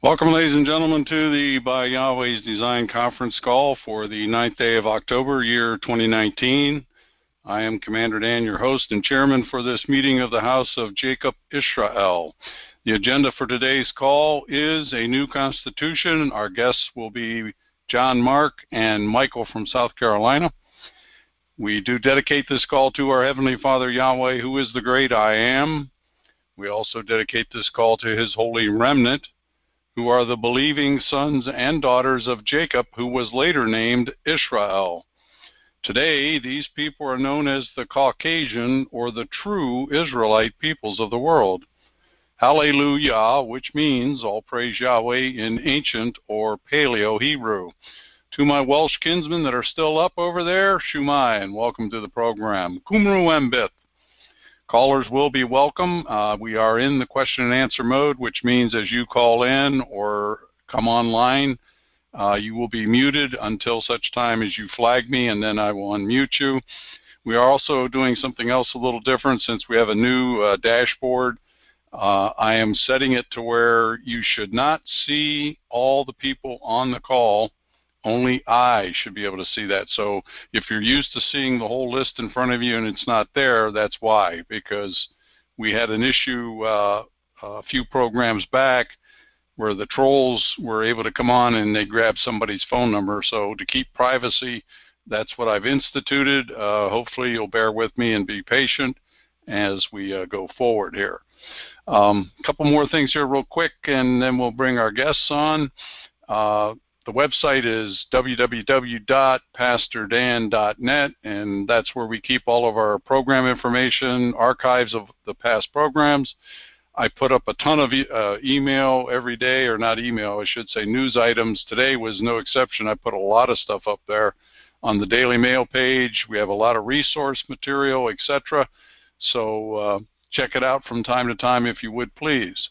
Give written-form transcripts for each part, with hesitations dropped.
Welcome, ladies and gentlemen, to the By Yahweh's Design Conference call for the 9th day of October, year 2019. I am Commander Dan, your host and chairman for this meeting of the House of Jacob Israel. The agenda for today's call is a new constitution. Our guests will be John Mark and Michael from South Carolina. We do dedicate this call to our Heavenly Father Yahweh, who is the great I Am. We also dedicate this call to His holy remnant, who are the believing sons and daughters of Jacob, who was later named Israel. Today, these people are known as the Caucasian or the true Israelite peoples of the world. Hallelujah, which means all praise Yahweh in ancient or Paleo-Hebrew. To my Welsh kinsmen that are still up over there, Shumai, and welcome to the program. Kumru Mbith. Callers will be welcome. We are in the question and answer mode, which means as you call in or come online, you will be muted until such time as you flag me, and then I will unmute you. We are also doing something else a little different since we have a new dashboard. I am setting it to where you should not see all the people on the call. Only I should be able to see that. So if you're used to seeing the whole list in front of you and it's not there, that's why, because we had an issue a few programs back where the trolls were able to come on and they grabbed somebody's phone number. So to keep privacy, that's what I've instituted. Hopefully you'll bear with me and be patient as we go forward here. A couple more things here real quick, and then we'll bring our guests on. The website is www.pastordan.net, and that's where we keep all of our program information, archives of the past programs. I put up a ton of email every day, or not email, I should say news items. Today was no exception. I put a lot of stuff up there on the Daily Mail page. We have a lot of resource material, etc. So check it out from time to time if you would, please.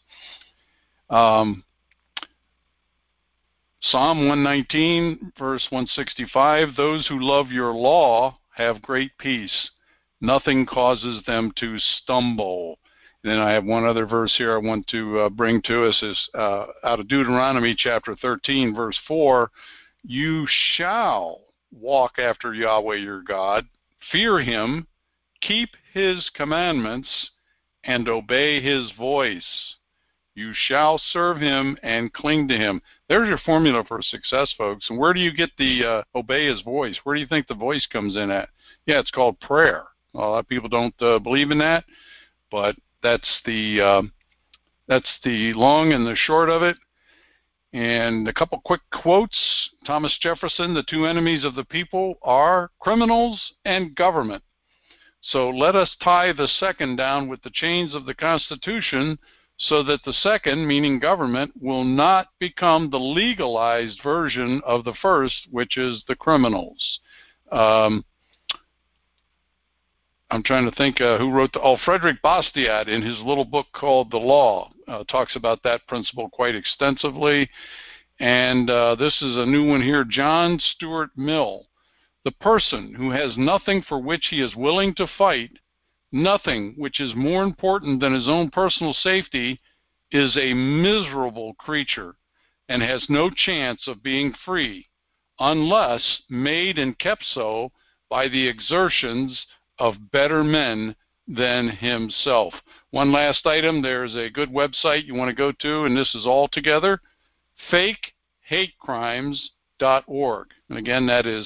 Psalm 119, verse 165, those who love your law have great peace. Nothing causes them to stumble. And then I have one other verse here I want to bring to us is out of Deuteronomy chapter 13, verse 4, you shall walk after Yahweh your God, fear him, keep his commandments, and obey his voice. You shall serve him and cling to him. There's your formula for success, folks. And where do you get the obey his voice? Where do you think the voice comes in at? Yeah, it's called prayer. A lot of people don't believe in that, but that's the long and the short of it. And a couple quick quotes. Thomas Jefferson, the two enemies of the people are criminals and government. So let us tie the second down with the chains of the Constitution, so that the second, meaning government, will not become the legalized version of the first, which is the criminals. I'm trying to think who wrote Frederick Bastiat in his little book called The Law talks about that principle quite extensively. And this is a new one here, John Stuart Mill. The person who has nothing for which he is willing to fight, nothing which is more important than his own personal safety, is a miserable creature and has no chance of being free unless made and kept so by the exertions of better men than himself. One last item, there's a good website you want to go to, and this is all together, fakehatecrimes.org. And again, that is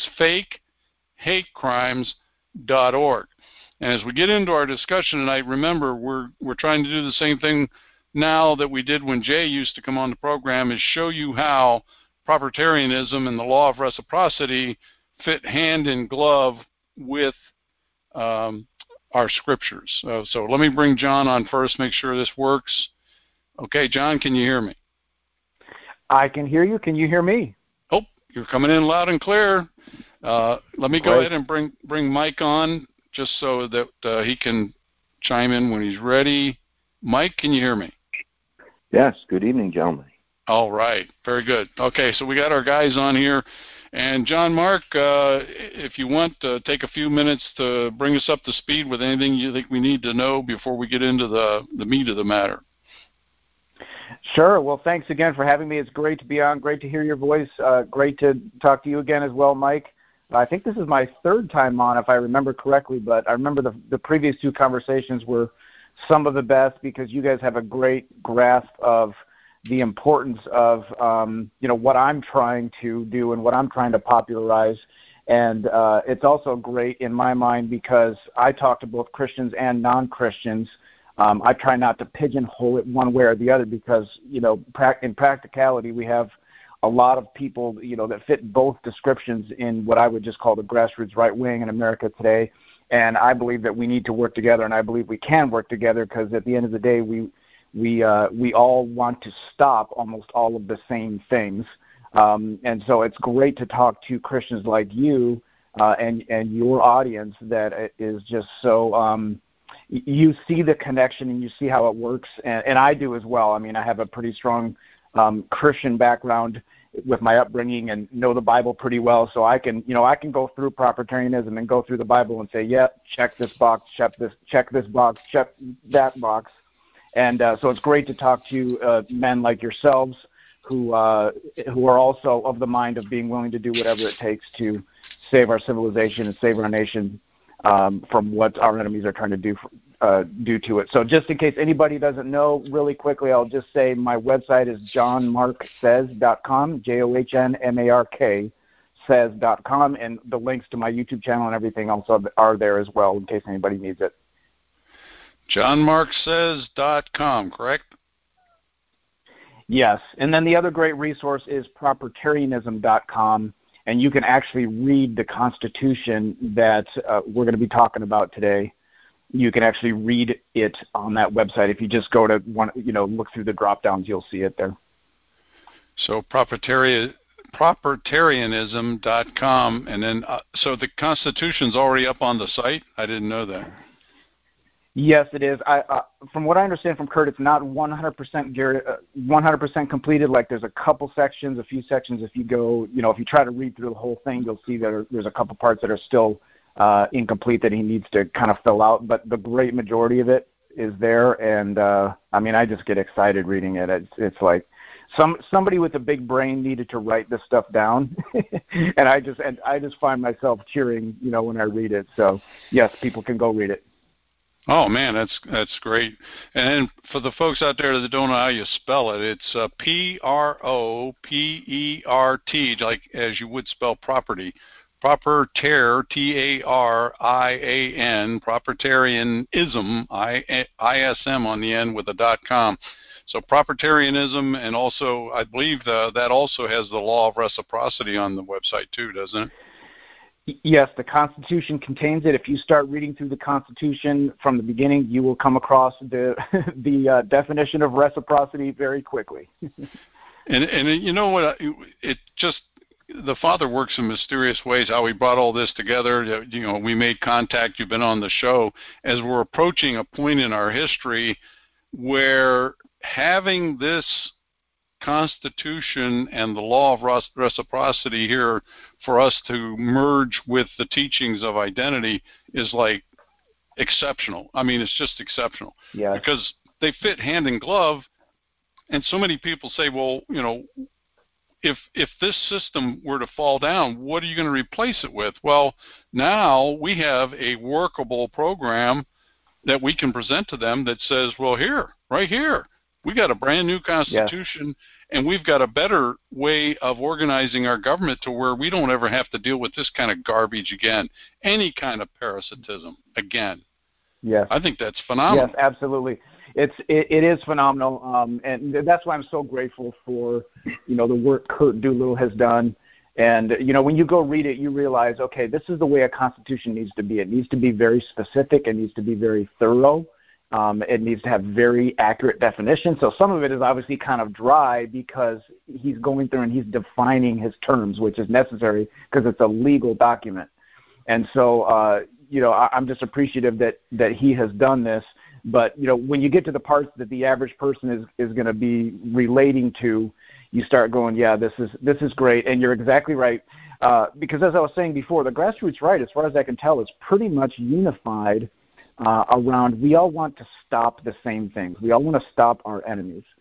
fakehatecrimes.org. And as we get into our discussion tonight, remember, we're trying to do the same thing now that we did when Jay used to come on the program, is show you how proprietarianism and the law of reciprocity fit hand in glove with our scriptures. So let me bring John on first, make sure this works. Okay, John, can you hear me? I can hear you. Can you hear me? Oh, you're coming in loud and clear. Let me go ahead and bring Mike on, just so that he can chime in when he's ready. Mike, can you hear me? Yes. Good evening, gentlemen. All right. Very good. Okay, so we got our guys on here. And John Mark, if you want to take a few minutes to bring us up to speed with anything you think we need to know before we get into the meat of the matter. Sure. Well, thanks again for having me. It's great to be on. Great to hear your voice. Great to talk to you again as well, Mike. I think this is my third time on, if I remember correctly, but I remember the previous two conversations were some of the best because you guys have a great grasp of the importance of, what I'm trying to do and what I'm trying to popularize. And it's also great in my mind because I talk to both Christians and non-Christians. I try not to pigeonhole it one way or the other because, in practicality, we have a lot of people, that fit both descriptions in what I would just call the grassroots right wing in America today. And I believe that we need to work together, and I believe we can work together because at the end of the day, we all want to stop almost all of the same things. And so it's great to talk to Christians like you and your audience that is just so you see the connection and you see how it works, and I do as well. I mean, I have a pretty strong Christian background with my upbringing and know the Bible pretty well, so I can go through Propertarianism and go through the Bible and say, yep, check this box, check this box, check that box, and so it's great to talk to men like yourselves who are also of the mind of being willing to do whatever it takes to save our civilization and save our nation from what our enemies are trying to do to it. So just in case anybody doesn't know, really quickly, I'll just say my website is johnmarksays.com, JOHNMARK says.com, and the links to my YouTube channel and everything also are there as well in case anybody needs it. johnmarksays.com, correct? Yes, and then the other great resource is propertarianism.com, and you can actually read the Constitution that we're going to be talking about today. You can actually read it on that website. If you just go to look through the drop downs, you'll see it there. So propertarianism.com, and then so the Constitution's already up on the site? I didn't know that. Yes, it is. From what I understand from Kurt, it's not 100% completed. Like there's a few sections. If you go, if you try to read through the whole thing, you'll see that there's a couple parts that are still incomplete that he needs to kind of fill out. But the great majority of it is there, and I just get excited reading it. It's like somebody with a big brain needed to write this stuff down, and I just find myself cheering, when I read it. So yes, people can go read it. Oh man, that's great. And then for the folks out there that don't know how you spell it, it's Propert, like as you would spell property. Propertarian, Tarian, Propertarianism, ISM on the end with a .com. So Propertarianism, and also I believe that also has the law of reciprocity on the website too, doesn't it? Yes, the Constitution contains it. If you start reading through the Constitution from the beginning, you will come across the definition of reciprocity very quickly. and you know what? It just the Father works in mysterious ways. How He brought all this together. We made contact. You've been on the show as we're approaching a point in our history where having this Constitution and the law of reciprocity here for us to merge with the teachings of identity is like exceptional. I mean, it's just exceptional. Yes. Because they fit hand in glove, and so many people say, well, if this system were to fall down, what are you going to replace it with? Well, now we have a workable program that we can present to them that says, well, right here, we got a brand new Constitution, yes, and we've got a better way of organizing our government to where we don't ever have to deal with this kind of garbage again, any kind of parasitism again. Yes. I think that's phenomenal. Yes, absolutely. It is phenomenal, and that's why I'm so grateful for, the work Kurt Doolittle has done. And, when you go read it, you realize, okay, this is the way a Constitution needs to be. It needs to be very specific. It needs to be very thorough. It needs to have very accurate definitions. So some of it is obviously kind of dry because he's going through and he's defining his terms, which is necessary because it's a legal document. And so, I'm just appreciative that he has done this. But, when you get to the parts that the average person is going to be relating to, you start going, yeah, this is great. And you're exactly right. Because as I was saying before, the grassroots right, as far as I can tell, is pretty much unified around we all want to stop the same things. We all want to stop our enemies.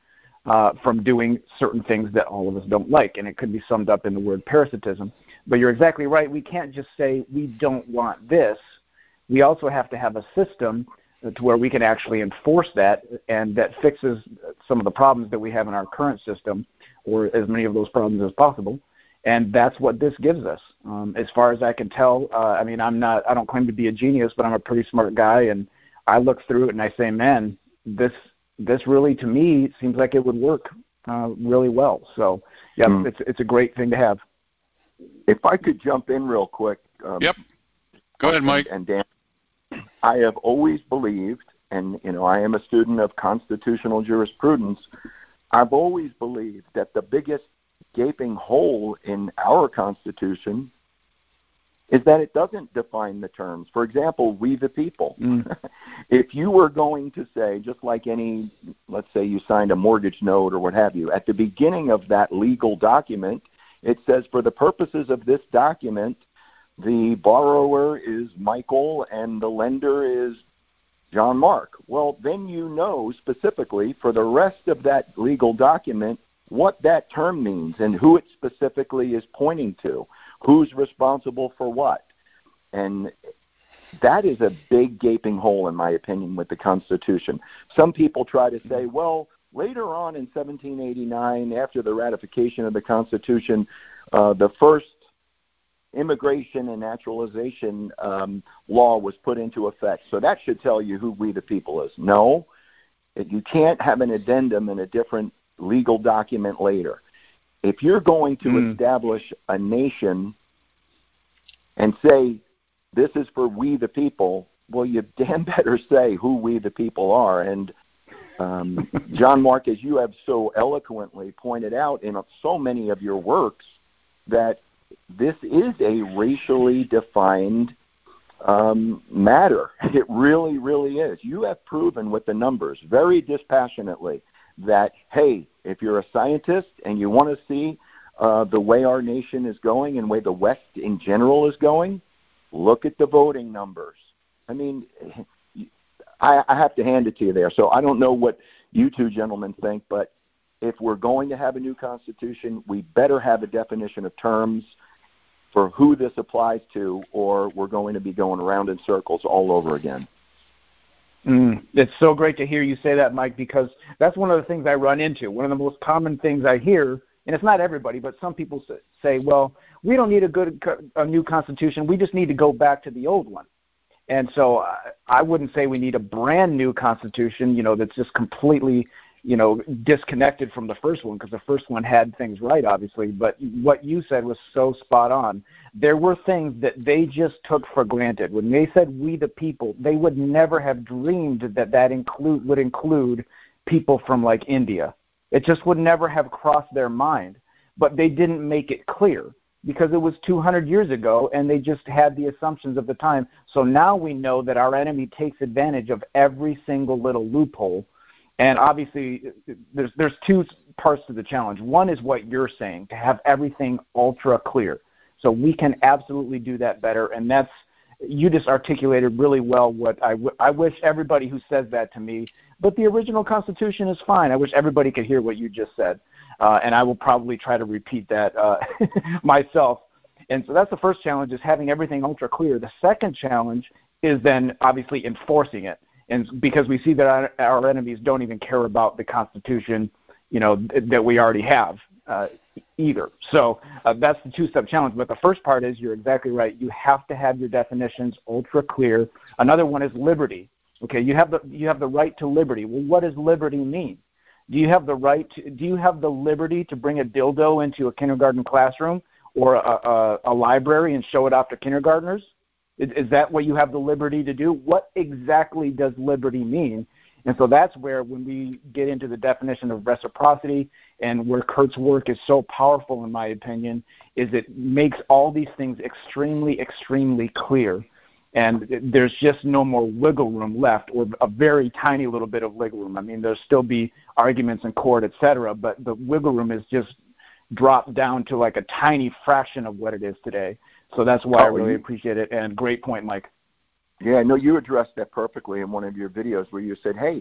from doing certain things that all of us don't like, and it could be summed up in the word parasitism. But you're exactly right. We can't just say we don't want this. We also have to have a system to where we can actually enforce that, and that fixes some of the problems that we have in our current system, or as many of those problems as possible. And that's what this gives us. As far as I can tell, I mean, I don't claim to be a genius, but I'm a pretty smart guy, and I look through it and I say, man, this really, to me, seems like it would work really well. So, yeah, it's a great thing to have. If I could jump in real quick. Yep. Go ahead, Mike. And Dan, I have always believed, and I am a student of constitutional jurisprudence, I've always believed that the biggest gaping hole in our Constitution is that it doesn't define the terms. For example, we the people. If you were going to say, just like any, let's say you signed a mortgage note or what have you, at the beginning of that legal document, it says, for the purposes of this document, the borrower is Michael and the lender is John Mark. Well, then you know specifically for the rest of that legal document what that term means and who it specifically is pointing to, who's responsible for what. And that is a big gaping hole, in my opinion, with the Constitution. Some people try to say, well, later on in 1789, after the ratification of the Constitution, the first immigration and naturalization law was put into effect. So that should tell you who we the people is. No, you can't have an addendum in a different legal document later. If you're going to establish a nation and say, this is for we the people, well, you damn better say who we the people are. And John Mark, as you have so eloquently pointed out in so many of your works, that this is a racially defined matter. It really, really is. You have proven with the numbers very dispassionately that, hey, if you're a scientist and you want to see the way our nation is going and the way the West in general is going, look at the voting numbers. I mean, I have to hand it to you there. So I don't know what you two gentlemen think, but if we're going to have a new Constitution, we better have a definition of terms for who this applies to, or we're going to be going around in circles all over again. It's so great to hear you say that, Mike, because that's one of the things I run into. One of the most common things I hear, and it's not everybody, but some people say, well, we don't need a new Constitution. We just need to go back to the old one. And so I wouldn't say we need a brand new Constitution, that's just completely, disconnected from the first one, because the first one had things right, obviously. But what you said was so spot on. There were things that they just took for granted. When they said we the people, they would never have dreamed that would include people from like India. It just would never have crossed their mind. But they didn't make it clear, because it was 200 years ago, and they just had the assumptions of the time. So now we know that our enemy takes advantage of every single little loophole. And obviously, there's two parts to the challenge. One is what you're saying, to have everything ultra clear. So we can absolutely do that better, and you just articulated really well what I wish everybody who says that to me, but the original Constitution is fine. I wish everybody could hear what you just said. And I will probably try to repeat that myself. And so that's the first challenge, is having everything ultra clear. The second challenge is then obviously enforcing it. And because we see that our enemies don't even care about the Constitution, that we already have either. So that's the two-step challenge. But the first part is, you're exactly right. You have to have your definitions ultra clear. Another one is liberty. Okay, you have the right to liberty. Well, what does liberty mean? Do you have the liberty to bring a dildo into a kindergarten classroom or a library and show it off to kindergartners? Is that what you have the liberty to do? What exactly does liberty mean? And so that's where, when we get into the definition of reciprocity, and where Kurt's work is so powerful, in my opinion, is it makes all these things extremely, extremely clear. And there's just no more wiggle room left, or a very tiny little bit of wiggle room. I mean, there'll still be arguments in court, et cetera, but the wiggle room is just dropped down to like a tiny fraction of what it is today. So that's why I really appreciate it, and great point, Mike. Yeah, no, you addressed that perfectly in one of your videos, where you said, hey,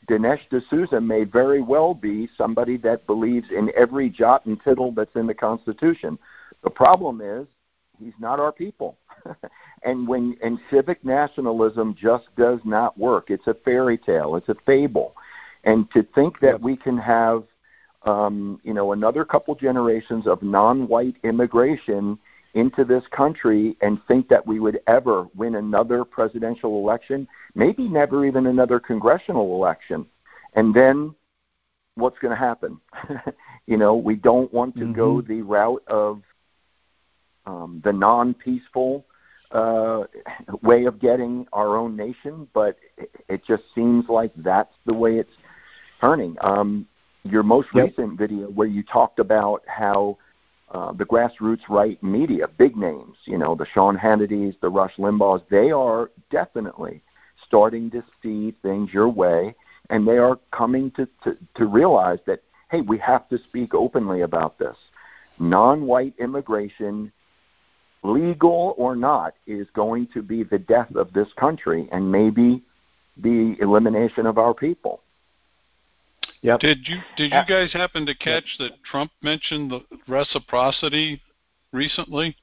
Dinesh D'Souza may very well be somebody that believes in every jot and tittle that's in the Constitution. The problem is he's not our people. and civic nationalism just does not work. It's a fairy tale. It's a fable. And to think that we can have another couple generations of non-white immigration into this country and think that we would ever win another presidential election, maybe never even another congressional election. And then what's going to happen? We don't want to go the route of the non-peaceful way of getting our own nation, but it just seems like that's the way it's turning. Your most recent video where you talked about how the grassroots right media, big names, the Sean Hannitys, the Rush Limbaughs, they are definitely starting to see things your way, and they are coming to realize that, hey, we have to speak openly about this. Non-white immigration, legal or not, is going to be the death of this country and maybe the elimination of our people. Yep. Did you guys happen to catch that Trump mentioned the reciprocity recently?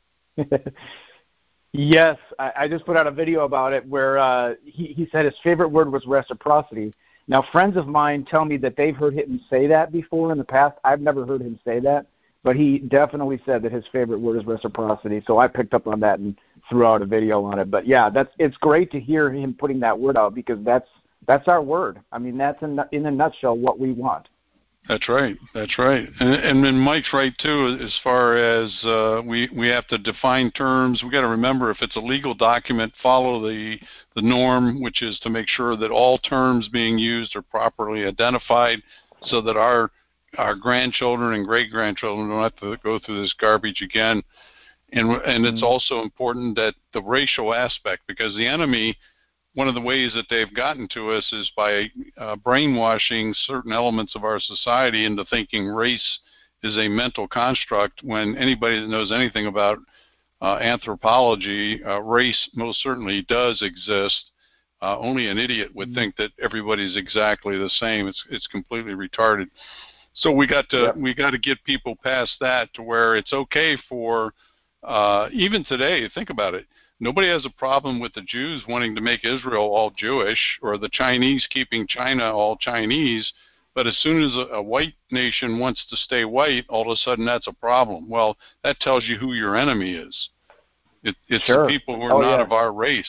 Yes, I just put out a video about it where he said his favorite word was reciprocity. Now, friends of mine tell me that they've heard him say that before in the past. I've never heard him say that, but he definitely said that his favorite word is reciprocity. So I picked up on that and threw out a video on it. But yeah, it's great to hear him putting that word out, because that's our word. I mean, that's in a nutshell what we want. That's right. And then Mike's right, too, as far as we have to define terms. We've got to remember, if it's a legal document, follow the norm, which is to make sure that all terms being used are properly identified so that our grandchildren and great-grandchildren don't have to go through this garbage again. And it's also important that the racial aspect, because the enemy, one of the ways that they've gotten to us is by brainwashing certain elements of our society into thinking race is a mental construct, when anybody that knows anything about anthropology, race most certainly does exist. Only an idiot would think that everybody's exactly the same. It's completely retarded. So we got to get people past that to where it's okay for even today. Think about it. Nobody has a problem with the Jews wanting to make Israel all Jewish, or the Chinese keeping China all Chinese. But as soon as a white nation wants to stay white, all of a sudden that's a problem. Well, that tells you who your enemy is. It's the people who are not of our race.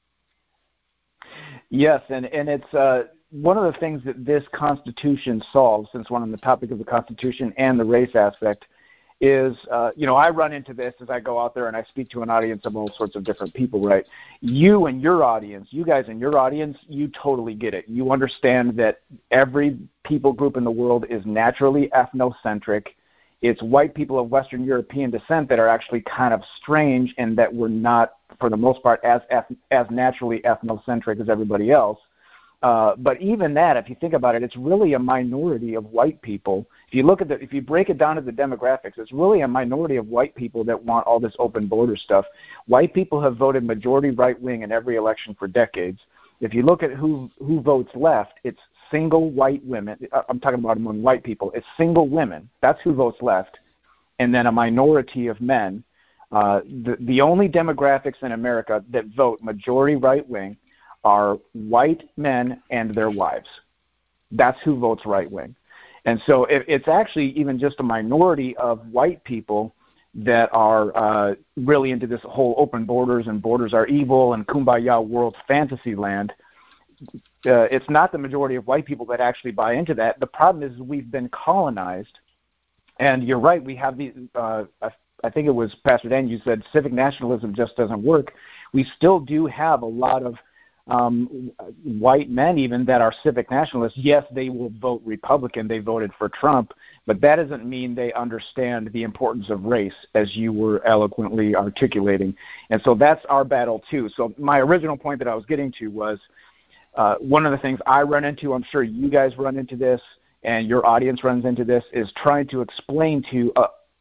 Yes, and it's one of the things that this Constitution solves, since we're on the topic of the Constitution and the race aspect, is, I run into this as I go out there and I speak to an audience of all sorts of different people, right? You guys in your audience, you totally get it. You understand that every people group in the world is naturally ethnocentric. It's white people of Western European descent that are actually kind of strange, and that we're not, for the most part, as naturally ethnocentric as everybody else. But even that, if you think about it, it's really a minority of white people. If you break it down to the demographics, it's really a minority of white people that want all this open border stuff. White people have voted majority right wing in every election for decades. If you look at who votes left, it's single white women. I'm talking about among white people. It's single women. That's who votes left, and then a minority of men. The only demographics in America that vote majority right wing are white men and their wives. That's who votes right wing. And so it's actually even just a minority of white people that are really into this whole open borders and borders are evil and kumbaya world fantasy land. It's not the majority of white people that actually buy into that. The problem is we've been colonized, and you're right, we have these, I think it was Pastor Dan, you said civic nationalism just doesn't work. We still do have a lot of white men even that are civic nationalists. Yes, they will vote Republican. They voted for Trump, but that doesn't mean they understand the importance of race, as you were eloquently articulating. And so that's our battle too. So my original point that I was getting to was one of the things I run into, I'm sure you guys run into this and your audience runs into this, is trying to explain to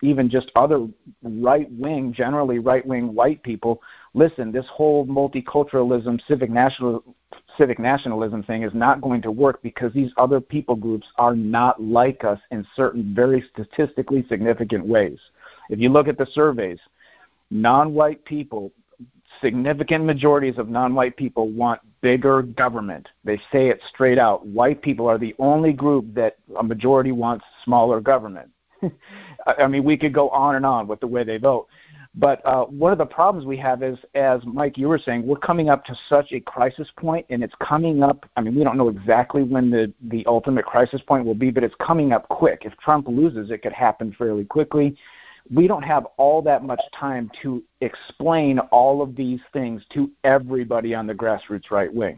even just other right-wing, generally right-wing white people, listen, this whole multiculturalism, civic nationalism thing is not going to work because these other people groups are not like us in certain very statistically significant ways. If you look at the surveys, non-white people, significant majorities of non-white people want bigger government. They say it straight out. White people are the only group that a majority wants smaller government. I mean, we could go on and on with the way they vote. But one of the problems we have is, as Mike, you were saying, we're coming up to such a crisis point, and it's coming up. I mean, we don't know exactly when the ultimate crisis point will be, but it's coming up quick. If Trump loses, it could happen fairly quickly. We don't have all that much time to explain all of these things to everybody on the grassroots right wing.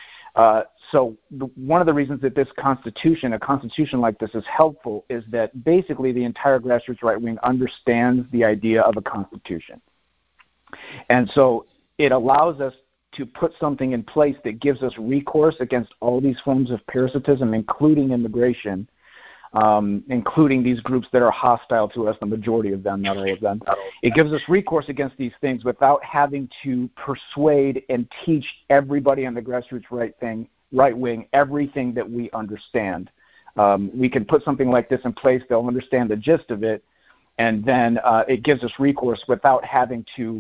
So one of the reasons that this constitution, a constitution like this, is helpful is that basically the entire grassroots right wing understands the idea of a constitution. And so it allows us to put something in place that gives us recourse against all these forms of parasitism, including immigration, including these groups that are hostile to us, the majority of them, not all of them. It gives us recourse against these things without having to persuade and teach everybody on the grassroots right wing everything that we understand. We can put something like this in place, they'll understand the gist of it, and then it gives us recourse without having to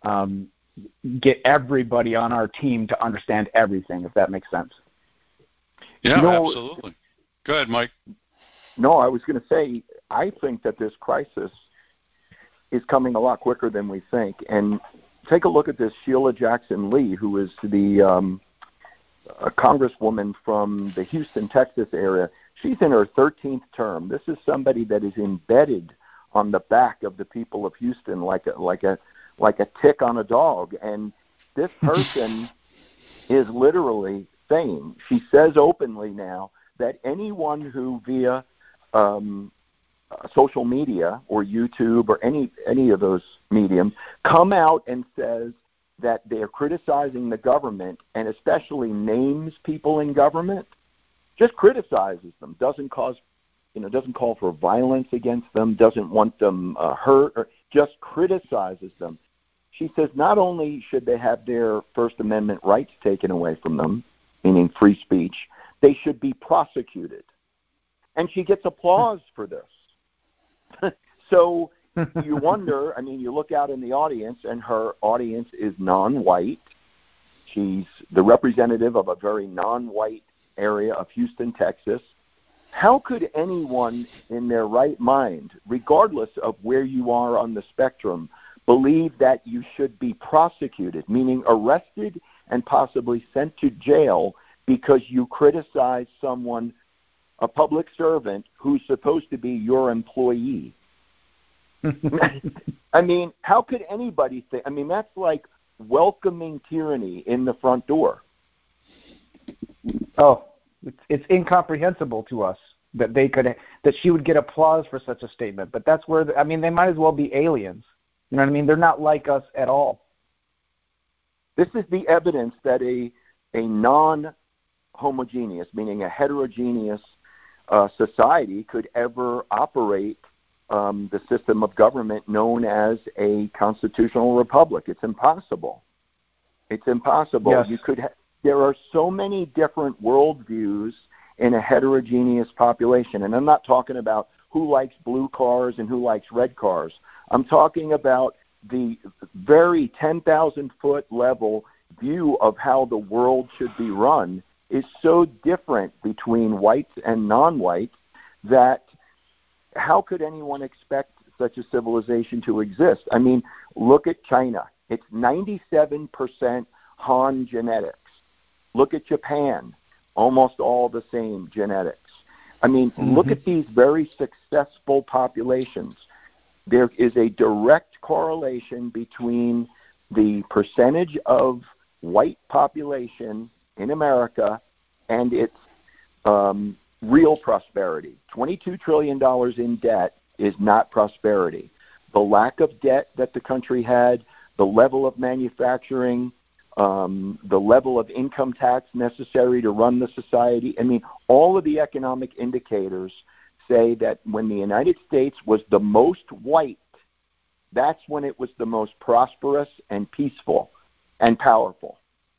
get everybody on our team to understand everything, if that makes sense. Yeah, absolutely. Go ahead, Mike. No, I was going to say, I think that this crisis is coming a lot quicker than we think. And take a look at this Sheila Jackson Lee, who is the a congresswoman from the Houston, Texas area. She's in her 13th term. This is somebody that is embedded on the back of the people of Houston like a tick on a dog. And this person is literally saying, she says openly now, that anyone who via social media or YouTube or any of those mediums come out and says that they are criticizing the government and especially names people in government, just criticizes them, doesn't call for violence against them, doesn't want them hurt, or just criticizes them. She says not only should they have their First Amendment rights taken away from them, meaning free speech, they should be prosecuted. And she gets applause for this. So you wonder, I mean, you look out in the audience, and her audience is non-white. She's the representative of a very non-white area of Houston, Texas. How could anyone in their right mind, regardless of where you are on the spectrum, believe that you should be prosecuted, meaning arrested and possibly sent to jail because you criticize someone, a public servant, who's supposed to be your employee? I mean, how could anybody think? I mean, that's like welcoming tyranny in the front door. Oh, it's incomprehensible to us that that she would get applause for such a statement. But that's where, they might as well be aliens. You know what I mean? They're not like us at all. This is the evidence that a non-homogeneous, meaning a heterogeneous society could ever operate the system of government known as a constitutional republic. It's impossible. It's impossible. Yes. There are so many different worldviews in a heterogeneous population. And I'm not talking about who likes blue cars and who likes red cars. I'm talking about the very 10,000-foot level view of how the world should be run is so different between whites and non-whites that how could anyone expect such a civilization to exist? I mean, look at China. It's 97% Han genetics. Look at Japan, almost all the same genetics. I mean, look at these very successful populations. There is a direct correlation between the percentage of white population in America and its real prosperity. $22 trillion in debt is not prosperity. The lack of debt that the country had, the level of manufacturing, the level of income tax necessary to run the society. I mean, all of the economic indicators say that when the United States was the most white, that's when it was the most prosperous and peaceful and powerful.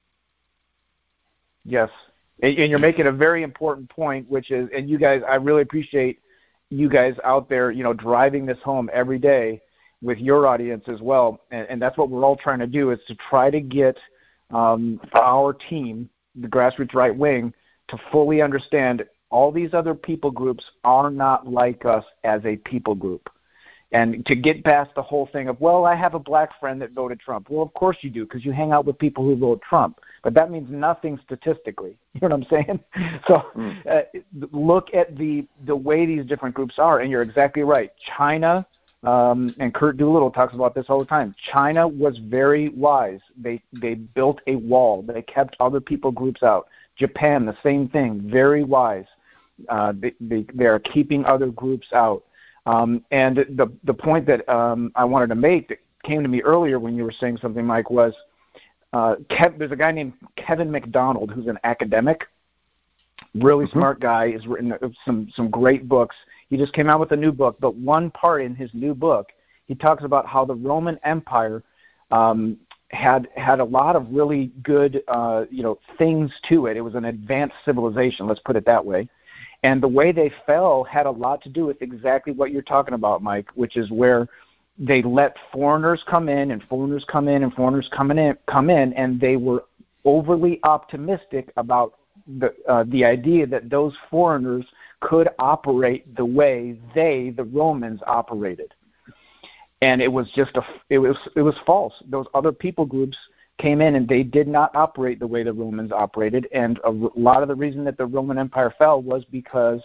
Yes. And you're making a very important point, which is, and you guys, I really appreciate you guys out there, driving this home every day with your audience as well. And that's what we're all trying to do, is to try to get our team, the Grassroots Right Wing, to fully understand all these other people groups are not like us as a people group. And to get past the whole thing of, well, I have a black friend that voted Trump. Well, of course you do, because you hang out with people who vote Trump. But that means nothing statistically. You know what I'm saying? So look at the way these different groups are, and you're exactly right. China, and Kurt Doolittle talks about this all the time. China was very wise. They built a wall. They kept other people groups out. Japan, the same thing, very wise. They are keeping other groups out. And the point that I wanted to make that came to me earlier when you were saying something, Mike, was there's a guy named Kevin McDonald who's an academic, really smart guy. He's written some great books. He just came out with a new book, but one part in his new book, he talks about how the Roman Empire had a lot of really good things to it. It was an advanced civilization, let's put it that way. And the way they fell had a lot to do with exactly what you're talking about, Mike, which is where they let foreigners come in and foreigners come in and foreigners come in, and they were overly optimistic about the idea that those foreigners could operate the way the Romans operated. And it was just it was false. Those other people groups came in and they did not operate the way the Romans operated, and a lot of the reason that the Roman Empire fell was because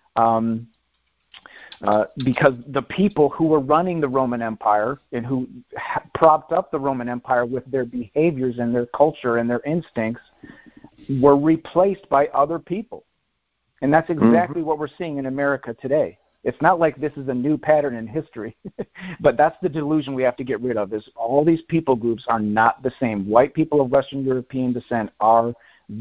the people who were running the Roman Empire and who propped up the Roman Empire with their behaviors and their culture and their instincts were replaced by other people. And that's exactly what we're seeing in America today. It's not like this is a new pattern in history, but that's the delusion we have to get rid of, is all these people groups are not the same. White people of Western European descent are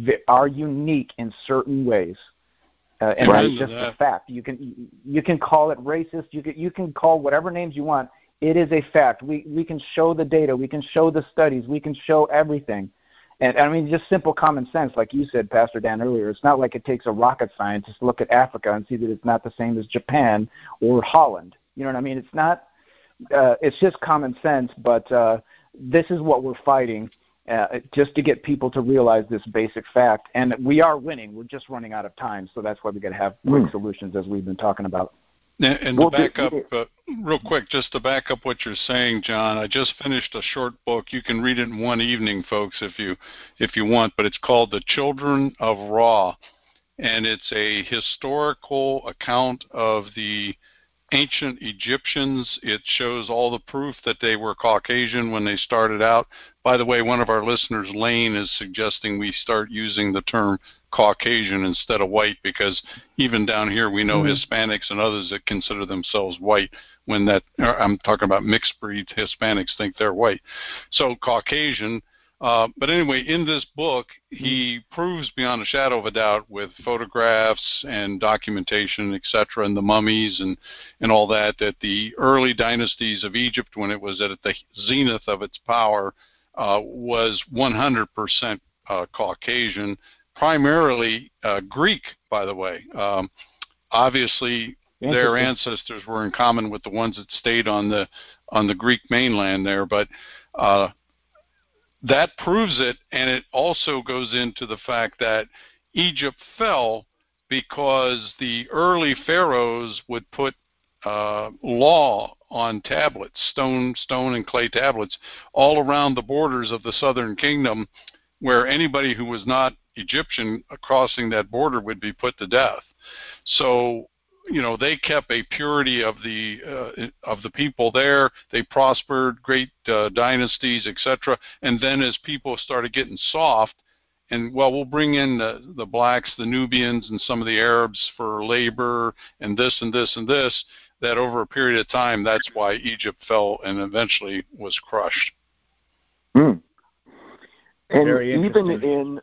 unique in certain ways. And that's just a fact. You can call it racist. You can call whatever names you want. It is a fact. We can show the data. We can show the studies. We can show everything. And I mean, just simple common sense, like you said, Pastor Dan, earlier. It's not like it takes a rocket scientist to look at Africa and see that it's not the same as Japan or Holland. You know what I mean? It's not. It's just common sense. But this is what we're fighting, just to get people to realize this basic fact. And we are winning. We're just running out of time. So that's why we got to have quick solutions, as we've been talking about. And to back up, real quick, just to back up what you're saying, John, I just finished a short book. You can read it in one evening, folks, if you want, but it's called The Children of Ra, and it's a historical account of the ancient Egyptians. It shows all the proof that they were Caucasian when they started out. By the way, one of our listeners, Lane, is suggesting we start using the term Caucasian instead of white, because even down here we know Hispanics and others that consider themselves white, when I'm talking about mixed breed Hispanics think they're white. So Caucasian. But anyway, in this book, he proves beyond a shadow of a doubt with photographs and documentation, etc., and the mummies and all that the early dynasties of Egypt, when it was at the zenith of its power, was 100% Caucasian, primarily Greek, by the way. Obviously, their ancestors were in common with the ones that stayed on the Greek mainland there, but that proves it, and it also goes into the fact that Egypt fell because the early pharaohs would put law on tablets, stone and clay tablets, all around the borders of the southern kingdom, where anybody who was not Egyptian crossing that border would be put to death. So, they kept a purity of the people there. They prospered, great dynasties, etc. And then as people started getting soft, and we'll bring in the blacks, the Nubians, and some of the Arabs for labor, and this and this and this, that over a period of time, that's why Egypt fell and eventually was crushed. And even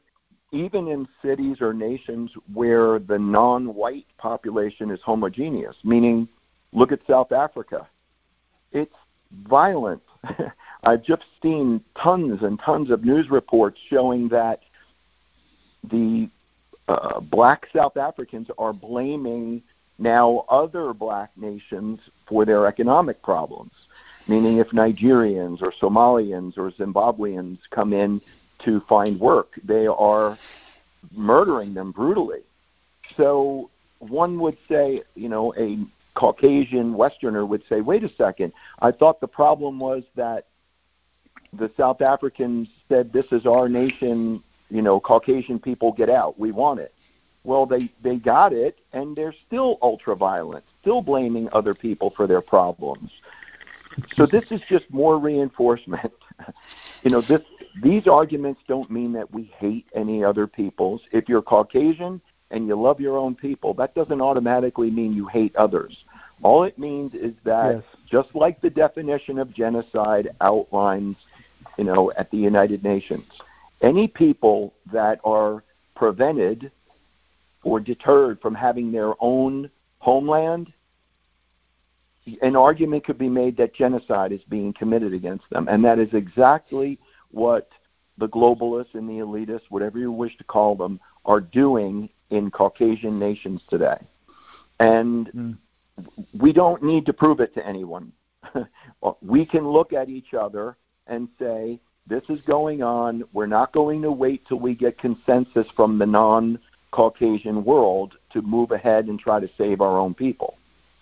even in cities or nations where the non-white population is homogeneous, meaning look at South Africa. It's violent. I've just seen tons and tons of news reports showing that the black South Africans are blaming now other black nations for their economic problems, meaning if Nigerians or Somalians or Zimbabweans come in to find work, they are murdering them brutally. So one would say, a Caucasian Westerner would say, wait a second, I thought the problem was that the South Africans said, this is our nation, Caucasian people get out, we want it. Well, they got it, and they're still ultra-violent, still blaming other people for their problems. So this is just more reinforcement. These arguments don't mean that we hate any other peoples. If you're Caucasian and you love your own people, that doesn't automatically mean you hate others. All it means is that just like the definition of genocide outlines, at the United Nations, any people that are prevented or deterred from having their own homeland, an argument could be made that genocide is being committed against them. And that is exactly what the globalists and the elitists, whatever you wish to call them, are doing in Caucasian nations today. And we don't need to prove it to anyone. We can look at each other and say, this is going on. We're not going to wait till we get consensus from the non-Caucasian world to move ahead and try to save our own people.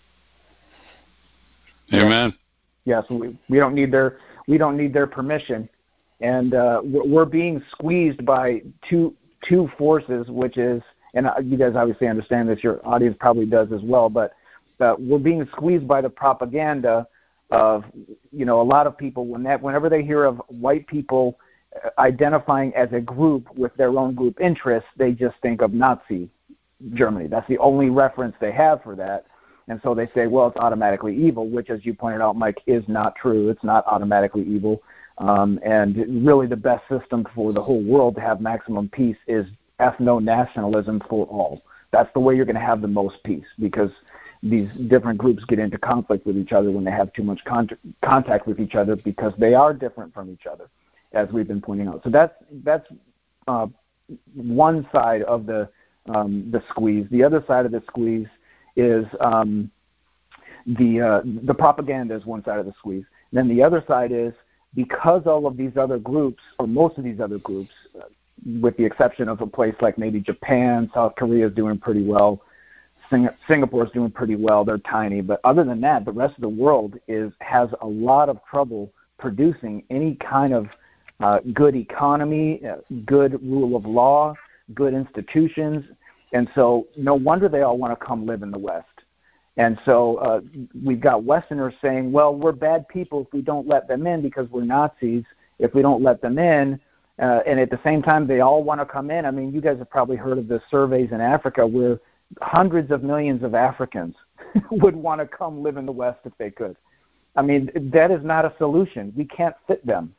Amen. Yes, we don't need their permission, and we're being squeezed by two forces, which is, and you guys obviously understand this, your audience probably does as well, but we're being squeezed by the propaganda of, a lot of people, whenever they hear of white people identifying as a group with their own group interests, they just think of Nazi Germany. That's the only reference they have for that. And so they say, well, it's automatically evil, which, as you pointed out, Mike, is not true. It's not automatically evil. And really the best system for the whole world to have maximum peace is ethno-nationalism for all. That's the way you're going to have the most peace, because these different groups get into conflict with each other when they have too much contact with each other, because they are different from each other, as we've been pointing out. So that's one side of the squeeze. The other side of the squeeze is the propaganda is one side of the squeeze. And then the other side is, because all of these other groups, or most of these other groups, with the exception of a place like maybe Japan, South Korea is doing pretty well, Singapore is doing pretty well, they're tiny, but other than that, the rest of the world has a lot of trouble producing any kind of good economy, good rule of law, good institutions, and so no wonder they all want to come live in the West. And so we've got Westerners saying, well, we're bad people if we don't let them in, because we're Nazis if we don't let them in. And at the same time, they all want to come in. I mean, you guys have probably heard of the surveys in Africa where hundreds of millions of Africans would want to come live in the West if they could. I mean, that is not a solution. We can't fit them.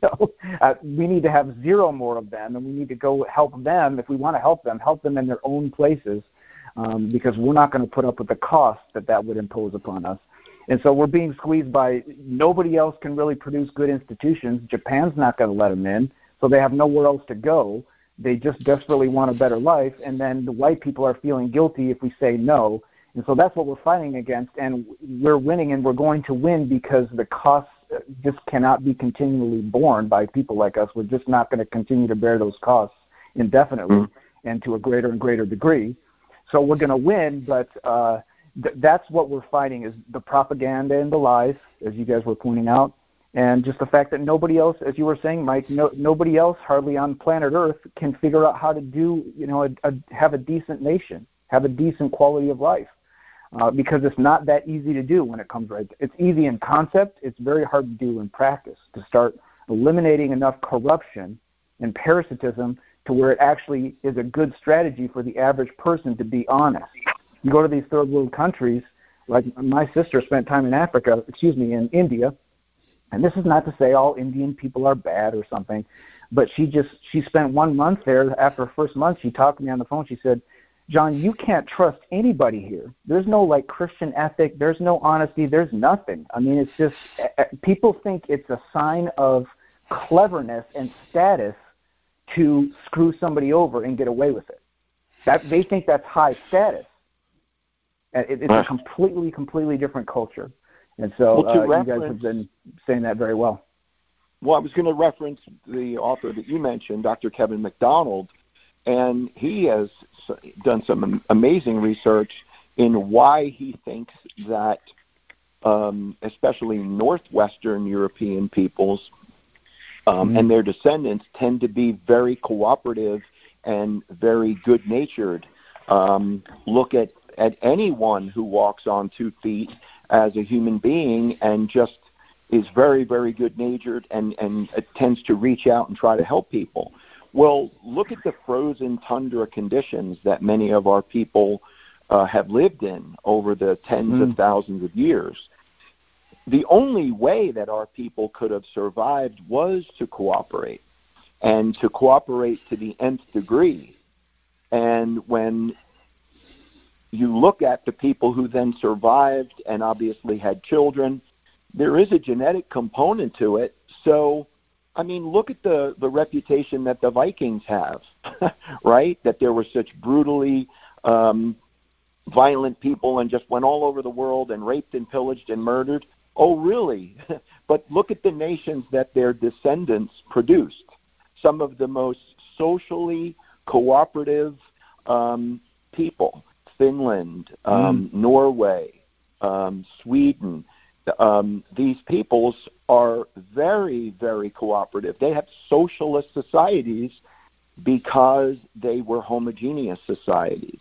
We need to have zero more of them, and we need to go help them. If we want to help them in their own places, because we're not going to put up with the cost that would impose upon us. And so we're being squeezed by nobody else can really produce good institutions. Japan's not going to let them in, so they have nowhere else to go. They just desperately want a better life, and then the white people are feeling guilty if we say no. And so that's what we're fighting against, and we're winning, and we're going to win because the costs just cannot be continually borne by people like us. We're just not going to continue to bear those costs indefinitely and to a greater and greater degree. So we're going to win, but that's what we're fighting, is the propaganda and the lies, as you guys were pointing out, and just the fact that nobody else, as you were saying, Mike, nobody else hardly on planet Earth can figure out how to do, have a decent nation, have a decent quality of life, because it's not that easy to do when it comes right. It's easy in concept. It's very hard to do in practice, to start eliminating enough corruption and parasitism to where it actually is a good strategy for the average person to be honest. You go to these third world countries, like my sister spent time in India, and this is not to say all Indian people are bad or something, but she spent 1 month there. After her first month, she talked to me on the phone. She said, John, you can't trust anybody here. There's no like Christian ethic. There's no honesty. There's nothing. I mean, it's just people think it's a sign of cleverness and status to screw somebody over and get away with it. That they think that's high status. It's a completely different culture. And so you guys have been saying that very well. Well, I was going to reference the author that you mentioned, Dr. Kevin McDonald, and he has done some amazing research in why he thinks that especially Northwestern European peoples and their descendants tend to be very cooperative and very good-natured. Look at anyone who walks on 2 feet as a human being and just is very, very good-natured and tends to reach out and try to help people. Well, look at the frozen tundra conditions that many of our people have lived in over the tens of thousands of years. The only way that our people could have survived was to cooperate, and to cooperate to the nth degree. And when you look at the people who then survived and obviously had children, there is a genetic component to it. So, I mean, look at the reputation that the Vikings have, right? That there were such brutally violent people and just went all over the world and raped and pillaged and murdered. Oh, really? But look at the nations that their descendants produced. Some of the most socially cooperative people. Finland, Norway, Sweden. These peoples are very, very cooperative. They have socialist societies because they were homogeneous societies.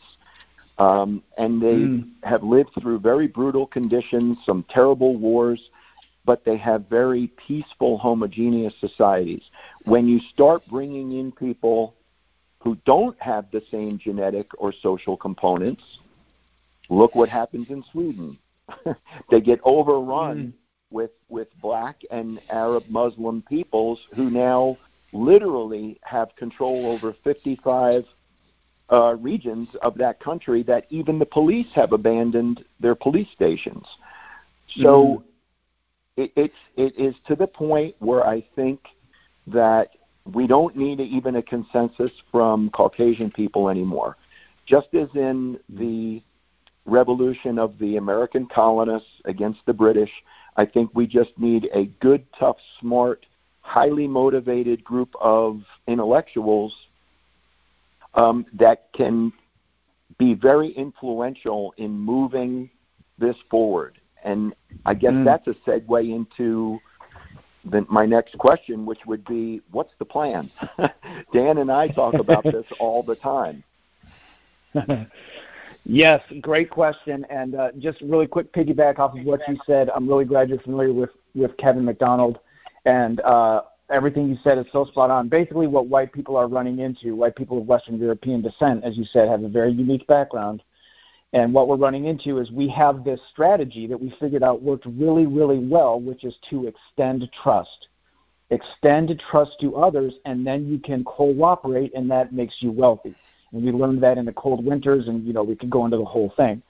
And they have lived through very brutal conditions, some terrible wars, but they have very peaceful, homogeneous societies. When you start bringing in people who don't have the same genetic or social components, look what happens in Sweden. They get overrun with black and Arab Muslim peoples who now literally have control over 55 regions of that country that even the police have abandoned their police stations. So it is to the point where I think that we don't need even a consensus from Caucasian people anymore. Just as in the revolution of the American colonists against the British, I think we just need a good, tough, smart, highly motivated group of intellectuals that can be very influential in moving this forward. And I guess that's a segue into my next question, which would be, what's the plan? Dan and I talk about this all the time. Yes, great question. And just really quick piggyback off of what you said, I'm really glad you're familiar with Kevin McDonald. And everything you said is so spot on. Basically what white people are running into, white people of Western European descent, as you said, have a very unique background. And what we're running into is we have this strategy that we figured out worked really, really well, which is to extend trust. Extend trust to others, and then you can cooperate, and that makes you wealthy. And we learned that in the cold winters, and, we could go into the whole thing.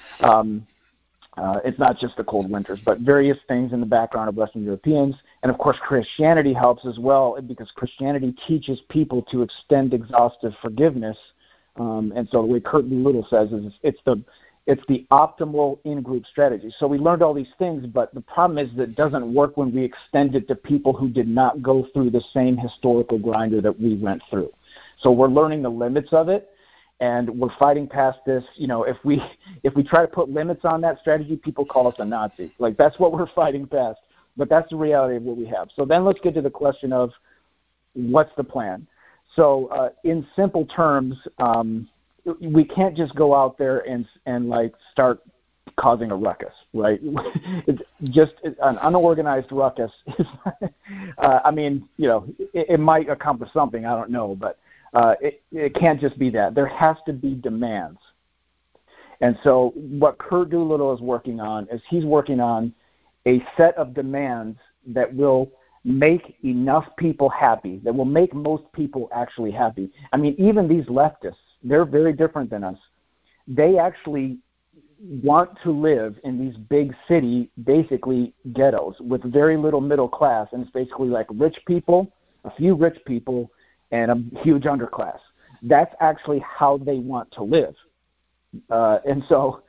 It's not just the cold winters, but various things in the background of Western Europeans. And, of course, Christianity helps as well, because Christianity teaches people to extend exhaustive forgiveness. And so the way Kurt Little says is it's the optimal in-group strategy. So we learned all these things, but the problem is that it doesn't work when we extend it to people who did not go through the same historical grinder that we went through. So we're learning the limits of it, and we're fighting past this. If we try to put limits on that strategy, people call us a Nazi. Like, that's what we're fighting past. But that's the reality of what we have. So then let's get to the question of what's the plan. So in simple terms, we can't just go out there and like start causing a ruckus, right? It's just an unorganized ruckus. It might accomplish something, I don't know, but it can't just be that. There has to be demands. And so what Kurt Doolittle is working on is he's working on a set of demands that will make enough people happy, that will make most people actually happy. I mean, even these leftists, they're very different than us. They actually want to live in these big city, basically ghettos, with very little middle class, and it's basically like rich people, a few rich people, and a huge underclass. That's actually how they want to live. And so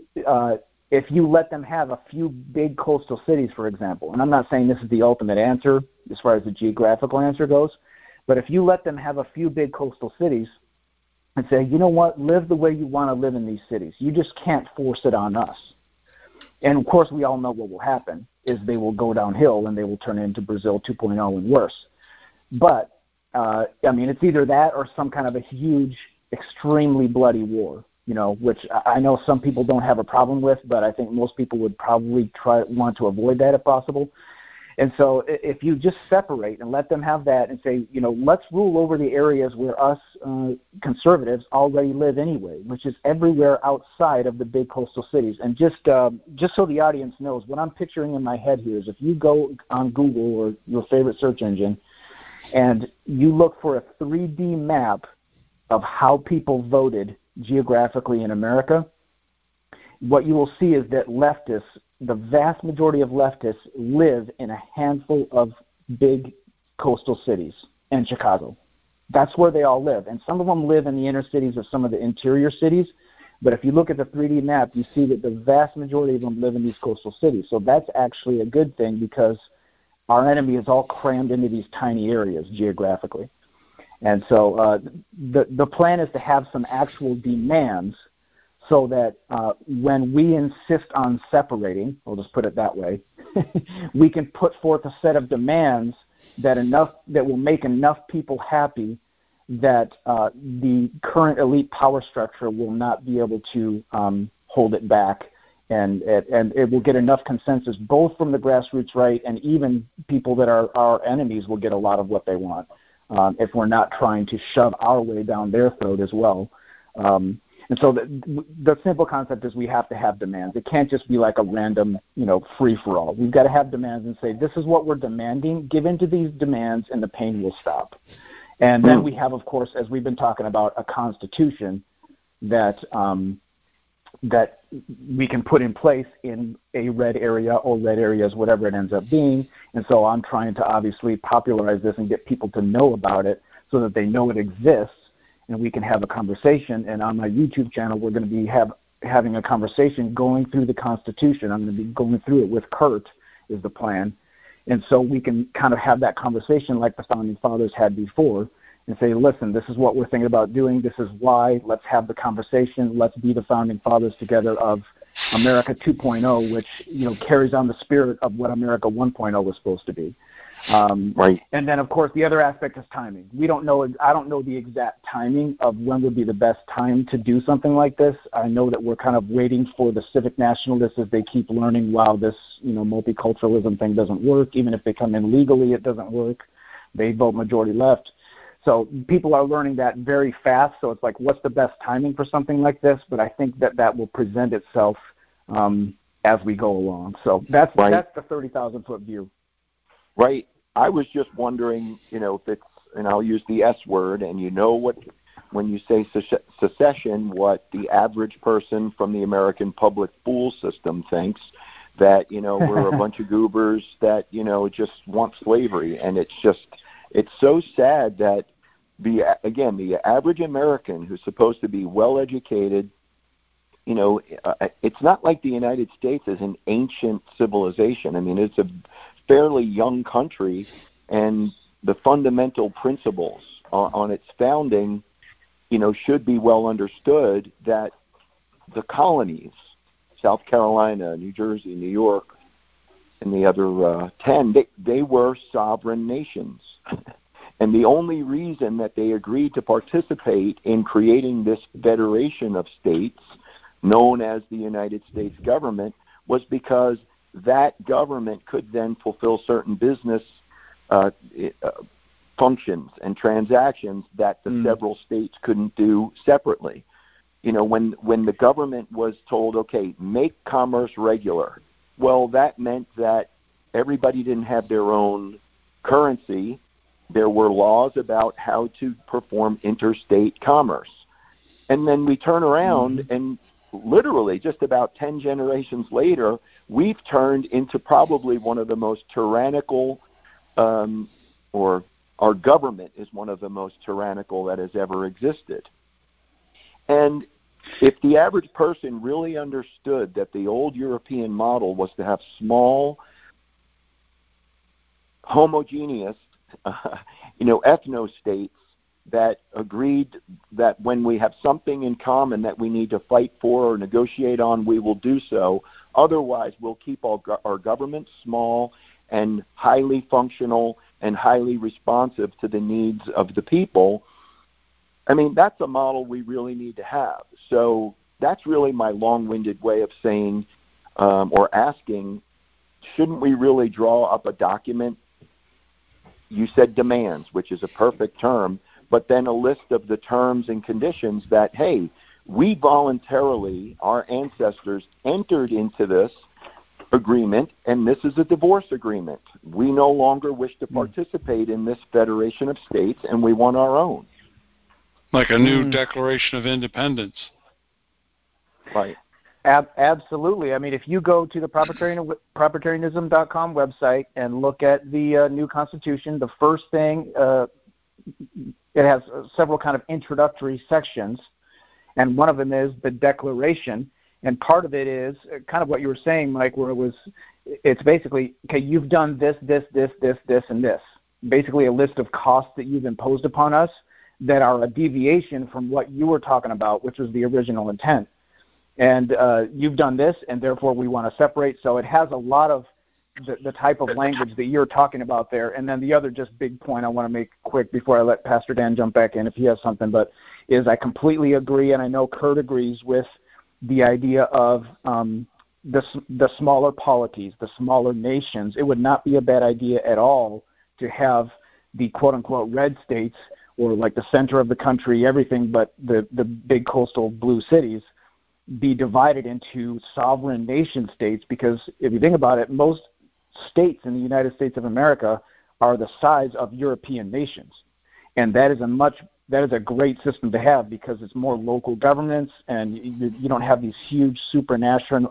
if you let them have a few big coastal cities, for example, and I'm not saying this is the ultimate answer as far as the geographical answer goes, but if you let them have a few big coastal cities and say, you know what, live the way you want to live in these cities. You just can't force it on us. And, of course, we all know what will happen is they will go downhill and they will turn into Brazil 2.0 and worse. But, I mean, it's either that or some kind of a huge, extremely bloody war, you know, which I know some people don't have a problem with, but I think most people would probably want to avoid that if possible. And so if you just separate and let them have that and say, you know, let's rule over the areas where us conservatives already live anyway, which is everywhere outside of the big coastal cities. And just so the audience knows, what I'm picturing in my head here is if you go on Google or your favorite search engine and you look for a 3D map of how people voted geographically in America, what you will see is that leftists, the vast majority of leftists, live in a handful of big coastal cities and Chicago. That's where they all live. And some of them live in the inner cities of some of the interior cities. But if you look at the 3D map, you see that the vast majority of them live in these coastal cities. So that's actually a good thing because our enemy is all crammed into these tiny areas geographically. And so the plan is to have some actual demands so that when we insist on separating, we'll just put it that way, we can put forth a set of demands that will make enough people happy that the current elite power structure will not be able to hold it back, and it will get enough consensus both from the grassroots right and even people that are our enemies will get a lot of what they want if we're not trying to shove our way down their throat as well. And so the simple concept is we have to have demands. It can't just be like a random, you know, free-for-all. We've got to have demands and say, this is what we're demanding. Give in to these demands, and the pain will stop. And then we have, of course, as we've been talking about, a constitution that that we can put in place in a red area or red areas, whatever it ends up being. And so I'm trying to obviously popularize this and get people to know about it so that they know it exists. And we can have a conversation. And on my YouTube channel, we're going to be having a conversation going through the Constitution. I'm going to be going through it with Kurt is the plan. And so we can kind of have that conversation like the Founding Fathers had before and say, listen, this is what we're thinking about doing. This is why. Let's have the conversation. Let's be the Founding Fathers together of America 2.0, which, you know, carries on the spirit of what America 1.0 was supposed to be. Right. And then, of course, the other aspect is timing. We don't know. I don't know the exact timing of when would be the best time to do something like this. I know that we're kind of waiting for the civic nationalists as they keep learning, wow, this, you know, multiculturalism thing doesn't work. Even if they come in legally, it doesn't work. They vote majority left. So people are learning that very fast. So it's like, what's the best timing for something like this? But I think that will present itself as we go along. So that's the 30,000-foot view. Right. I was just wondering, you know, if it's, and I'll use the S word, and you know what, when you say secession, what the average person from the American public school system thinks, that, you know, we're a bunch of goobers that, you know, just want slavery. And it's so sad that the average American who's supposed to be well-educated, you know, it's not like the United States is an ancient civilization. I mean, it's a fairly young country, and the fundamental principles on its founding, you know, should be well understood that the colonies, South Carolina, New Jersey, New York, and the other 10, they were sovereign nations. And the only reason that they agreed to participate in creating this federation of states known as the United States government was because that government could then fulfill certain business functions and transactions that the several states couldn't do separately. You know, when the government was told, okay, make commerce regular, well, that meant that everybody didn't have their own currency. There were laws about how to perform interstate commerce. And then we turn around and literally just about 10 generations later, we've turned into probably one of the most tyrannical, or our government is one of the most tyrannical that has ever existed. And if the average person really understood that the old European model was to have small, homogeneous, ethno-states that agreed that when we have something in common that we need to fight for or negotiate on, we will do so. Otherwise, we'll keep our government small and highly functional and highly responsive to the needs of the people. I mean, that's a model we really need to have. So that's really my long-winded way of saying or asking, shouldn't we really draw up a document? You said demands, which is a perfect term, but then a list of the terms and conditions that, hey, we voluntarily, our ancestors, entered into this agreement, and this is a divorce agreement. We no longer wish to participate in this federation of states, and we want our own. Like a new Declaration of Independence. Right. Absolutely. I mean, if you go to the propertarianism.com website and look at the new Constitution, the first thing, it has several kind of introductory sections, and one of them is the Declaration. And part of it is kind of what you were saying, Mike, where it's basically, okay, you've done this, and this. Basically a list of costs that you've imposed upon us that are a deviation from what you were talking about, which was the original intent. And you've done this, and therefore we want to separate. So it has a lot of the type of language that you're talking about there. And then the other just big point I want to make quick before I let Pastor Dan jump back in if he has something, but is I completely agree, and I know Kurt agrees with the idea of the smaller polities, the smaller nations. It would not be a bad idea at all to have the quote-unquote red states, or like the center of the country, everything but the big coastal blue cities, be divided into sovereign nation states, because if you think about it, most states in the United States of America are the size of European nations. And that is a great system to have, because it's more local governments, and you don't have these huge supranational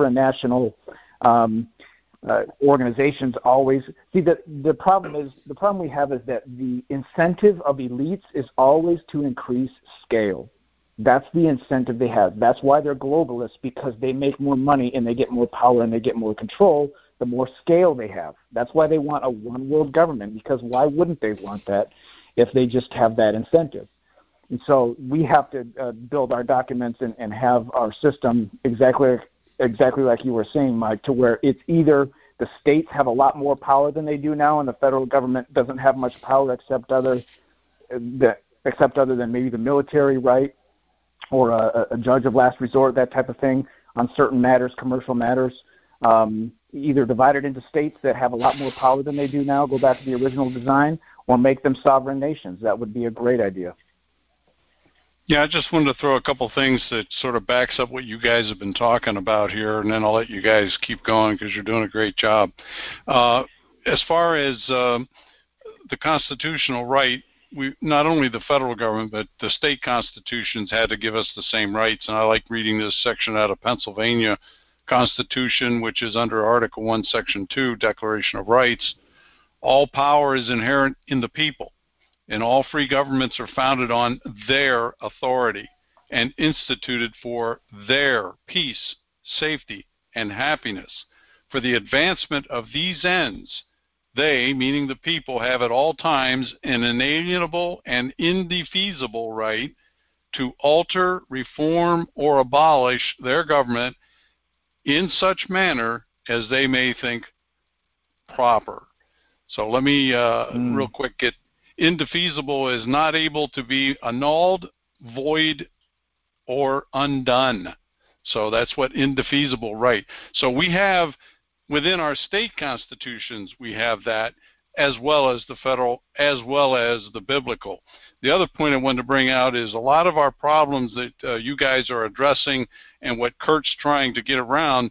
organizations always. See, the problem we have is that the incentive of elites is always to increase scale. That's the incentive they have. That's why they're globalists, because they make more money and they get more power and they get more control the more scale they have. That's why they want a one world government, because why wouldn't they want that if they just have that incentive? And so we have to build our documents and have our system exactly like you were saying, Mike, to where it's either the states have a lot more power than they do now, and the federal government doesn't have much power except other than maybe the military, right, or a judge of last resort, that type of thing, on certain matters, commercial matters. Either divided into states that have a lot more power than they do now, go back to the original design, or make them sovereign nations. That would be a great idea. Yeah, I just wanted to throw a couple things that sort of backs up what you guys have been talking about here, and then I'll let you guys keep going because you're doing a great job. As far as the constitutional right, we not only the federal government, but the state constitutions had to give us the same rights. And I like reading this section out of Pennsylvania Constitution, which is under Article 1, Section 2, Declaration of Rights. All power is inherent in the people, and all free governments are founded on their authority and instituted for their peace, safety, and happiness. For the advancement of these ends, they, meaning the people, have at all times an inalienable and indefeasible right to alter, reform, or abolish their government in such manner as they may think proper. So let me real quick get indefeasible is not able to be annulled, void, or undone. So that's what indefeasible right. So we have within our state constitutions, we have that, as well as the federal, as well as the biblical. The other point I wanted to bring out is a lot of our problems that you guys are addressing and what Kurt's trying to get around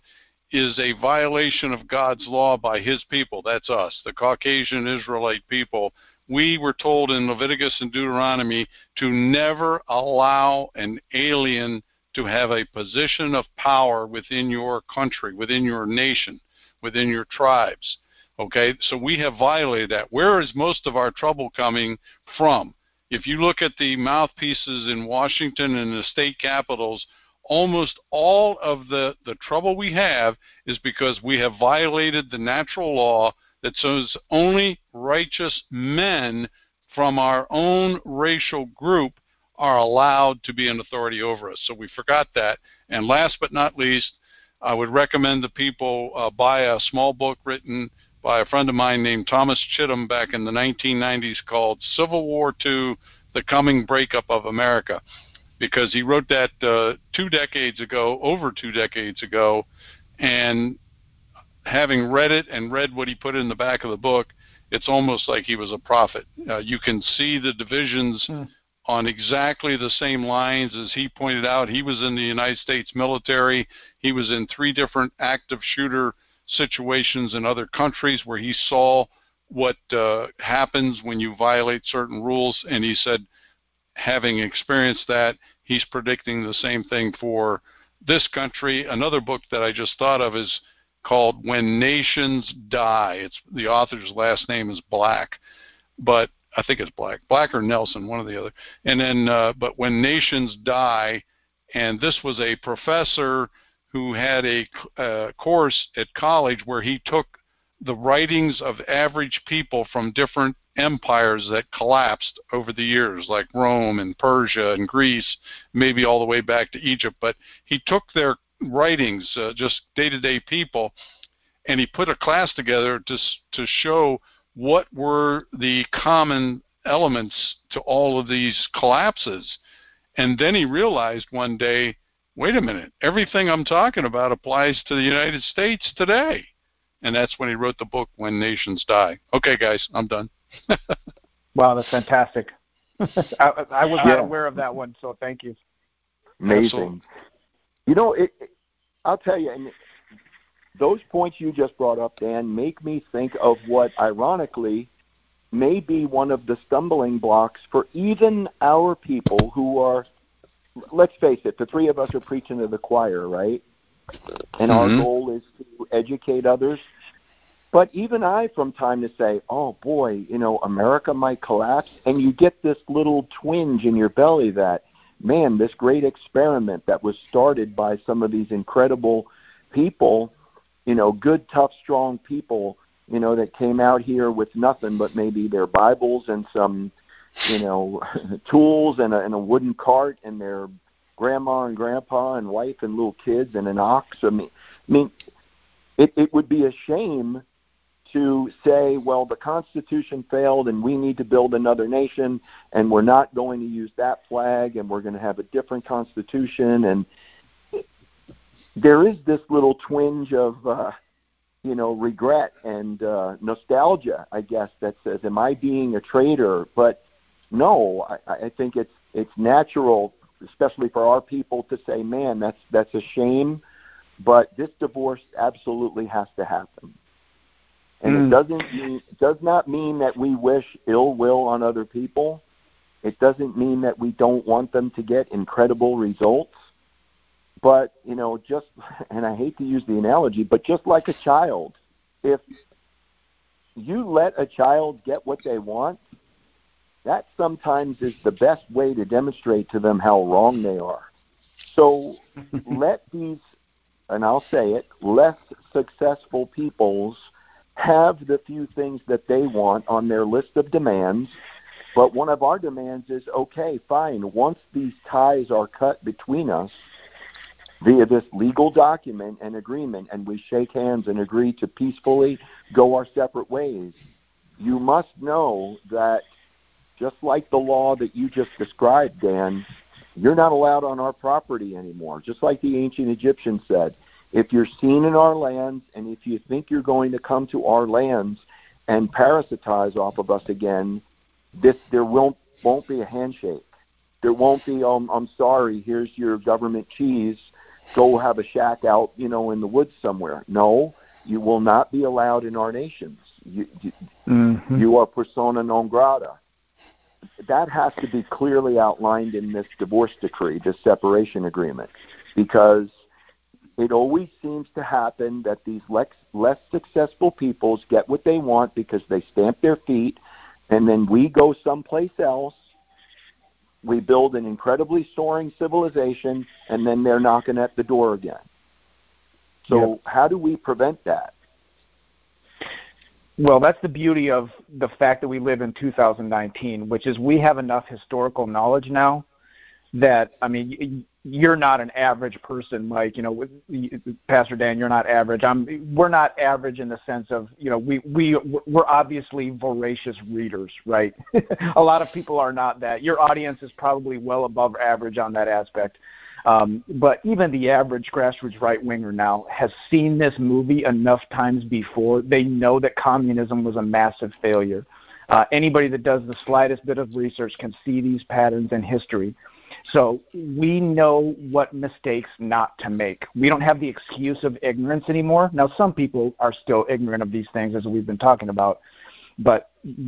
is a violation of God's law by his people. That's us, the Caucasian Israelite people. We were told in Leviticus and Deuteronomy to never allow an alien to have a position of power within your country, within your nation, within your tribes. Okay, so we have violated that. Where is most of our trouble coming from? If you look at the mouthpieces in Washington and the state capitals, almost all of the trouble we have is because we have violated the natural law that says only righteous men from our own racial group are allowed to be an authority over us. So we forgot that. And last but not least, I would recommend the people buy a small book written by a friend of mine named Thomas Chittum back in the 1990s called Civil War II, The Coming Breakup of America, because he wrote that over 2 decades ago, and having read it and read what he put in the back of the book, it's almost like he was a prophet. You can see the divisions on exactly the same lines as he pointed out. He was in the United States military. He was in 3 different active shooter situations in other countries where he saw what happens when you violate certain rules, and he said, having experienced that, he's predicting the same thing for this country. Another book that I just thought of is called When Nations Die. It's the author's last name is Black, but I think it's Black or Nelson, one or the other. And then, but When Nations Die, and this was a professor who had a course at college where he took the writings of average people from different empires that collapsed over the years, like Rome and Persia and Greece, maybe all the way back to Egypt. But he took their writings, just day-to-day people, and he put a class together to show what were the common elements to all of these collapses. And then he realized one day, wait a minute, everything I'm talking about applies to the United States today. And that's when he wrote the book, When Nations Die. Okay, guys, I'm done. Wow, that's fantastic. I was not aware of that one, so thank you. Amazing. Absolutely. You know, I'll tell you, and those points you just brought up, Dan, make me think of what, ironically, may be one of the stumbling blocks for even our people who are, let's face it, the 3 of us are preaching to the choir, right? And our goal is to educate others. But even I, from time to say, oh boy, you know, America might collapse, and you get this little twinge in your belly that, man, this great experiment that was started by some of these incredible people, you know, good, tough, strong people, you know, that came out here with nothing but maybe their Bibles and some, you know, tools and a wooden cart and their grandma and grandpa and wife and little kids and an ox. I mean, it would be a shame to say, well, the Constitution failed and we need to build another nation and we're not going to use that flag and we're going to have a different Constitution. And there is this little twinge of, you know, regret and nostalgia, I guess, that says, am I being a traitor? But no, I think it's natural, especially for our people, to say, man, that's a shame, but this divorce absolutely has to happen. And it does not mean that we wish ill will on other people. It doesn't mean that we don't want them to get incredible results. But, you know, just, and I hate to use the analogy, but just like a child, if you let a child get what they want, that sometimes is the best way to demonstrate to them how wrong they are. So let these, and I'll say it, less successful peoples have the few things that they want on their list of demands, but one of our demands is, okay, fine, once these ties are cut between us via this legal document and agreement, and we shake hands and agree to peacefully go our separate ways, you must know that just like the law that you just described, Dan, you're not allowed on our property anymore. Just like the ancient Egyptians said, if you're seen in our lands and if you think you're going to come to our lands and parasitize off of us again, there won't be a handshake. There won't be, I'm sorry, here's your government cheese. go have a shack out, in the woods somewhere. No, you will not be allowed in our nations. You are persona non grata. That has to be clearly outlined in this divorce decree, this separation agreement, because it always seems to happen that these less successful peoples get what they want because they stamp their feet, and then we go someplace else. We build an incredibly soaring civilization, and then they're knocking at the door again. So how do we prevent that? Well, that's the beauty of the fact that we live in 2019, which is we have enough historical knowledge now that, you're not an average person, Mike. Pastor Dan, you're not average. We're not average in the sense of, we're obviously voracious readers, right? A lot of people are not that. Your audience is probably well above average on that aspect. But even the average grassroots right-winger now has seen this movie enough times before. They know that communism was a massive failure. Anybody that does the slightest bit of research can see these patterns in history. So we know what mistakes not to make. We don't have the excuse of ignorance anymore. Now, some people are still ignorant of these things, as we've been talking about. But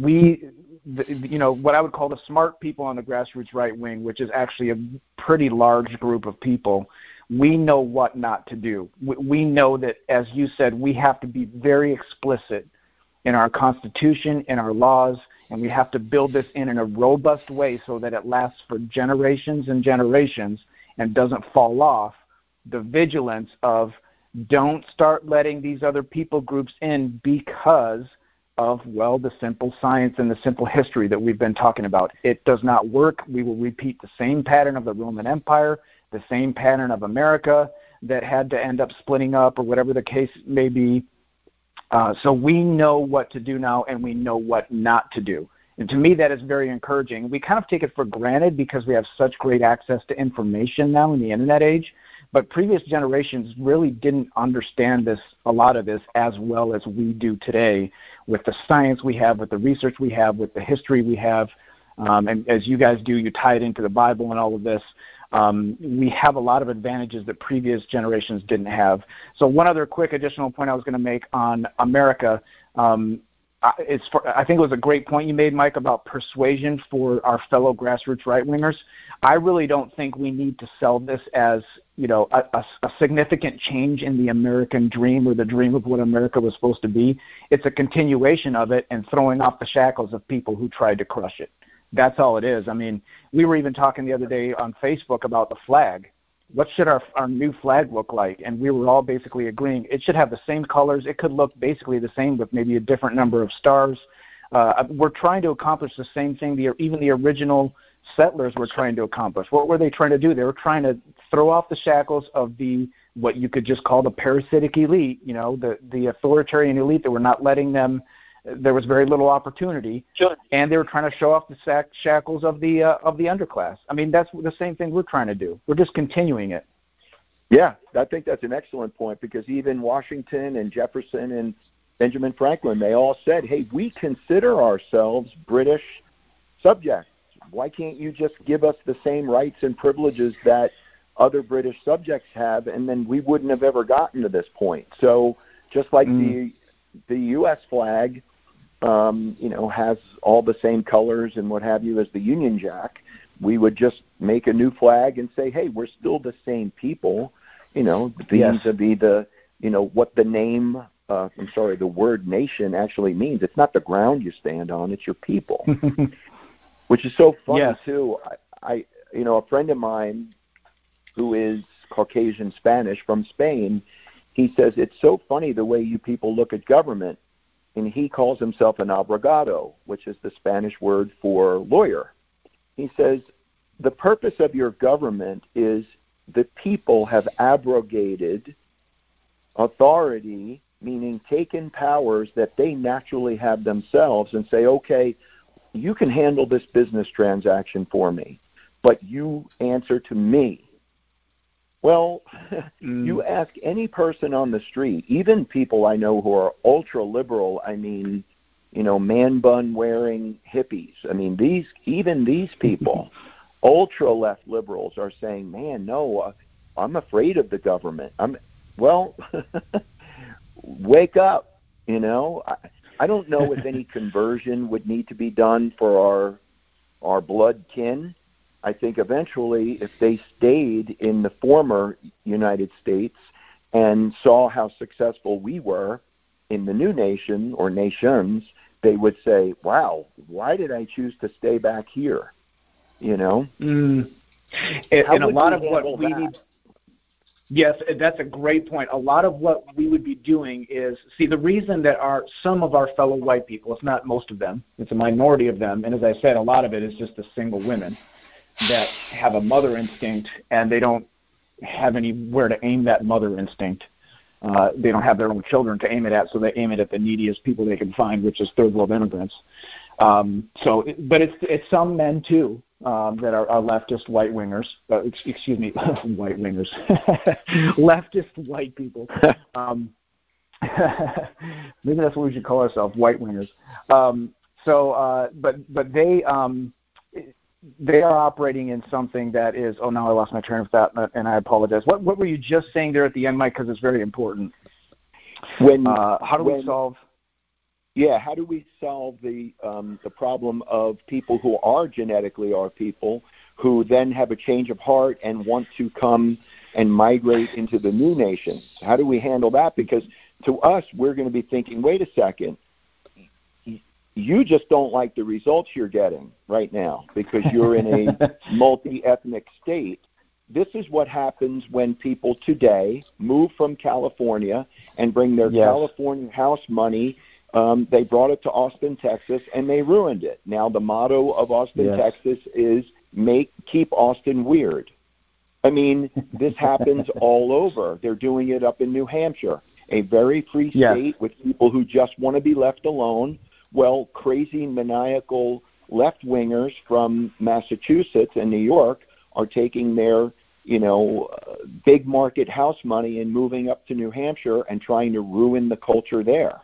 what I would call the smart people on the grassroots right wing, which is actually a pretty large group of people, we know what not to do. We know that, as you said, we have to be very explicit in our Constitution, in our laws, and we have to build this in a robust way so that it lasts for generations and generations and doesn't fall off. The vigilance of don't start letting these other people groups in because of, the simple science and the simple history that we've been talking about. It does not work. We will repeat the same pattern of the Roman Empire, the same pattern of America that had to end up splitting up or whatever the case may be. So we know what to do now, and we know what not to do. And to me, that is very encouraging. We kind of take it for granted because we have such great access to information now in the internet age. But previous generations really didn't understand a lot of this as well as we do today with the science we have, with the research we have, with the history we have. And as you guys do, you tie it into the Bible and all of this. We have a lot of advantages that previous generations didn't have. So one other quick additional point I was going to make on America, I think it was a great point you made, Mike, about persuasion for our fellow grassroots right-wingers. I really don't think we need to sell this as, a significant change in the American dream or the dream of what America was supposed to be. It's a continuation of it and throwing off the shackles of people who tried to crush it. That's all it is. We were even talking the other day on Facebook about the flag. What should our new flag look like? And we were all basically agreeing it should have the same colors. It could look basically the same with maybe a different number of stars. We're trying to accomplish the same thing even the original settlers were trying to accomplish. What were they trying to do? They were trying to throw off the shackles of what you could just call the parasitic elite, the authoritarian elite that were not letting them. There was very little opportunity, and they were trying to show off the shackles of the underclass. That's the same thing we're trying to do. We're just continuing it. Yeah, I think that's an excellent point, because even Washington and Jefferson and Benjamin Franklin, they all said, hey, we consider ourselves British subjects. Why can't you just give us the same rights and privileges that other British subjects have, and then we wouldn't have ever gotten to this point. So just like the U.S. flag, has all the same colors and what have you as the Union Jack, we would just make a new flag and say, hey, we're still the same people, vis-a-vis the, what the name, the word nation actually means. It's not the ground you stand on, it's your people, which is so funny too. I a friend of mine who is Caucasian Spanish from Spain, he says, it's so funny the way you people look at government. And he calls himself an abogado, which is the Spanish word for lawyer. He says, the purpose of your government is the people have abrogated authority, meaning taken powers that they naturally have themselves, and say, okay, you can handle this business transaction for me, but you answer to me. Well, you ask any person on the street, even people I know who are ultra-liberal, man-bun wearing hippies. These people, ultra-left liberals, are saying, man, no, I'm afraid of the government. Well, wake up, you know. I don't know if any conversion would need to be done for our blood kin. I think eventually, if they stayed in the former United States and saw how successful we were in the new nation or nations, they would say, wow, why did I choose to stay back here? You know? And a lot of what we need... Yes, that's a great point. A lot of what we would be doing is, see, the reason that some of our fellow white people, it's not most of them, it's a minority of them, and as I said, a lot of it is just the single women that have a mother instinct, and they don't have anywhere to aim that mother instinct. They don't have their own children to aim it at, so they aim it at the neediest people they can find, which is third world immigrants. But it's some men too that are leftist white wingers. Excuse me, white wingers, leftist white people. Maybe that's what we should call ourselves, white wingers. But they are operating in something that is. Oh, now I lost my train of thought, and I apologize. What were you just saying there at the end, Mike? Because it's very important. How do we solve? Yeah, how do we solve the problem of people who are genetically our people, who then have a change of heart and want to come and migrate into the new nation? How do we handle that? Because to us, we're going to be thinking, wait a second, you just don't like the results you're getting right now because you're in a multi-ethnic state. This is what happens when people today move from California and bring their California house money. They brought it to Austin, Texas, and they ruined it. Now the motto of Austin, Texas is keep Austin weird. I mean, this happens all over. They're doing it up in New Hampshire, a very free state with people who just want to be left alone. Well, crazy, maniacal left-wingers from Massachusetts and New York are taking their, big market house money and moving up to New Hampshire and trying to ruin the culture there.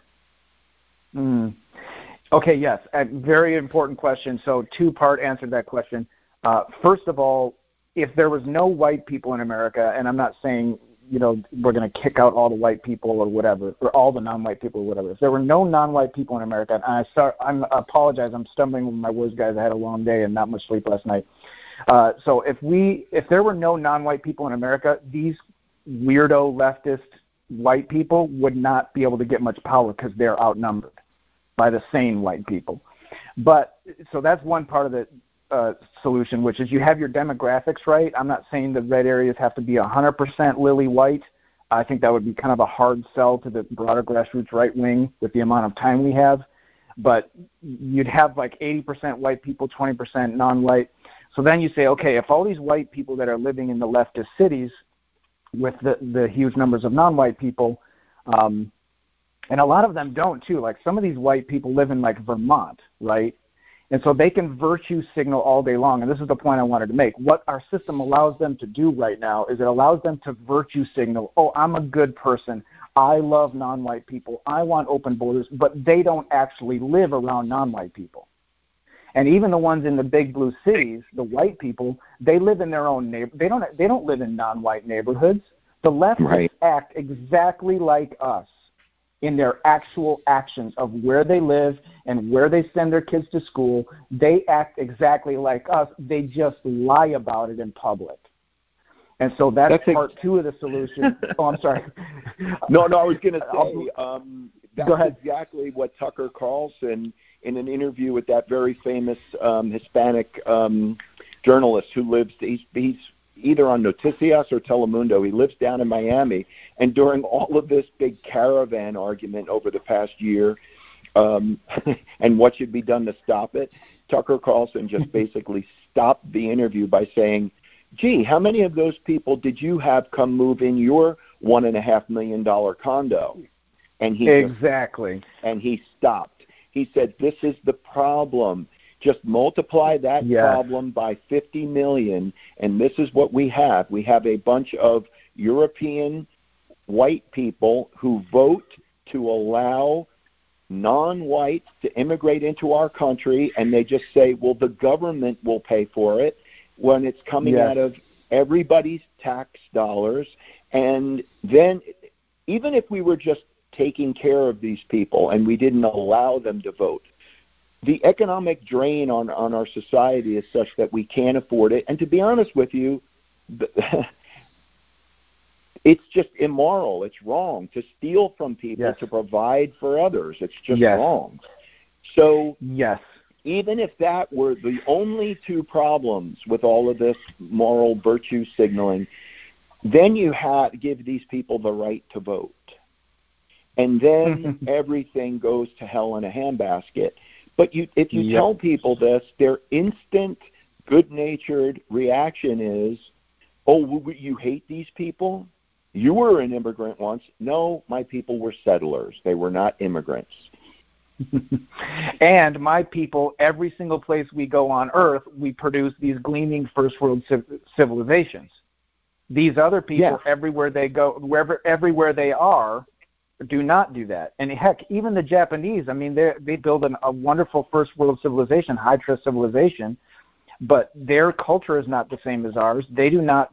Okay, yes, a very important question. So two-part answer to that question. First of all, if there was no white people in America, and I'm not saying we're going to kick out all the white people or whatever, or all the non-white people or whatever. If there were no non-white people in America, and I apologize, I'm stumbling with my words, guys. I had a long day and not much sleep last night. So if there were no non-white people in America, these weirdo leftist white people would not be able to get much power because they're outnumbered by the sane white people. But so that's one part of the solution, which is you have your demographics right. I'm not saying the red areas have to be 100% lily white. I think that would be kind of a hard sell to the broader grassroots right wing with the amount of time we have. But you'd have like 80% white people, 20% non-white. So then you say, okay, if all these white people that are living in the leftist cities with the huge numbers of non-white people, and a lot of them don't too. Like some of these white people live in like Vermont, right? And so they can virtue signal all day long. And this is the point I wanted to make. What our system allows them to do right now is it allows them to virtue signal, oh, I'm a good person. I love non-white people. I want open borders. But they don't actually live around non-white people. And even the ones in the big blue cities, the white people, they live in their own neighborhood. They don't live in non-white neighborhoods. The leftists act exactly like us in their actual actions of where they live and where they send their kids to school. They act exactly like us. They just lie about it in public. And so that's part two of the solution. Oh, I'm sorry. No, I was going to say that's exactly what Tucker Carlson, in an interview with that very famous Hispanic journalist who lives, he's either on Noticias or Telemundo. He lives down in Miami. And during all of this big caravan argument over the past year and what should be done to stop it, Tucker Carlson just basically stopped the interview by saying, gee, how many of those people did you have come move in your $1.5 million condo? And he and he stopped. He said, this is the problem. Just multiply that problem by 50 million, and this is what we have. We have a bunch of European white people who vote to allow non-whites to immigrate into our country, and they just say, well, the government will pay for it when it's coming out of everybody's tax dollars. And then even if we were just taking care of these people and we didn't allow them to vote, the economic drain on our society is such that we can't afford it. And to be honest with you, it's just immoral. It's wrong to steal from people to provide for others. It's just wrong. So even if that were the only two problems with all of this moral virtue signaling, then you give these people the right to vote. And then everything goes to hell in a handbasket. But if you tell people this, their instant, good-natured reaction is, oh, you hate these people? You were an immigrant once. No, my people were settlers. They were not immigrants. And my people, every single place we go on Earth, we produce these gleaming first-world civilizations. These other people, everywhere they go, everywhere they are, do not do that. And heck, even the Japanese, I mean, they build a wonderful first world civilization, high trust civilization, but their culture is not the same as ours. They do not,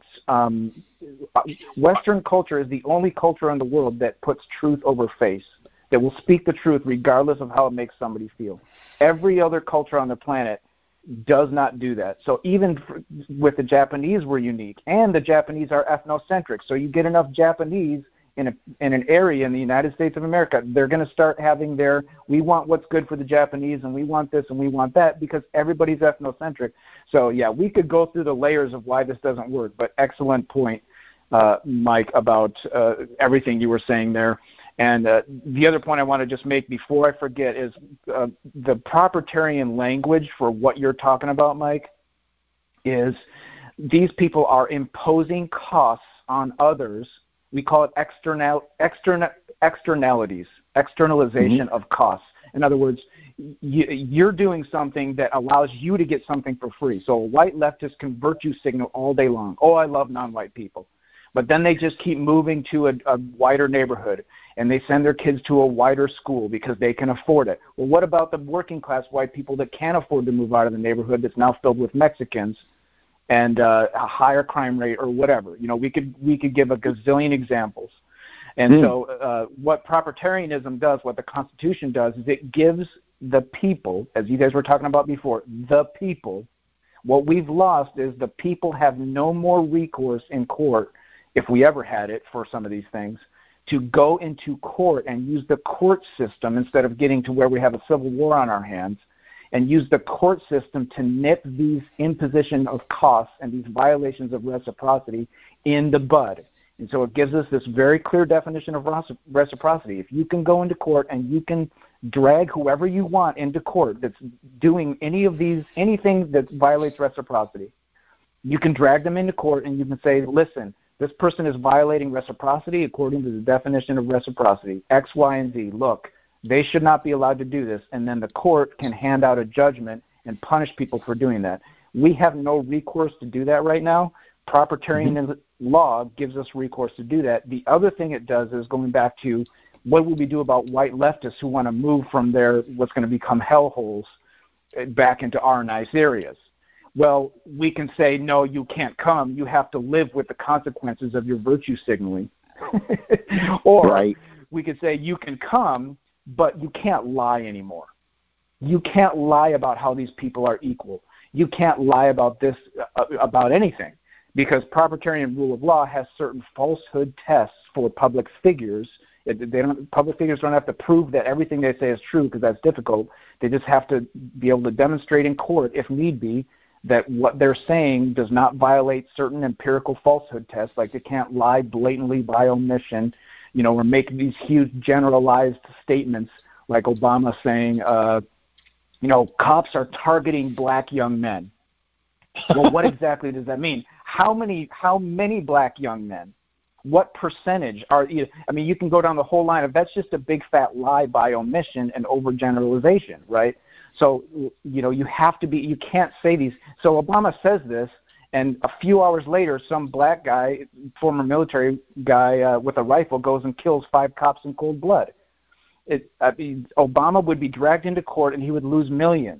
Western culture is the only culture in the world that puts truth over face, that will speak the truth regardless of how it makes somebody feel. Every other culture on the planet does not do that. So even with the Japanese, we're unique. And the Japanese are ethnocentric. So you get enough Japanese in an area in the United States of America, they're going to start having we want what's good for the Japanese, and we want this and we want that, because everybody's ethnocentric. So, we could go through the layers of why this doesn't work, but excellent point, Mike, about everything you were saying there. And the other point I want to just make before I forget is the proprietarian language for what you're talking about, Mike, is these people are imposing costs on others. We call it externalities, externalization of costs. In other words, you're doing something that allows you to get something for free. So a white leftist can virtue signal all day long. Oh, I love non-white people. But then they just keep moving to a wider neighborhood, and they send their kids to a wider school because they can afford it. Well, what about the working class white people that can't afford to move out of the neighborhood that's now filled with Mexicans and a higher crime rate or whatever? We could give a gazillion examples. And so what proprietarianism does, what the Constitution does, is it gives the people, as you guys were talking about before, the people, what we've lost is the people have no more recourse in court, if we ever had it for some of these things, to go into court and use the court system instead of getting to where we have a civil war on our hands, and use the court system to nip these imposition of costs and these violations of reciprocity in the bud. And so it gives us this very clear definition of reciprocity. If you can go into court and you can drag whoever you want into court that's doing anything that violates reciprocity, you can drag them into court and you can say, listen, this person is violating reciprocity according to the definition of reciprocity, X, Y, and Z. Look, they should not be allowed to do this, and then the court can hand out a judgment and punish people for doing that. We have no recourse to do that right now. Proprietarian law gives us recourse to do that. The other thing it does is going back to what will we do about white leftists who want to move from what's going to become hellholes back into our nice areas. Well, we can say, no, you can't come. You have to live with the consequences of your virtue signaling. Or we could say you can come, but you can't lie anymore. You can't lie about how these people are equal. You can't lie about this, about anything, because proprietarian rule of law has certain falsehood tests for public figures. Public figures don't have to prove that everything they say is true, because that's difficult. They just have to be able to demonstrate in court, if need be, that what they're saying does not violate certain empirical falsehood tests, like they can't lie blatantly by omission, or make these huge generalized statements like Obama saying, cops are targeting black young men. Well, what exactly does that mean? How many black young men? What percentage you can go down the whole line of that's just a big fat lie by omission and overgeneralization, right? So, you can't say these. So Obama says this, and a few hours later, some black guy, former military guy with a rifle, goes and kills 5 cops in cold blood. Obama would be dragged into court, and he would lose millions.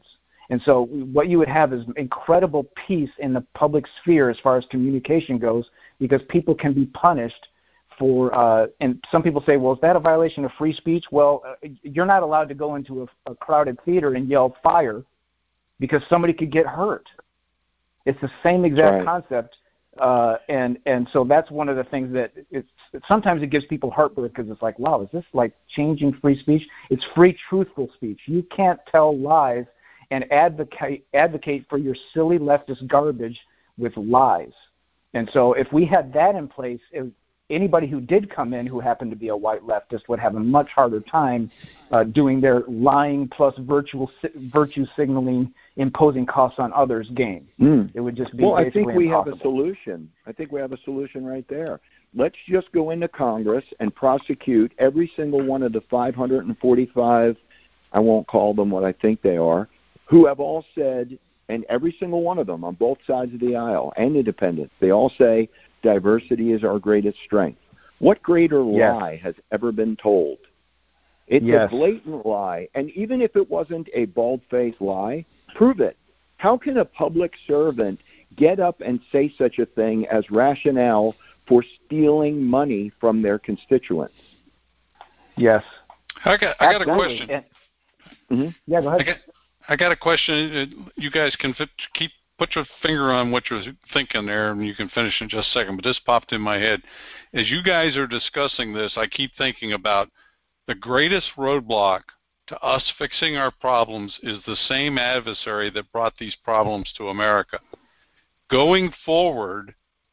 And so what you would have is incredible peace in the public sphere as far as communication goes, because people can be punished for, and some people say, well, is that a violation of free speech? Well, you're not allowed to go into a crowded theater and yell fire because somebody could get hurt. It's the same exact concept. And so that's one of the things that sometimes it gives people heartburn, because it's like, wow, is this like changing free speech? It's free, truthful speech. You can't tell lies and advocate for your silly leftist garbage with lies. And so if we had that in place, anybody who did come in who happened to be a white leftist would have a much harder time doing their lying plus virtue signaling, imposing costs on others game. It would just be I think we impossible. have a solution. I think we have a solution right there. Let's just go into Congress and prosecute every single one of the 545, I won't call them what I think they are, who have all said, and every single one of them on both sides of the aisle and independents, they all say diversity is our greatest strength. What greater lie has ever been told? It's a blatant lie. And even if it wasn't a bald-faced lie, prove it. How can a public servant get up and say such a thing as rationale for stealing money from their constituents? Yes. I got a question. Yeah, go ahead. I got a question. You guys can put your finger on what you're thinking there, and you can finish in just a second. But this popped in my head. As you guys are discussing this, I keep thinking about the greatest roadblock to us fixing our problems is the same adversary that brought these problems to America. Going forward,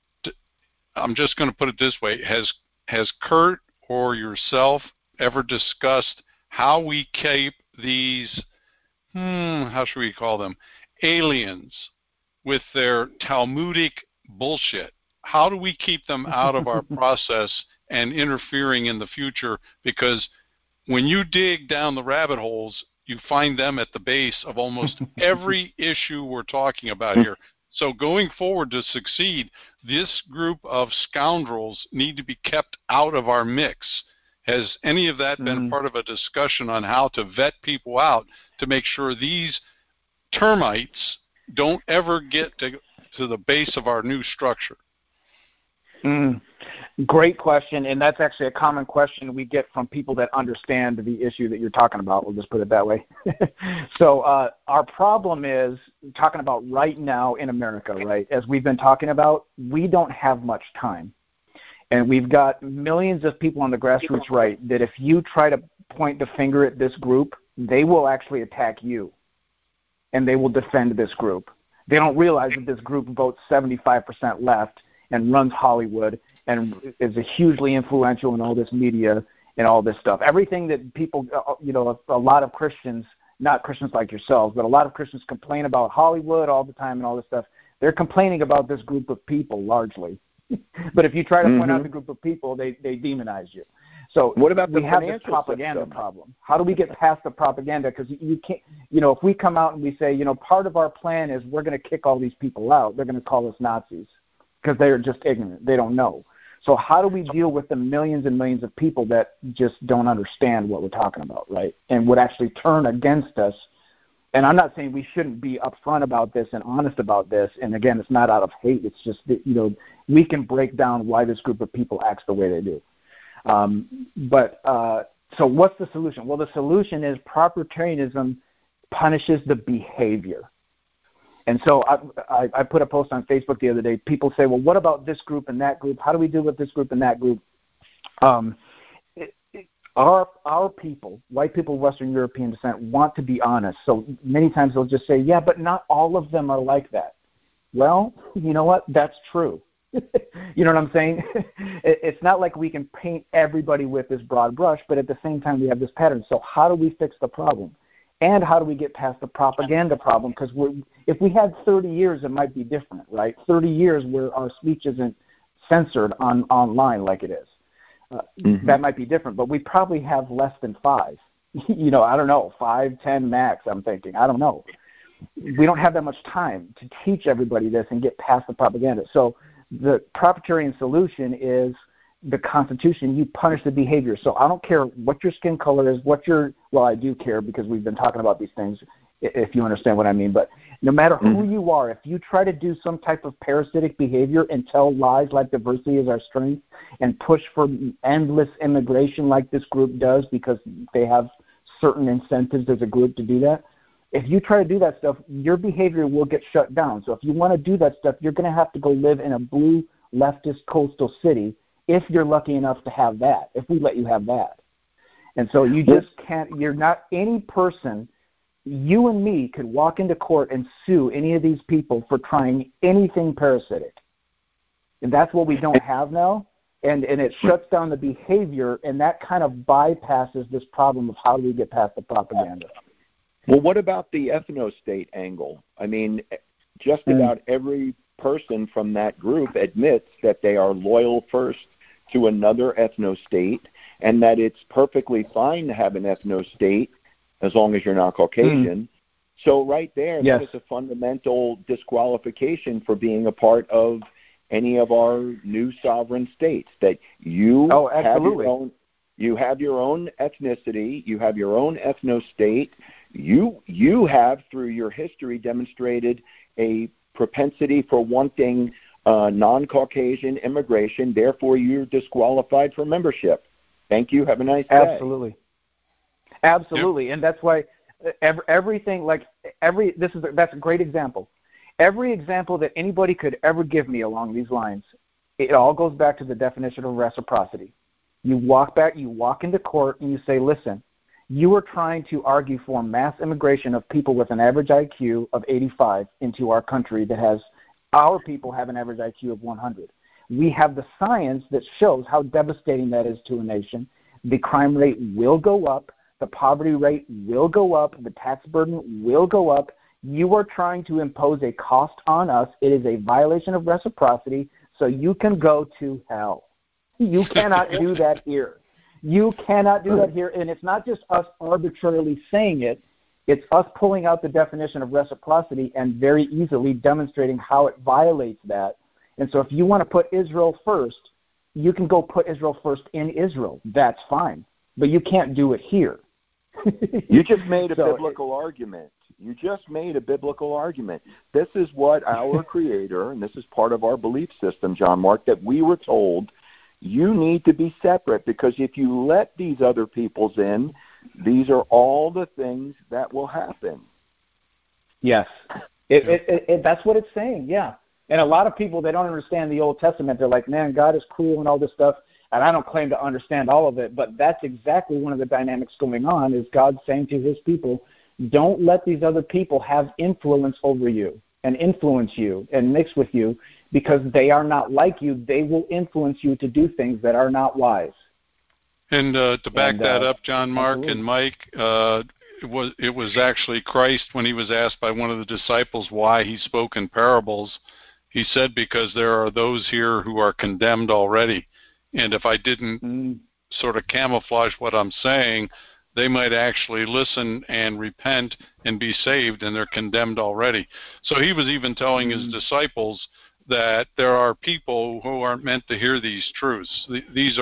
I'm just going to put it this way, has Kurt or yourself ever discussed how we keep these, how should we call them, aliens with their Talmudic bullshit? How do we keep them out of our process and interfering in the future? Because when you dig down the rabbit holes, you find them at the base of almost every issue we're talking about here. So going forward, to succeed, this group of scoundrels need to be kept out of our mix. Has any of that been part of a discussion on how to vet people out to make sure these termites don't ever get to the base of our new structure? Great question, and that's actually a common question we get from people that understand the issue that you're talking about. We'll just put it that way. So our problem is, talking about right now in America, right, as we've been talking about, we don't have much time. And we've got millions of people on the grassroots right that if you try to point the finger at this group, they will actually attack you, and they will defend this group. They don't realize that this group votes 75% left and runs Hollywood and is hugely influential in all this media and all this stuff. Everything that people, a lot of Christians, not Christians like yourselves, but a lot of Christians complain about Hollywood all the time and all this stuff. They're complaining about this group of people largely. But if you try to point out the group of people, they demonize you. So what about we have this propaganda problem? How do we get past the propaganda? Because you can't, if we come out and we say, part of our plan is we're going to kick all these people out, they're going to call us Nazis because they're just ignorant. They don't know. So how do we deal with the millions and millions of people that just don't understand what we're talking about, right, and would actually turn against us? And I'm not saying we shouldn't be upfront about this and honest about this. And again, it's not out of hate. It's just that, we can break down why this group of people acts the way they do. So what's the solution? Well, the solution is propertarianism punishes the behavior. And so I put a post on Facebook the other day. People say, well, what about this group and that group? How do we deal with this group and that group? Our people, white people of Western European descent, want to be honest. So many times they'll just say, yeah, but not all of them are like that. Well, you know what? That's true. You know what I'm saying? It's not like we can paint everybody with this broad brush, but at the same time we have this pattern. So how do we fix the problem? And how do we get past the propaganda problem? Because if we had 30 years, it might be different, right? 30 years where our speech isn't censored online like it is. That might be different, but we probably have less than 5. I don't know, 5, 10 max, I'm thinking. I don't know. We don't have that much time to teach everybody this and get past the propaganda. So the proprietarian solution is the Constitution. You punish the behavior. So I don't care what your skin color is, well, I do care because we've been talking about these things. if you understand what I mean. But no matter who you are, if you try to do some type of parasitic behavior and tell lies like diversity is our strength and push for endless immigration like this group does because they have certain incentives as a group to do that, if you try to do that stuff, your behavior will get shut down. So if you want to do that stuff, you're going to have to go live in a blue leftist coastal city if you're lucky enough to have that, if we let you have that. And so you just can't, you're not any person. You and me could walk into court and sue any of these people for trying anything parasitic. And that's what we don't have now. And it shuts down the behavior, and that kind of bypasses this problem of how do we get past the propaganda. Well, what about the ethno-state angle? I mean, just about every person from that group admits that they are loyal first to another ethno-state and that it's perfectly fine to have an ethno-state as long as you're not Caucasian. So right there, that is a fundamental disqualification for being a part of any of our new sovereign states, that you have your own ethnicity, you have your own ethno-state. You have, through your history, demonstrated a propensity for wanting non-Caucasian immigration. Therefore, you're disqualified for membership. Thank you. Have a nice day. Absolutely. And that's why everything, that's a great example. Every example that anybody could ever give me along these lines, it all goes back to the definition of reciprocity. You walk into court and you say, listen, you are trying to argue for mass immigration of people with an average IQ of 85 into our country that has, our people have an average IQ of 100. We have the science that shows how devastating that is to a nation. The crime rate will go up. The poverty rate will go up. The tax burden will go up. You are trying to impose a cost on us. It is a violation of reciprocity, so you can go to hell. You cannot do that here. You cannot do that here, and it's not just us arbitrarily saying it. It's us pulling out the definition of reciprocity and very easily demonstrating how it violates that. And so if you want to put Israel first, you can go put Israel first in Israel. That's fine. But you can't do it here. You just made a biblical argument. You just made a biblical argument. This is what our Creator, and this is part of our belief system, John Mark, that we were told you need to be separate, because if you let these other peoples in, these are all the things that will happen. Yes. That's what it's saying, yeah. And a lot of people, they don't understand the Old Testament. They're like, man, God is cruel and all this stuff. And I don't claim to understand all of it, but that's exactly one of the dynamics going on, is God saying to his people, don't let these other people have influence over you and influence you and mix with you, because they are not like you. They will influence you to do things that are not wise. And to back that up, John Mark absolutely. and Mike, it was actually Christ, when he was asked by one of the disciples why he spoke in parables. He said, because there are those here who are condemned already. And if I didn't sort of camouflage what I'm saying, they might actually listen and repent and be saved, and they're condemned already. So he was even telling his disciples that there are people who aren't meant to hear these truths. This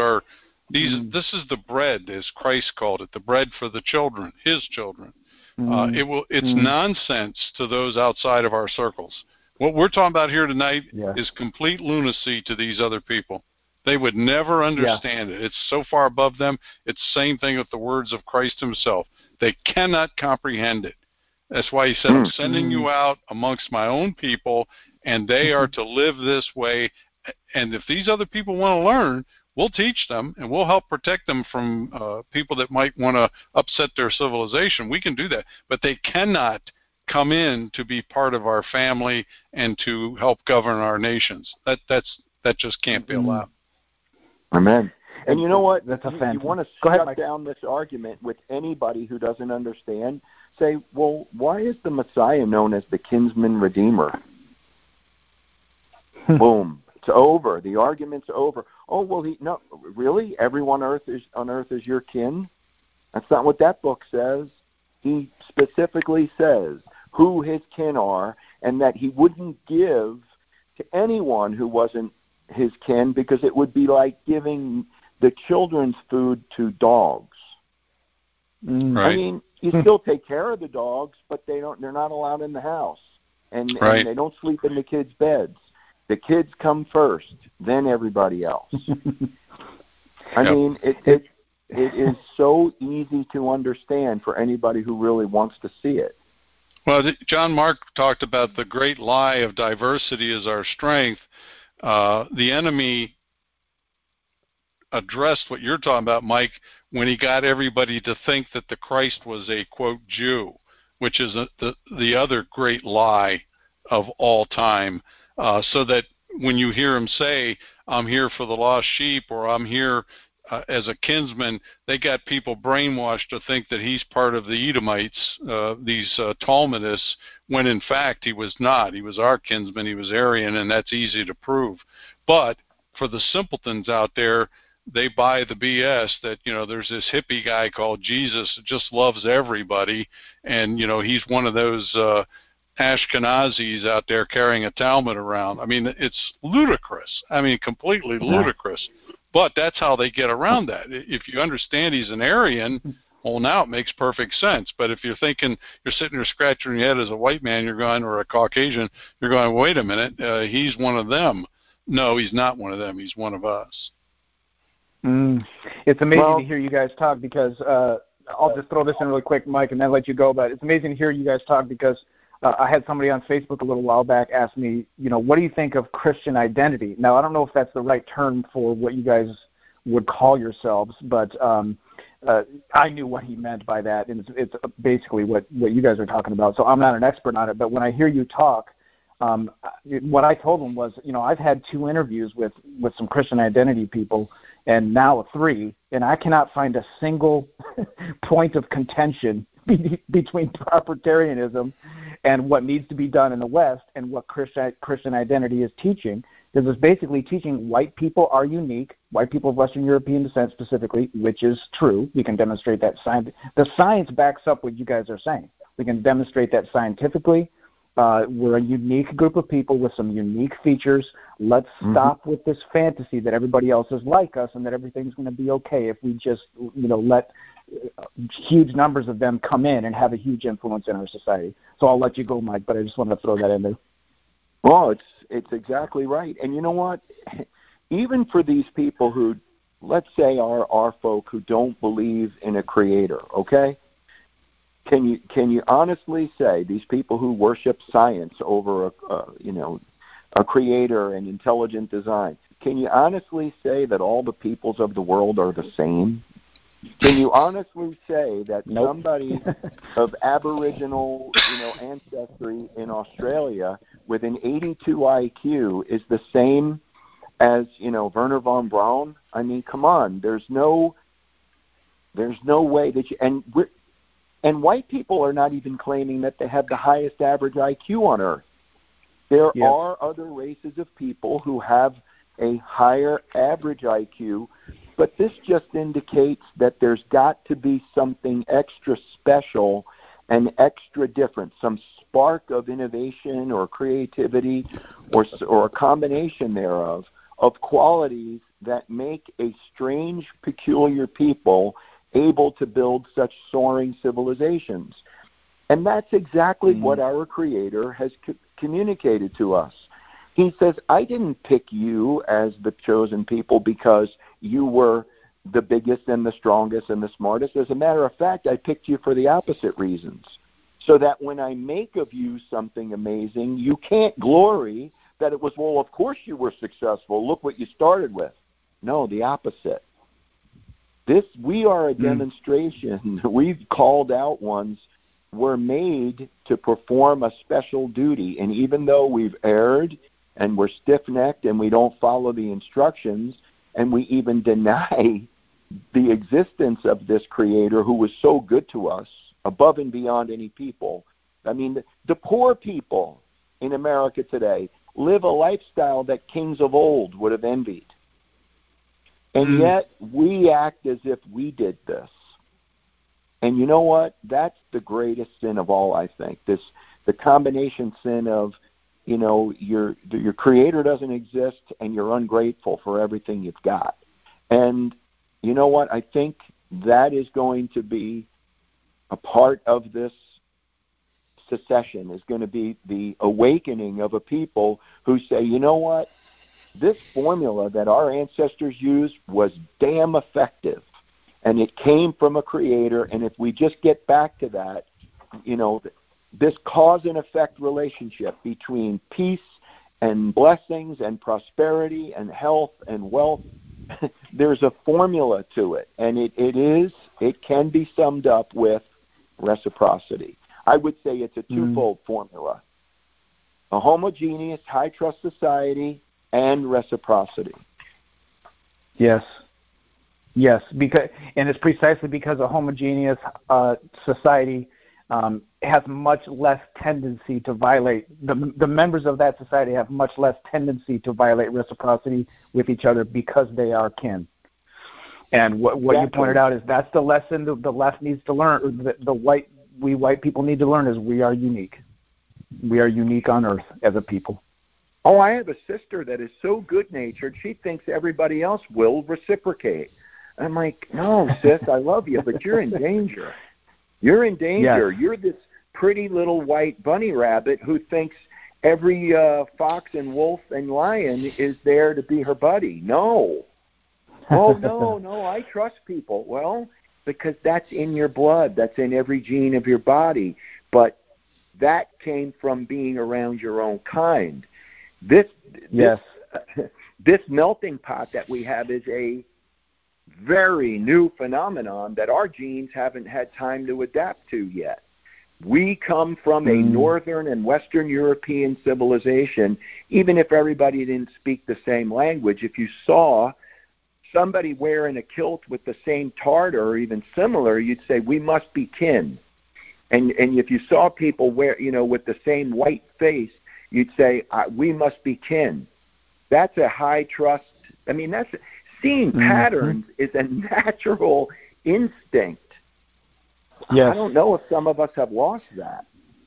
is the bread, as Christ called it, the bread for the children, his children. It's nonsense to those outside of our circles. What we're talking about here tonight is complete lunacy to these other people. They would never understand it. It's so far above them. It's the same thing with the words of Christ himself. They cannot comprehend it. That's why he said, I'm sending you out amongst my own people, and they are to live this way. And if these other people want to learn, we'll teach them, and we'll help protect them from people that might want to upset their civilization. We can do that. But they cannot come in to be part of our family and to help govern our nations. That just can't be allowed. Amen. And you know what? That's a you want to shut down this argument with anybody who doesn't understand. Say, well, why is the Messiah known as the kinsman redeemer? Boom. It's over. The argument's over. Oh, well, really? Everyone on earth is your kin? That's not what that book says. He specifically says who his kin are, and that he wouldn't give to anyone who wasn't his kin, because it would be like giving the children's food to dogs. Right. I mean, you still take care of the dogs, but they're not allowed in the house, and they don't sleep in the kids' beds. The kids come first, then everybody else. I mean, it is so easy to understand for anybody who really wants to see it. Well, John Mark talked about the great lie of diversity is our strength. The enemy addressed what you're talking about, Mike, when he got everybody to think that the Christ was a, quote, Jew, which is the other great lie of all time, so that when you hear him say, I'm here for the lost sheep, or I'm here as a kinsman, they got people brainwashed to think that he's part of the Edomites, these Talmudists, when in fact he was not. He was our kinsman, he was Aryan, and that's easy to prove. But for the simpletons out there, they buy the BS that, there's this hippie guy called Jesus that just loves everybody, and, he's one of those Ashkenazis out there carrying a Talmud around. I mean, it's ludicrous. I mean, completely ludicrous. But that's how they get around that. If you understand he's an Aryan, well, now it makes perfect sense. But if you're thinking, you're sitting there scratching your head as a white man, or a Caucasian, you're going, wait a minute, he's one of them. No, he's not one of them. He's one of us. It's amazing to hear you guys talk because I'll just throw this in really quick, Mike, and then let you go. But it's amazing to hear you guys talk because I had somebody on Facebook a little while back ask me, what do you think of Christian identity? Now, I don't know if that's the right term for what you guys would call yourselves, but I knew what he meant by that, and it's basically what you guys are talking about. So I'm not an expert on it, but when I hear you talk, what I told him was, I've had 2 interviews with some Christian identity people, and now 3, and I cannot find a single point of contention between proprietarianism and what needs to be done in the West and what Christian identity is teaching. Because it's basically teaching white people are unique, white people of Western European descent specifically, which is true. We can demonstrate that. The science backs up what you guys are saying. We can demonstrate that scientifically. We're a unique group of people with some unique features. Let's stop with this fantasy that everybody else is like us and that everything's going to be okay if we just, let huge numbers of them come in and have a huge influence in our society. So I'll let you go, Mike, but I just wanted to throw that in there. Well, it's exactly right. And you know what? Even for these people who, let's say, are our folk who don't believe in a creator, okay? Can you honestly say these people who worship science over a creator and intelligent design, can you honestly say that all the peoples of the world are the same? Can you honestly say that somebody of Aboriginal ancestry in Australia with an 82 IQ is the same as Wernher von Braun? I mean, come on. There's no way that you and white people are not even claiming that they have the highest average IQ on Earth. There are other races of people who have a higher average IQ, but this just indicates that there's got to be something extra special and extra different, some spark of innovation or creativity or a combination thereof of qualities that make a strange, peculiar people able to build such soaring civilizations. And that's exactly what our Creator has communicated to us. He says, I didn't pick you as the chosen people because you were the biggest and the strongest and the smartest. As a matter of fact, I picked you for the opposite reasons, so that when I make of you something amazing, you can't glory that it was, well, of course you were successful. Look what you started with. No, the opposite. We are a demonstration. We've called out ones. We're made to perform a special duty. And even though we've erred and we're stiff-necked and we don't follow the instructions and we even deny the existence of this Creator who was so good to us, above and beyond any people. I mean, the poor people in America today live a lifestyle that kings of old would have envied. And yet we act as if we did this. And you know what? That's the greatest sin of all, I think. The combination sin of, your Creator doesn't exist and you're ungrateful for everything you've got. And you know what? I think that is going to be a part of this secession is going to be the awakening of a people who say, you know what, this formula that our ancestors used was damn effective, and it came from a creator, and if we just get back to that, you know, this cause and effect relationship between peace and blessings and prosperity and health and wealth, there's a formula to it, and it can be summed up with reciprocity. I would say it's a twofold formula: a homogeneous, high-trust society and reciprocity. Yes, and it's precisely because a homogeneous society has much less tendency to violate, the members of that society have much less tendency to violate reciprocity with each other because they are kin. And what you pointed out is that's the lesson the left needs to learn, or we white people need to learn, is we are unique. We are unique on earth as a people. Oh, I have a sister that is so good-natured, she thinks everybody else will reciprocate. I'm like, no, sis, I love you, but you're in danger. You're in danger. Yes. You're this pretty little white bunny rabbit who thinks every fox and wolf and lion is there to be her buddy. No. Oh, no, I trust people. Well, because that's in your blood. That's in every gene of your body. But that came from being around your own kind. This melting pot that we have is a very new phenomenon that our genes haven't had time to adapt to yet. We come from a Northern and Western European civilization. Even if everybody didn't speak the same language, if you saw somebody wearing a kilt with the same tartar or even similar, you'd say, we must be kin. And if you saw people wear, with the same white face, you'd say, we must be kin. That's a high trust. I mean, seeing patterns is a natural instinct. Yes. I don't know if some of us have lost that.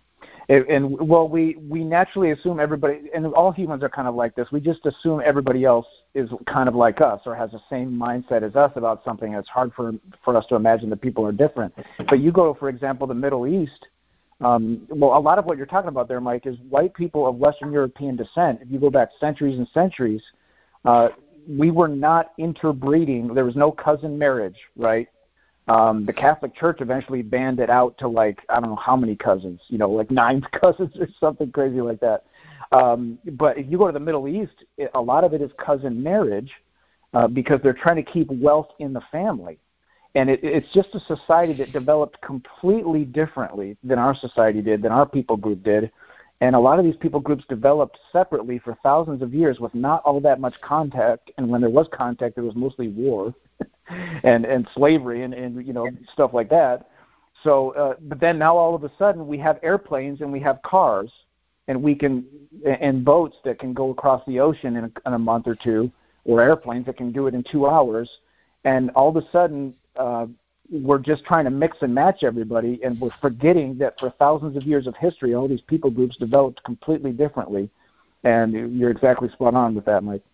We naturally assume everybody, and all humans are kind of like this, we just assume everybody else is kind of like us or has the same mindset as us about something. It's hard for us to imagine that people are different. But you go, for example, the Middle East, a lot of what you're talking about there, Mike, is white people of Western European descent. If you go back centuries and centuries, we were not interbreeding. There was no cousin marriage, right? The Catholic Church eventually banned it out to I don't know how many cousins, like 9 cousins or something crazy like that. But if you go to the Middle East, a lot of it is cousin marriage because they're trying to keep wealth in the family. And it's just a society that developed completely differently than our society did, than our people group did. And a lot of these people groups developed separately for thousands of years with not all that much contact. And when there was contact, there was mostly war and slavery and stuff like that. So, but then now all of a sudden we have airplanes and we have cars and boats that can go across the ocean in a month or two, or airplanes that can do it in 2 hours. And all of a sudden, we're just trying to mix and match everybody, and we're forgetting that for thousands of years of history, all these people groups developed completely differently. And you're exactly spot on with that, Mike.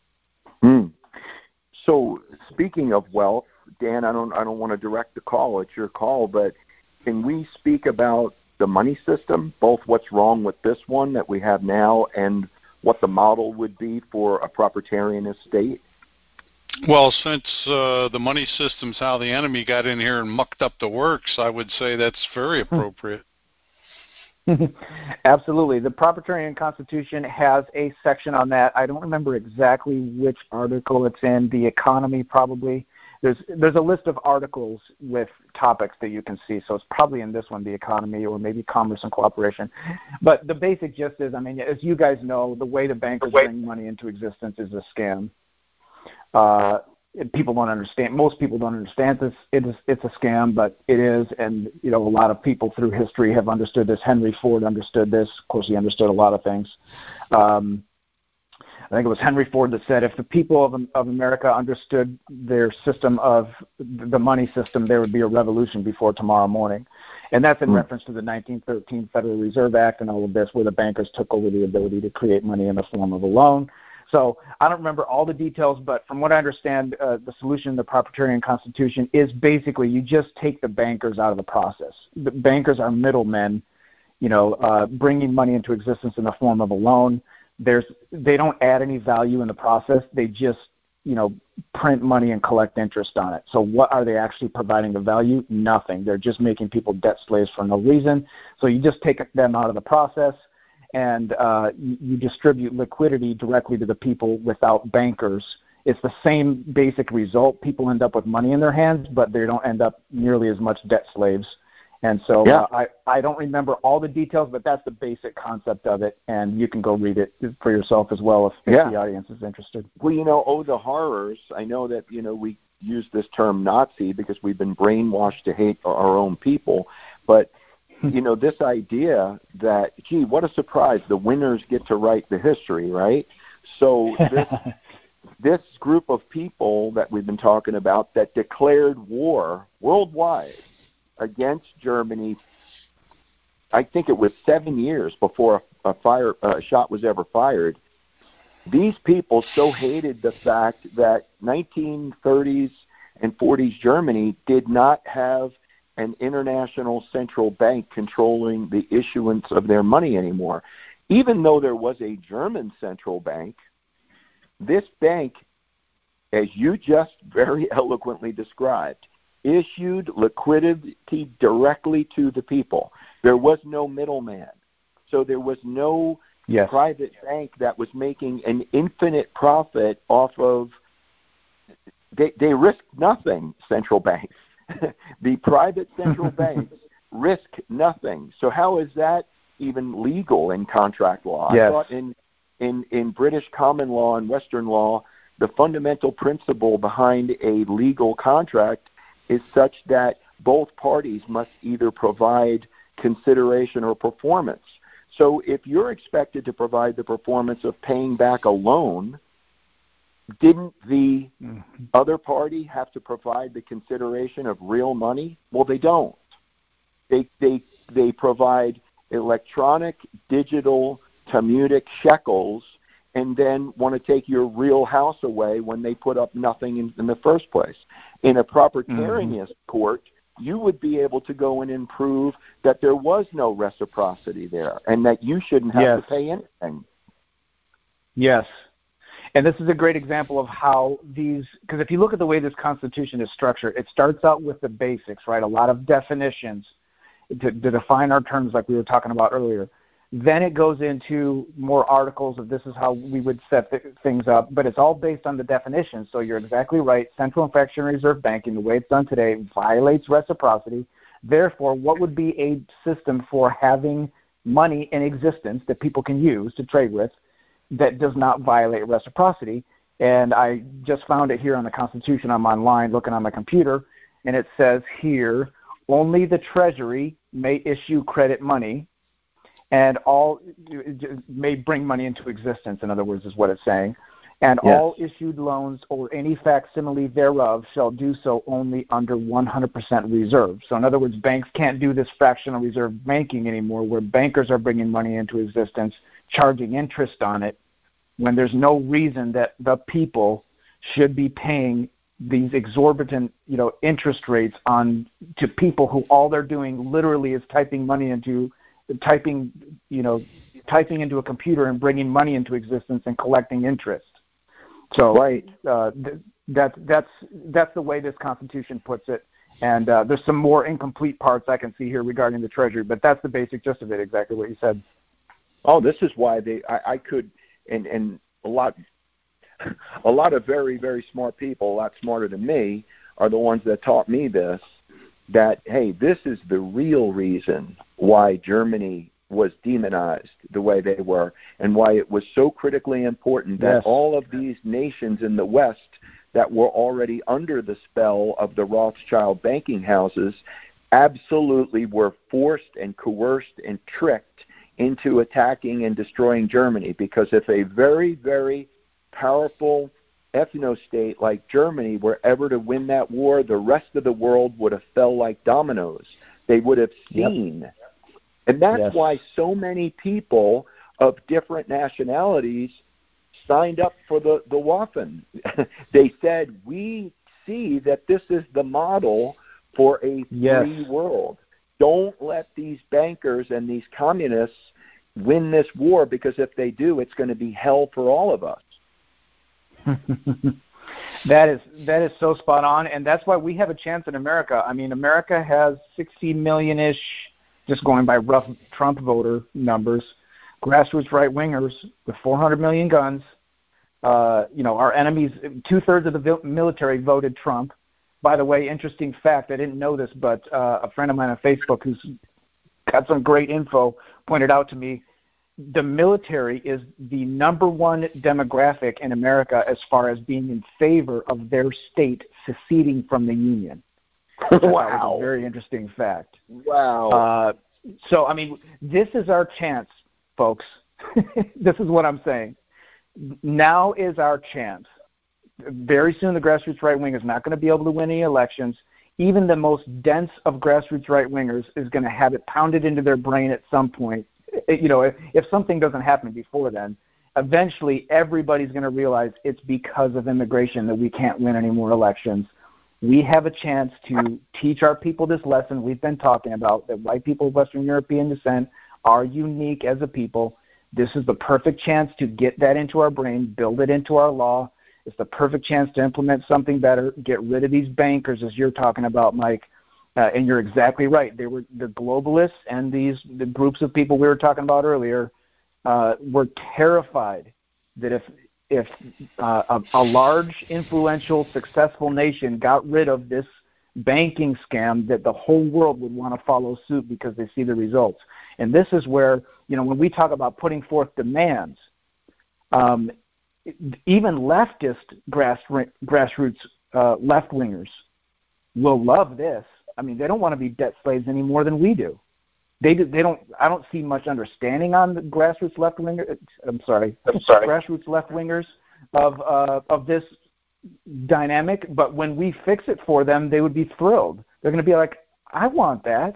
So speaking of wealth, Dan, I don't want to direct the call. It's your call, but can we speak about the money system, both what's wrong with this one that we have now and what the model would be for a propertarianist state? Well, since the money system's how the enemy got in here and mucked up the works, I would say that's very appropriate. Absolutely. The Proprietarian Constitution has a section on that. I don't remember exactly which article it's in. The Economy, probably. There's a list of articles with topics that you can see, so it's probably in this one, the Economy, or maybe Commerce and Cooperation. But the basic gist is, as you guys know, the way the bankers bring money into existence is a scam. People don't understand. Most people don't understand this. It's a scam, but it is, and a lot of people through history have understood this. Henry Ford understood this. Of course, he understood a lot of things. I think it was Henry Ford that said, if the people of America understood their system of the money system, there would be a revolution before tomorrow morning. And that's in reference to the 1913 Federal Reserve Act and all of this, where the bankers took over the ability to create money in the form of a loan. So I don't remember all the details, but from what I understand, the solution in the Proprietarian Constitution is basically you just take the bankers out of the process. The bankers are middlemen, bringing money into existence in the form of a loan. They don't add any value in the process. They just, print money and collect interest on it. So what are they actually providing the value? Nothing. They're just making people debt slaves for no reason. So you just take them out of the process, and you distribute liquidity directly to the people without bankers. It's the same basic result. People end up with money in their hands, but they don't end up nearly as much debt slaves. And so I don't remember all the details, but that's the basic concept of it, and you can go read it for yourself as well if the audience is interested. Well, the horrors, I know that, we use this term Nazi because we've been brainwashed to hate our own people, but, this idea that, gee, what a surprise, the winners get to write the history, right? So this group of people that we've been talking about that declared war worldwide against Germany, I think it was 7 years before a shot was ever fired. These people so hated the fact that 1930s and 40s Germany did not have an international central bank controlling the issuance of their money anymore. Even though there was a German central bank, this bank, as you just very eloquently described, issued liquidity directly to the people. There was no middleman. So there was no private bank that was making an infinite profit off of, they risked nothing, central banks. The private central banks risk nothing. So how is that even legal in contract law? Yes. I thought in British common law and Western law, the fundamental principle behind a legal contract is such that both parties must either provide consideration or performance. So if you're expected to provide the performance of paying back a loan, didn't the other party have to provide the consideration of real money? Well, they don't. They provide electronic, digital, Talmudic shekels, and then want to take your real house away when they put up nothing in the first place. In a proprietarianist court, you would be able to go in and prove that there was no reciprocity there and that you shouldn't have to pay anything. Yes. And this is a great example of how because if you look at the way this Constitution is structured, it starts out with the basics, right? A lot of definitions to define our terms like we were talking about earlier. Then it goes into more articles of this is how we would set things up, but it's all based on the definition. So you're exactly right. Central and fractional reserve banking, the way it's done today, violates reciprocity. Therefore, what would be a system for having money in existence that people can use to trade with that does not violate reciprocity? And I just found it here on the Constitution. I'm online looking on my computer, and it says here, only the Treasury may issue credit money, and all may bring money into existence, in other words, is what it's saying. And all issued loans or any facsimile thereof shall do so only under 100% reserve. So in other words, banks can't do this fractional reserve banking anymore where bankers are bringing money into existence, charging interest on it, when there's no reason that the people should be paying these exorbitant, interest rates to people who all they're doing literally is typing into a computer and bringing money into existence and collecting interest. So that's the way this Constitution puts it. And there's some more incomplete parts I can see here regarding the Treasury, but that's the basic gist of it, exactly what you said. Oh, this is why I could, and a lot of very, very smart people, a lot smarter than me, are the ones that taught me this, that, hey, this is the real reason why Germany was demonized the way they were and why it was so critically important that all of these nations in the West that were already under the spell of the Rothschild banking houses absolutely were forced and coerced and tricked into attacking and destroying Germany. Because if a very, very powerful ethno-state like Germany were ever to win that war, the rest of the world would have fell like dominoes. They would have seen. And that's why so many people of different nationalities signed up for the Waffen. They said, we see that this is the model for a free world. Don't let these bankers and these communists win this war, because if they do, it's going to be hell for all of us. That is so spot on, and that's why we have a chance in America. I mean, America has 60 million-ish, just going by rough Trump voter numbers, grassroots right-wingers with 400 million guns. Our enemies, 2/3 of the military voted Trump. By the way, interesting fact, I didn't know this, but a friend of mine on Facebook who's got some great info pointed out to me, the military is the number one demographic in America as far as being in favor of their state seceding from the Union. Wow. That was a very interesting fact. Wow. So, I mean, this is our chance, folks. This is what I'm saying. Now is our chance. Very soon the grassroots right wing is not going to be able to win any elections. Even the most dense of grassroots right wingers is going to have it pounded into their brain at some point. If something doesn't happen before then, eventually everybody's going to realize it's because of immigration that we can't win any more elections. We have a chance to teach our people this lesson we've been talking about, that white people of Western European descent are unique as a people. This is the perfect chance to get that into our brain, build it into our law. It's the perfect chance to implement something better, get rid of these bankers, as you're talking about, Mike. And you're exactly right. They were the globalists and the groups of people we were talking about earlier were terrified that if a large, influential, successful nation got rid of this banking scam, that the whole world would want to follow suit because they see the results. And this is where, when we talk about putting forth demands, even leftist grassroots left-wingers will love this. I mean, they don't want to be debt slaves any more than we do. They don't. I don't see much understanding on the grassroots left-wingers. Grassroots left-wingers of this dynamic. But when we fix it for them, they would be thrilled. They're going to be like, I want that.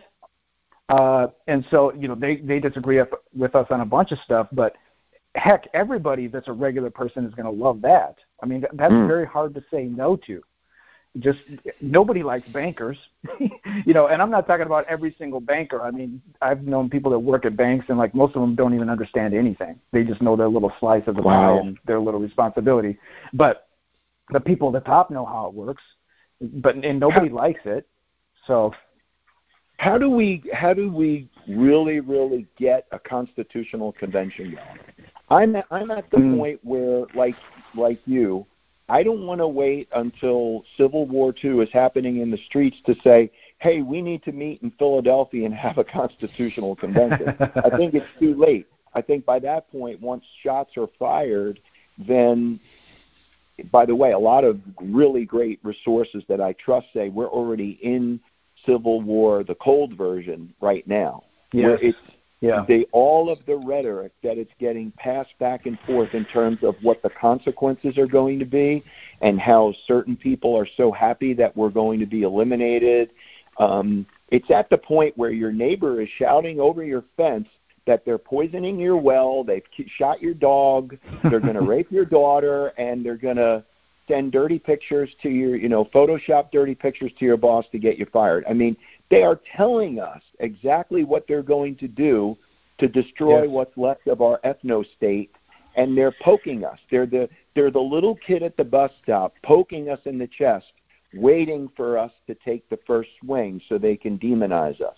And so, they disagree with us on a bunch of stuff, but heck, everybody that's a regular person is going to love that. I mean, that's very hard to say no to. Just nobody likes bankers, and I'm not talking about every single banker. I mean, I've known people that work at banks, and like most of them don't even understand anything. They just know their little slice of the pie and their little responsibility. But the people at the top know how it works, and nobody likes it. So, how do we really, really get a constitutional convention going? I'm at the point where, like you, I don't want to wait until Civil War II is happening in the streets to say, hey, we need to meet in Philadelphia and have a constitutional convention. I think it's too late. I think by that point, once shots are fired, then, by the way, a lot of really great resources that I trust say we're already in Civil War, the cold version right now. Yes. All of the rhetoric that it's getting passed back and forth in terms of what the consequences are going to be and how certain people are so happy that we're going to be eliminated. It's at the point where your neighbor is shouting over your fence that they're poisoning your well, they've shot your dog, they're going to rape your daughter, and they're going to send dirty pictures to your, Photoshop dirty pictures to your boss to get you fired. I mean, they are telling us exactly what they're going to do to destroy what's left of our ethno-state, and they're poking us. They're the little kid at the bus stop poking us in the chest, waiting for us to take the first swing so they can demonize us.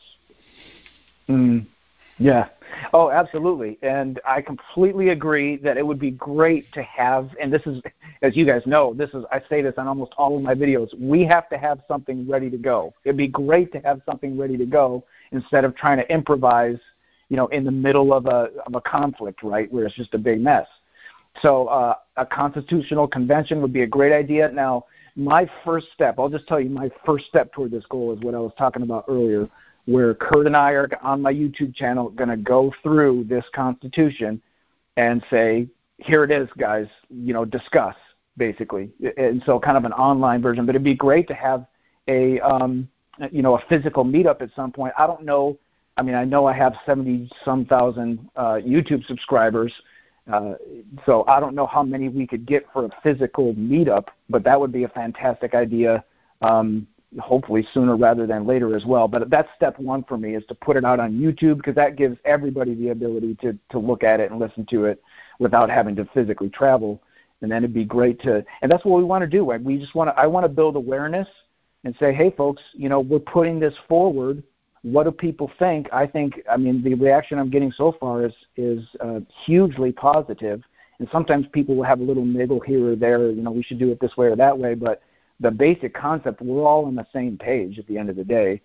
Yeah. Oh, absolutely. And I completely agree that it would be great to have, and this is, as you guys know, I say this on almost all of my videos, we have to have something ready to go. It'd be great to have something ready to go instead of trying to improvise, in the middle of a conflict, right, where it's just a big mess. So a constitutional convention would be a great idea. Now, my first step, I'll just tell you, my first step toward this goal is what I was talking about earlier, where Kurt and I are on my YouTube channel going to go through this Constitution and say, here it is, guys, discuss, basically. And so kind of an online version. But it'd be great to have a physical meetup at some point. I don't know. I mean, I know I have 70-some thousand YouTube subscribers, So I don't know how many we could get for a physical meetup, but that would be a fantastic idea, hopefully sooner rather than later as well. But that's step one for me, is to put it out on YouTube, because that gives everybody the ability to look at it and listen to it without having to physically travel. And then it'd be great to, and that's what we want to do. We just want to, I want to build awareness and say, hey, folks, we're putting this forward. What do people think? I mean, the reaction I'm getting so far is hugely positive. And sometimes people will have a little niggle here or there, we should do it this way or that way. But the basic concept, we're all on the same page at the end of the day.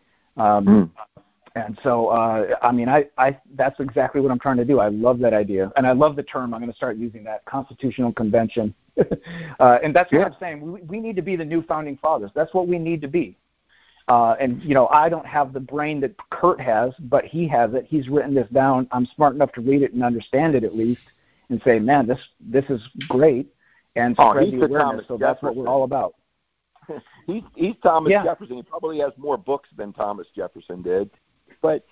And so, I mean, that's exactly what I'm trying to do. I love that idea. And I love the term. I'm going to start using that, constitutional convention. And that's what I'm saying. We need to be the new founding fathers. That's what we need to be. And, I don't have the brain that Kurt has, but he has it. He's written this down. I'm smart enough to read it and understand it at least and say, man, this is great, and spread the awareness. So that's what we're all about. He's Thomas Jefferson. He probably has more books than Thomas Jefferson did. But,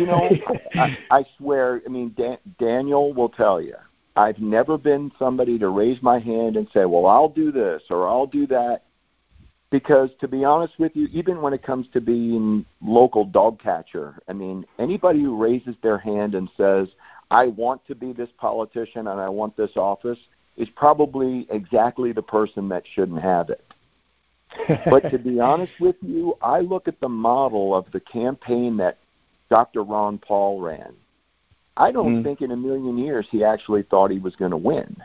I swear, I mean, Daniel will tell you, I've never been somebody to raise my hand and say, well, I'll do this or I'll do that. Because to be honest with you, even when it comes to being local dog catcher, I mean, anybody who raises their hand and says, I want to be this politician and I want this office, is probably exactly the person that shouldn't have it. But to be honest with you, I look at the model of the campaign that Dr. Ron Paul ran. I don't think in a million years he actually thought he was going to win.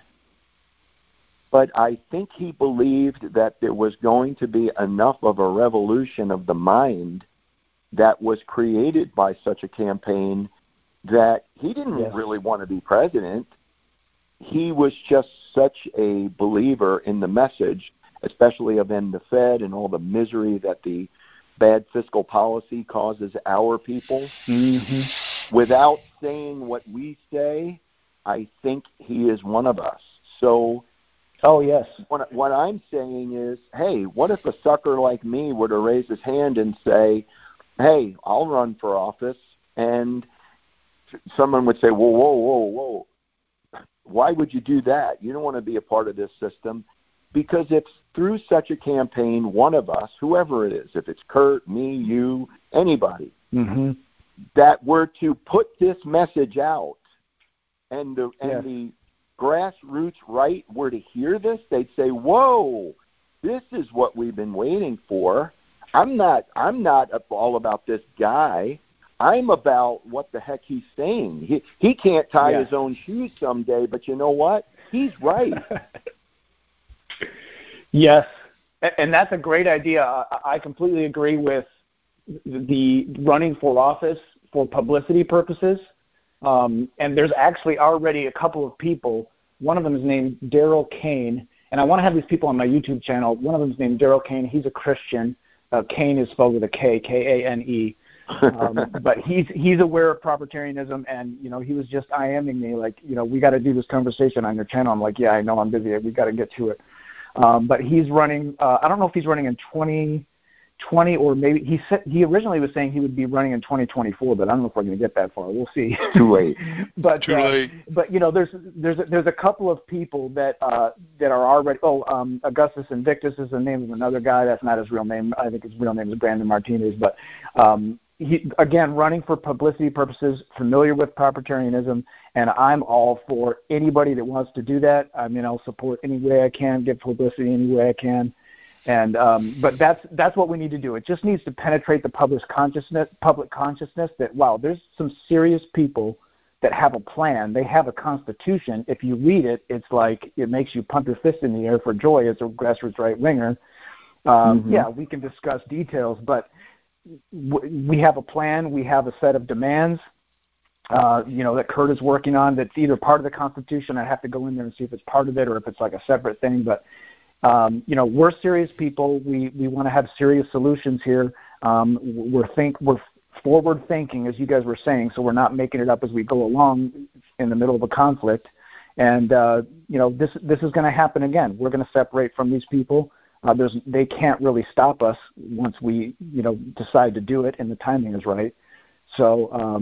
But I think he believed that there was going to be enough of a revolution of the mind that was created by such a campaign that he didn't really want to be president. He was just such a believer in the message, especially of end the Fed and all the misery that the bad fiscal policy causes our people. Without saying what we say, I think he is one of us. So, what I'm saying is, hey, what if a sucker like me were to raise his hand and say, hey, I'll run for office, and someone would say, whoa, why would you do that? You don't want to be a part of this system. Because it's through such a campaign, one of us, whoever it is, if it's Kurt, me, you, anybody, that were to put this message out, and the grassroots right were to hear this, they'd say, whoa, this is what we've been waiting for. I'm not all about this guy. I'm about what the heck he's saying. He can't tie his own shoes someday, but you know what? He's right. Yes, and that's a great idea. I completely agree with the running for office for publicity purposes. And there's actually already a couple of people. One of them is named Daryl Kane, and I want to have these people on my YouTube channel. One of them is named Daryl Kane. He's a Christian. Kane is spelled with a K, K-A-N-E. But he's aware of propertarianism, and he was just IMing me like, we got to do this conversation on your channel. I'm like, yeah, I know, I'm busy. We got to get to it. But he's running. I don't know if he's running in 2020 or maybe he originally was saying he would be running in 2024, but I don't know if we're going to get that far. We'll see. Too late. But too late. But there's a couple of people that are already. Augustus Invictus is the name of another guy. That's not his real name. I think his real name is Brandon Martinez. But he, again, running for publicity purposes, familiar with propertarianism, and I'm all for anybody that wants to do that. I mean, I'll support any way I can, give publicity any way I can. And but that's what we need to do. It just needs to penetrate the public consciousness that, wow, there's some serious people that have a plan. They have a constitution. If you read it, it's like it makes you pump your fist in the air for joy as a grassroots right-winger. Yeah, we can discuss details, but we have a plan. We have a set of demands, that Kurt is working on. That's either part of the Constitution. I have to go in there and see if it's part of it or if it's like a separate thing. But we're serious people. We want to have serious solutions here. We're forward thinking, as you guys were saying, so we're not making it up as we go along in the middle of a conflict. And this is going to happen again. We're going to separate from these people. They can't really stop us once we decide to do it and the timing is right. So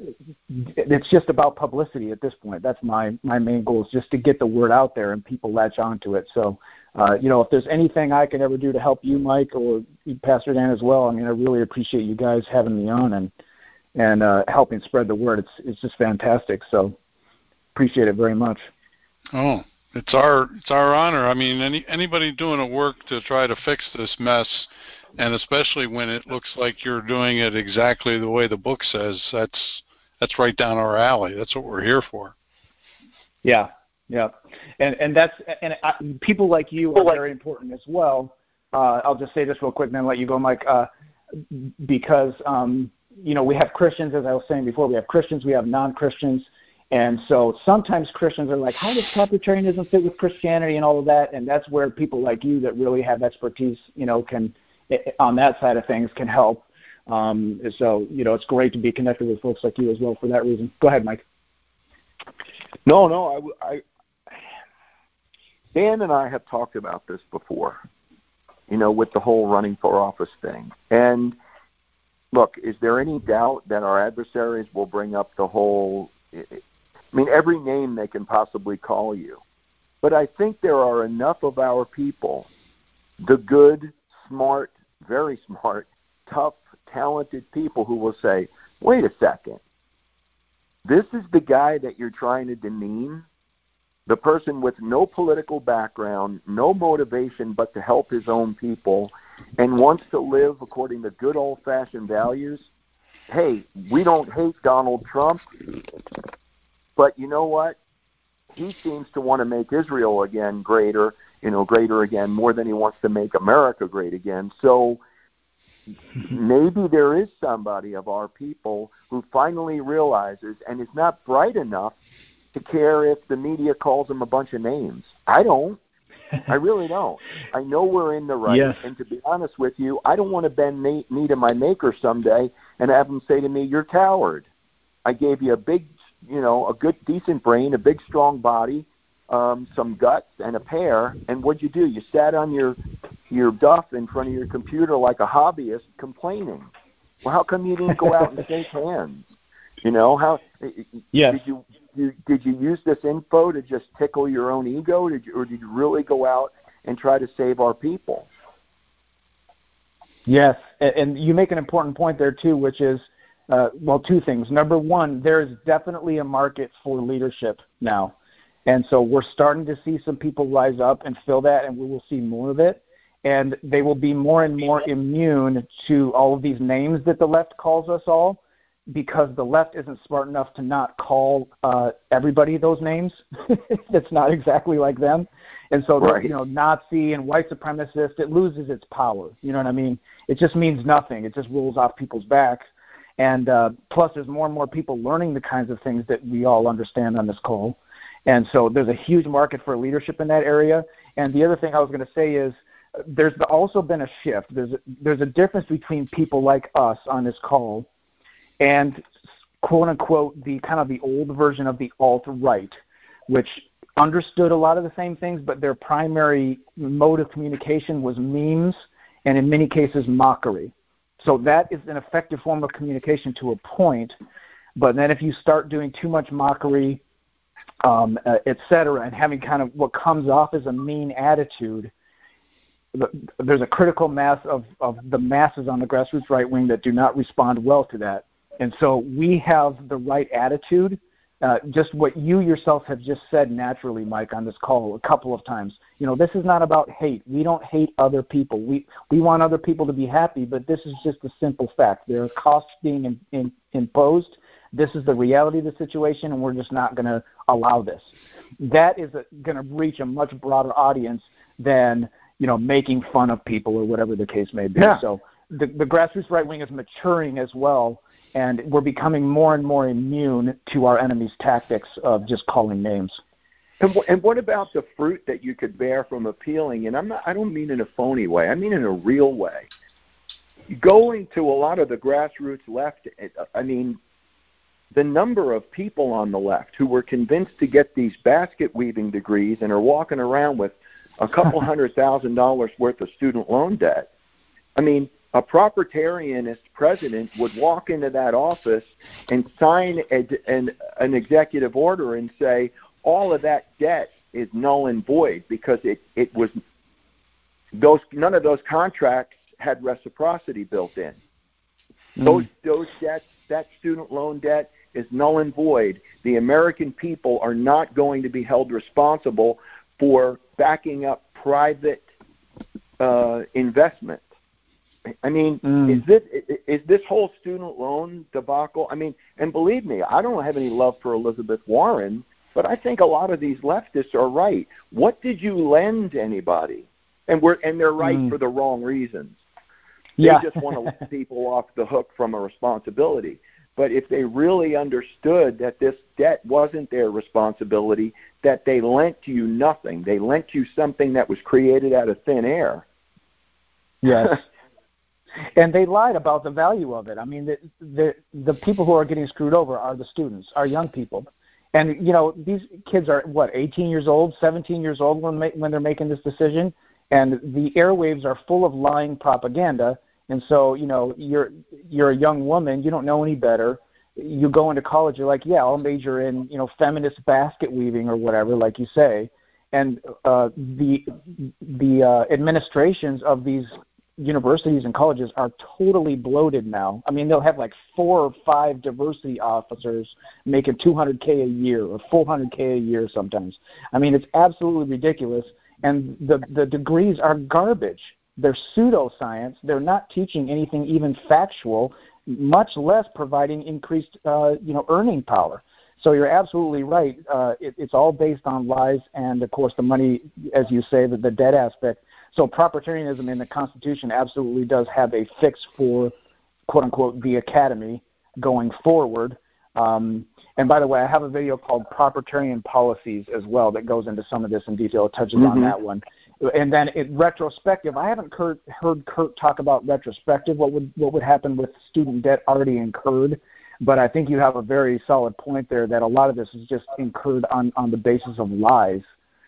it's just about publicity at this point. That's my main goal, is just to get the word out there and people latch onto it. So, if there's anything I can ever do to help you, Mike, or Pastor Dan as well, I mean, I really appreciate you guys having me on and helping spread the word. It's just fantastic. So appreciate it very much. Oh, it's our honor. I mean, anybody doing a work to try to fix this mess, and especially when it looks like you're doing it exactly the way the book says, that's right down our alley. That's what we're here for. Yeah, and people like you are very important as well. I'll just say this real quick, and then let you go, Mike. Because we have Christians, as I was saying before. We have Christians, we have non-Christians, and so sometimes Christians are like, "How does complementarianism fit with Christianity?" and all of that. And that's where people like you that really have expertise, can on that side of things can help. So it's great to be connected with folks like you as well for that reason. Go ahead, Mike. No, Dan and I have talked about this before, with the whole running for office thing. And look, is there any doubt that our adversaries will bring up the whole, every name they can possibly call you. But I think there are enough of our people, the good, smart, very smart, tough, talented people who will say, wait a second, this is the guy that you're trying to demean, the person with no political background, no motivation but to help his own people, and wants to live according to good old-fashioned values. Hey, we don't hate Donald Trump, but you know what? He seems to want to make Israel again greater again, more than he wants to make America great again. So maybe there is somebody of our people who finally realizes and is not bright enough to care if the media calls him a bunch of names. I don't. I really don't. I know we're in the right. Yes. And to be honest with you, I don't want to bend knee to my maker someday and have him say to me, you're a coward. I gave you a big, a good, decent brain, a big, strong body, some guts, and a pair, and what'd you do? You sat on your duff in front of your computer like a hobbyist complaining. Well, how come you didn't go out and shake hands? Yes. Did you use this info to just tickle your own ego, or did you really go out and try to save our people? Yes, and you make an important point there too, which is, two things. Number one, there is definitely a market for leadership now, and so we're starting to see some people rise up and fill that, and we will see more of it, and they will be more and more immune to all of these names that the left calls us all, because the left isn't smart enough to not call everybody those names. That's not exactly like them. And so, right. Nazi and white supremacist, it loses its power. You know what I mean? It just means nothing. It just rolls off people's backs. And plus, there's more and more people learning the kinds of things that we all understand on this call. And so there's a huge market for leadership in that area. And the other thing I was going to say is there's also been a shift. There's a difference between people like us on this call and quote unquote the kind of the old version of the alt-right, which understood a lot of the same things, but their primary mode of communication was memes and in many cases mockery. So that is an effective form of communication to a point, but then if you start doing too much mockery, et cetera, and having kind of what comes off as a mean attitude, there's a critical mass of the masses on the grassroots right wing that do not respond well to that. And so we have the right attitude, just what you yourself have just said naturally, Mike, on this call a couple of times. This is not about hate. We don't hate other people. We want other people to be happy, but this is just a simple fact. There are costs being imposed. This is the reality of the situation, and we're just not going to allow this. That is going to reach a much broader audience than making fun of people or whatever the case may be. Yeah. So the grassroots right wing is maturing as well. And we're becoming more and more immune to our enemy's tactics of just calling names. And what about the fruit that you could bear from appealing? And I don't mean in a phony way. I mean in a real way. Going to a lot of the grassroots left, the number of people on the left who were convinced to get these basket weaving degrees and are walking around with a couple $100,000 worth of student loan debt. a proprietarianist president would walk into that office and sign an executive order and say all of that debt is null and void because it was none of those contracts had reciprocity built in. Those debts, that student loan debt is null and void. The American people are not going to be held responsible for backing up private investment. I mean, is this whole student loan debacle? I mean, and believe me, I don't have any love for Elizabeth Warren, but I think a lot of these leftists are right. What did you lend anybody? And they're right for the wrong reasons. They just want to let people off the hook from a responsibility. But if they really understood that this debt wasn't their responsibility, that they lent you nothing, they lent you something that was created out of thin air. Yes. And they lied about the value of it. I mean, the people who are getting screwed over are the students, are young people. And, you know, these kids are, 18 years old, 17 years old when they're making this decision. And the airwaves are full of lying propaganda. And so, you know, you're a young woman, you don't know any better. You go into college, you're like, yeah, I'll major in, you know, feminist basket weaving or whatever, like you say. And the administrations of these universities and colleges are totally bloated now. I mean, they'll have like 4 or 5 diversity officers making $200K a year or $400K a year sometimes. I mean, it's absolutely ridiculous. And the degrees are garbage. They're pseudoscience. They're not teaching anything even factual, much less providing increased, earning power. So you're absolutely right. It's all based on lies and, of course, the money, as you say, the debt aspect. So proprietarianism in the Constitution absolutely does have a fix for, quote unquote, the academy going forward. And by the way, I have a video called Proprietarian Policies as well that goes into some of this in detail. It touches on that one. And then retrospective, I haven't heard Kurt talk about retrospective, what would happen with student debt already incurred. But I think you have a very solid point there that a lot of this is just incurred on the basis of lies.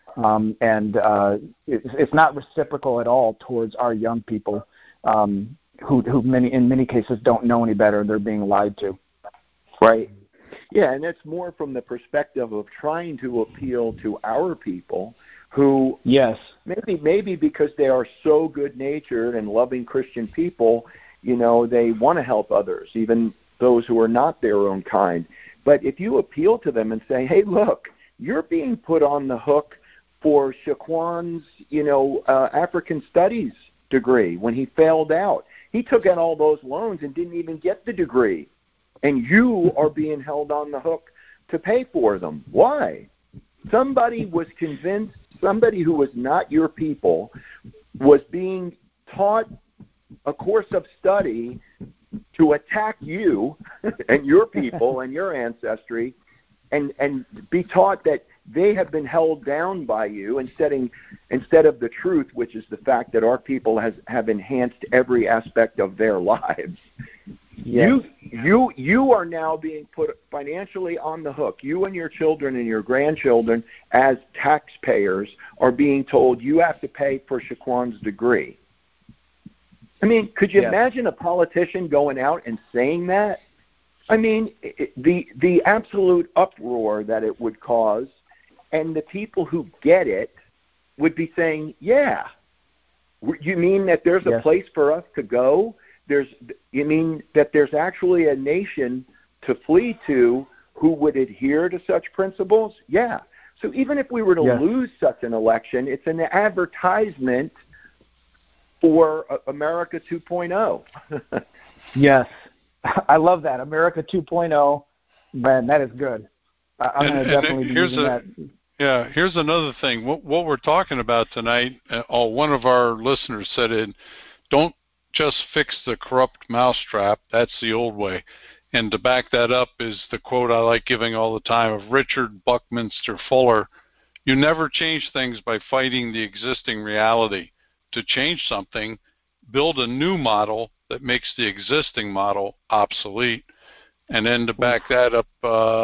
It's not reciprocal at all towards our young people who in many cases don't know any better. They're being lied to. Right. Yeah, and it's more from the perspective of trying to appeal to our people who, yes, maybe because they are so good-natured and loving Christian people, you know, they want to help others, even those who are not their own kind. But if you appeal to them and say, hey, look, you're being put on the hook for Shaquan's, African studies degree when he failed out. He took out all those loans and didn't even get the degree. And you are being held on the hook to pay for them. Why? Somebody was convinced, somebody who was not your people was being taught a course of study to attack you and your people and your ancestry and be taught that they have been held down by you instead of the truth, which is the fact that our people have enhanced every aspect of their lives. Yes. You are now being put financially on the hook. You and your children and your grandchildren as taxpayers are being told you have to pay for Shaquan's degree. I mean, could you imagine a politician going out and saying that? I mean, the absolute uproar that it would cause, and the people who get it would be saying, yeah, you mean that there's a place for us to go? You mean that there's actually a nation to flee to who would adhere to such principles? Yeah. So even if we were to lose such an election, it's an advertisement for America 2.0. Yes. I love that. America 2.0. Man, that is good. I'm going to definitely be using that. Yeah, here's another thing. What we're talking about tonight, one of our listeners said don't just fix the corrupt mousetrap. That's the old way. And to back that up is the quote I like giving all the time of Richard Buckminster Fuller. You never change things by fighting the existing reality. To change something, build a new model that makes the existing model obsolete. And then to back that up,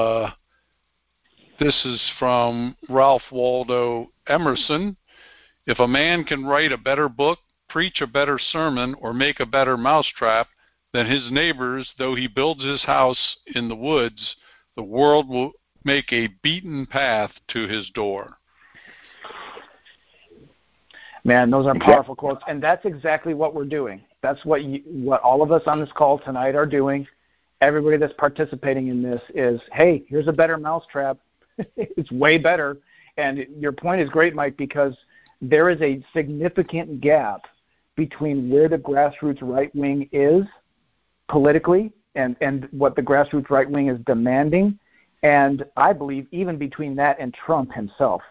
this is from Ralph Waldo Emerson. If a man can write a better book, preach a better sermon or make a better mousetrap than his neighbors, though he builds his house in the woods, the world will make a beaten path to his door. Man, those are powerful quotes, and that's exactly what we're doing. That's what all of us on this call tonight are doing. Everybody that's participating in this is, hey, here's a better mousetrap. It's way better. And your point is great, Mike, because there is a significant gap between where the grassroots right wing is politically and what the grassroots right wing is demanding, and I believe even between that and Trump himself.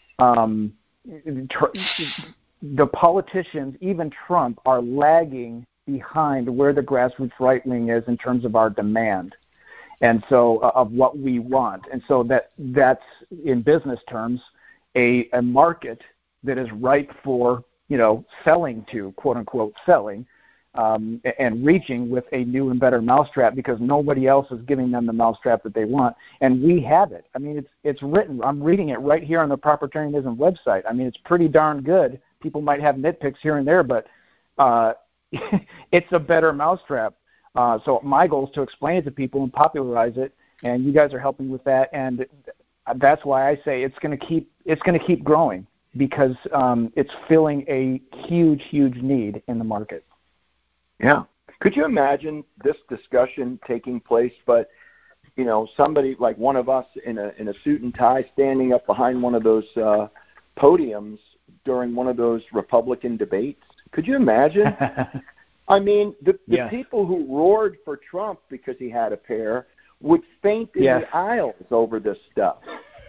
The politicians, even Trump, are lagging behind where the grassroots right wing is in terms of our demand, and so of what we want. And so that's in business terms a market that is ripe for selling to, quote unquote selling, and reaching with a new and better mousetrap, because nobody else is giving them the mousetrap that they want. And we have it. I mean, it's written. I'm reading it right here on the Propertarianism website. I mean, it's pretty darn good. People might have nitpicks here and there, but it's a better mousetrap. So my goal is to explain it to people and popularize it, and you guys are helping with that. And that's why I say it's going to keep growing, because it's filling a huge, huge need in the market. Yeah. Could you imagine this discussion taking place, but somebody like one of us in a suit and tie standing up behind one of those podiums during one of those Republican debates? Could you imagine? I mean, the people who roared for Trump because he had a pair would faint in the aisles over this stuff.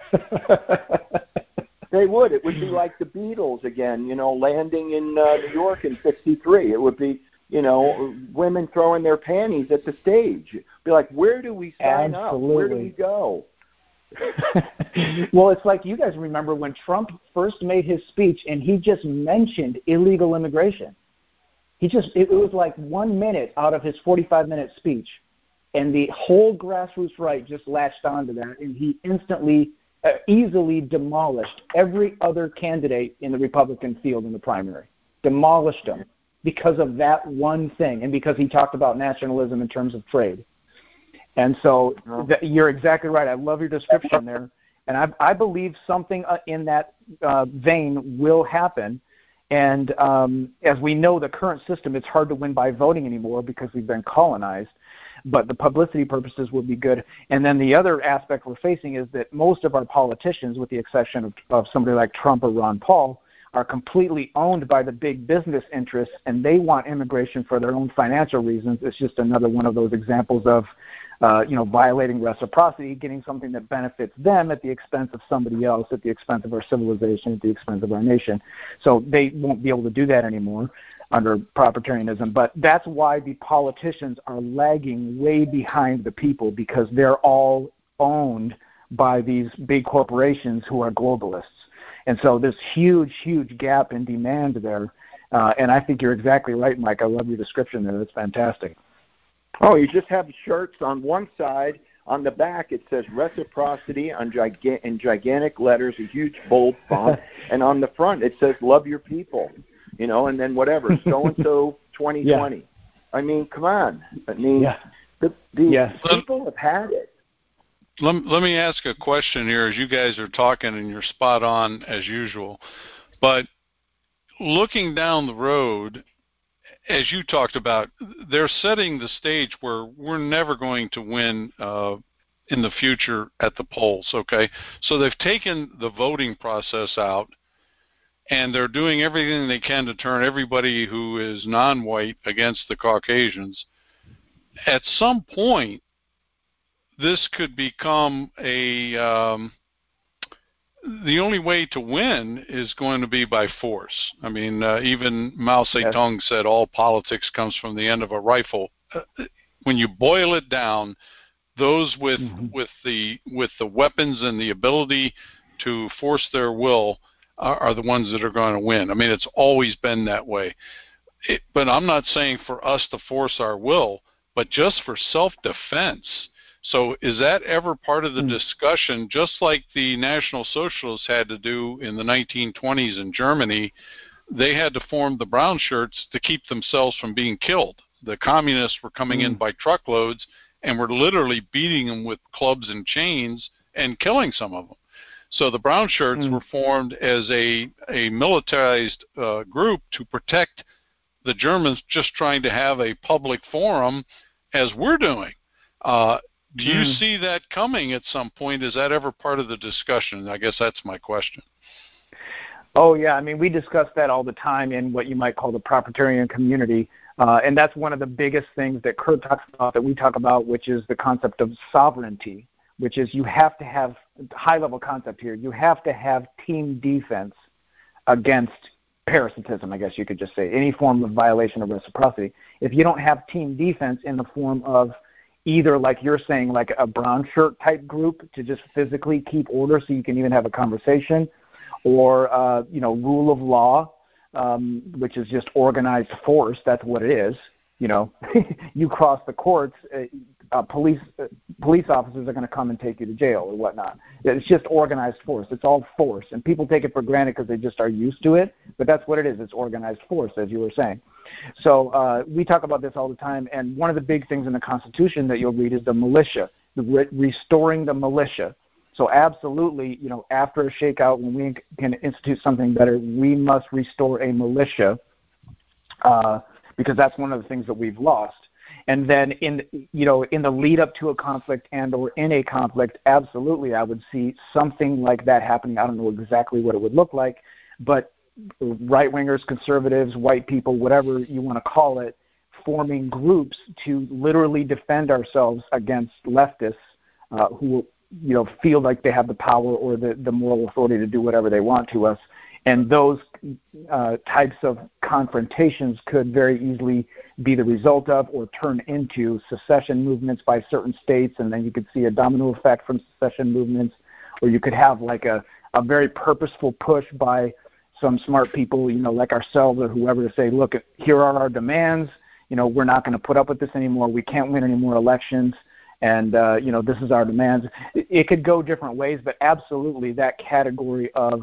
They would. It would be like the Beatles again, landing in New York in '63. It would be, women throwing their panties at the stage. Be like, where do we sign up? Where do we go? Well, it's like you guys remember when Trump first made his speech and he just mentioned illegal immigration. It was like 1 minute out of his 45-minute speech, and the whole grassroots right just latched onto that, and he instantly, easily demolished every other candidate in the Republican field in the primary. Demolished them because of that one thing, and because he talked about nationalism in terms of trade. And so you're exactly right. I love your description there. And I believe something in that vein will happen. And as we know, the current system, it's hard to win by voting anymore because we've been colonized. But the publicity purposes will be good. And then the other aspect we're facing is that most of our politicians, with the exception of somebody like Trump or Ron Paul, are completely owned by the big business interests, and they want immigration for their own financial reasons. It's just another one of those examples of violating reciprocity, getting something that benefits them at the expense of somebody else, at the expense of our civilization, at the expense of our nation. So they won't be able to do that anymore under propertarianism. But that's why the politicians are lagging way behind the people, because they're all owned by these big corporations who are globalists. And so this huge, huge gap in demand there. And I think you're exactly right, Mike. I love your description there. That's fantastic. Oh, you just have shirts on one side. On the back, it says reciprocity in gigantic letters, a huge bold font. And on the front, it says love your people, and then whatever, so-and-so 2020. Yeah. I mean, come on. I mean, the people have had it. Let me ask a question here as you guys are talking, and you're spot on as usual. But looking down the road, as you talked about, they're setting the stage where we're never going to win in the future at the polls, okay? So they've taken the voting process out, and they're doing everything they can to turn everybody who is non-white against the Caucasians. At some point, this could become the only way to win is going to be by force. I mean, even Mao Zedong said all politics comes from the end of a rifle. When you boil it down, those with the weapons and the ability to force their will are the ones that are going to win. I mean, it's always been that way. But I'm not saying for us to force our will, but just for self-defense. So is that ever part of the discussion, just like the National Socialists had to do in the 1920s in Germany they had to form the brown shirts to keep themselves from being killed. The communists were coming in by truckloads and were literally beating them with clubs and chains and killing some of them. So the brown shirts were formed as a militarized group to protect the Germans just trying to have a public forum as we're doing. Do you see that coming at some point? Is that ever part of the discussion? I guess that's my question. Oh, yeah. I mean, we discuss that all the time in what you might call the proprietarian community. And that's one of the biggest things that Kurt talks about, that we talk about, which is the concept of sovereignty, which is you have to have high-level concept here. You have to have team defense against parasitism, I guess you could just say, any form of violation of reciprocity. If you don't have team defense in the form of either, like you're saying, like a brown shirt type group to just physically keep order so you can even have a conversation, or, rule of law, which is just organized force. That's what it is. You cross the courts, police officers are going to come and take you to jail or whatnot. It's just organized force. It's all force. And people take it for granted because they just are used to it. But that's what it is. It's organized force, as you were saying. So we talk about this all the time. And one of the big things in the Constitution that you'll read is the militia, restoring the militia. So absolutely, after a shakeout, when we can institute something better, we must restore a militia because that's one of the things that we've lost. And then in the lead up to a conflict and or in a conflict, absolutely, I would see something like that happening. I don't know exactly what it would look like, but right-wingers, conservatives, white people, whatever you want to call it, forming groups to literally defend ourselves against leftists who feel like they have the power or the moral authority to do whatever they want to us. And those types of confrontations could very easily be the result of or turn into secession movements by certain states, and then you could see a domino effect from secession movements, or you could have like a very purposeful push by some smart people, like ourselves or whoever, to say, look, here are our demands. We're not going to put up with this anymore. We can't win any more elections. And, this is our demands. It could go different ways, but absolutely that category of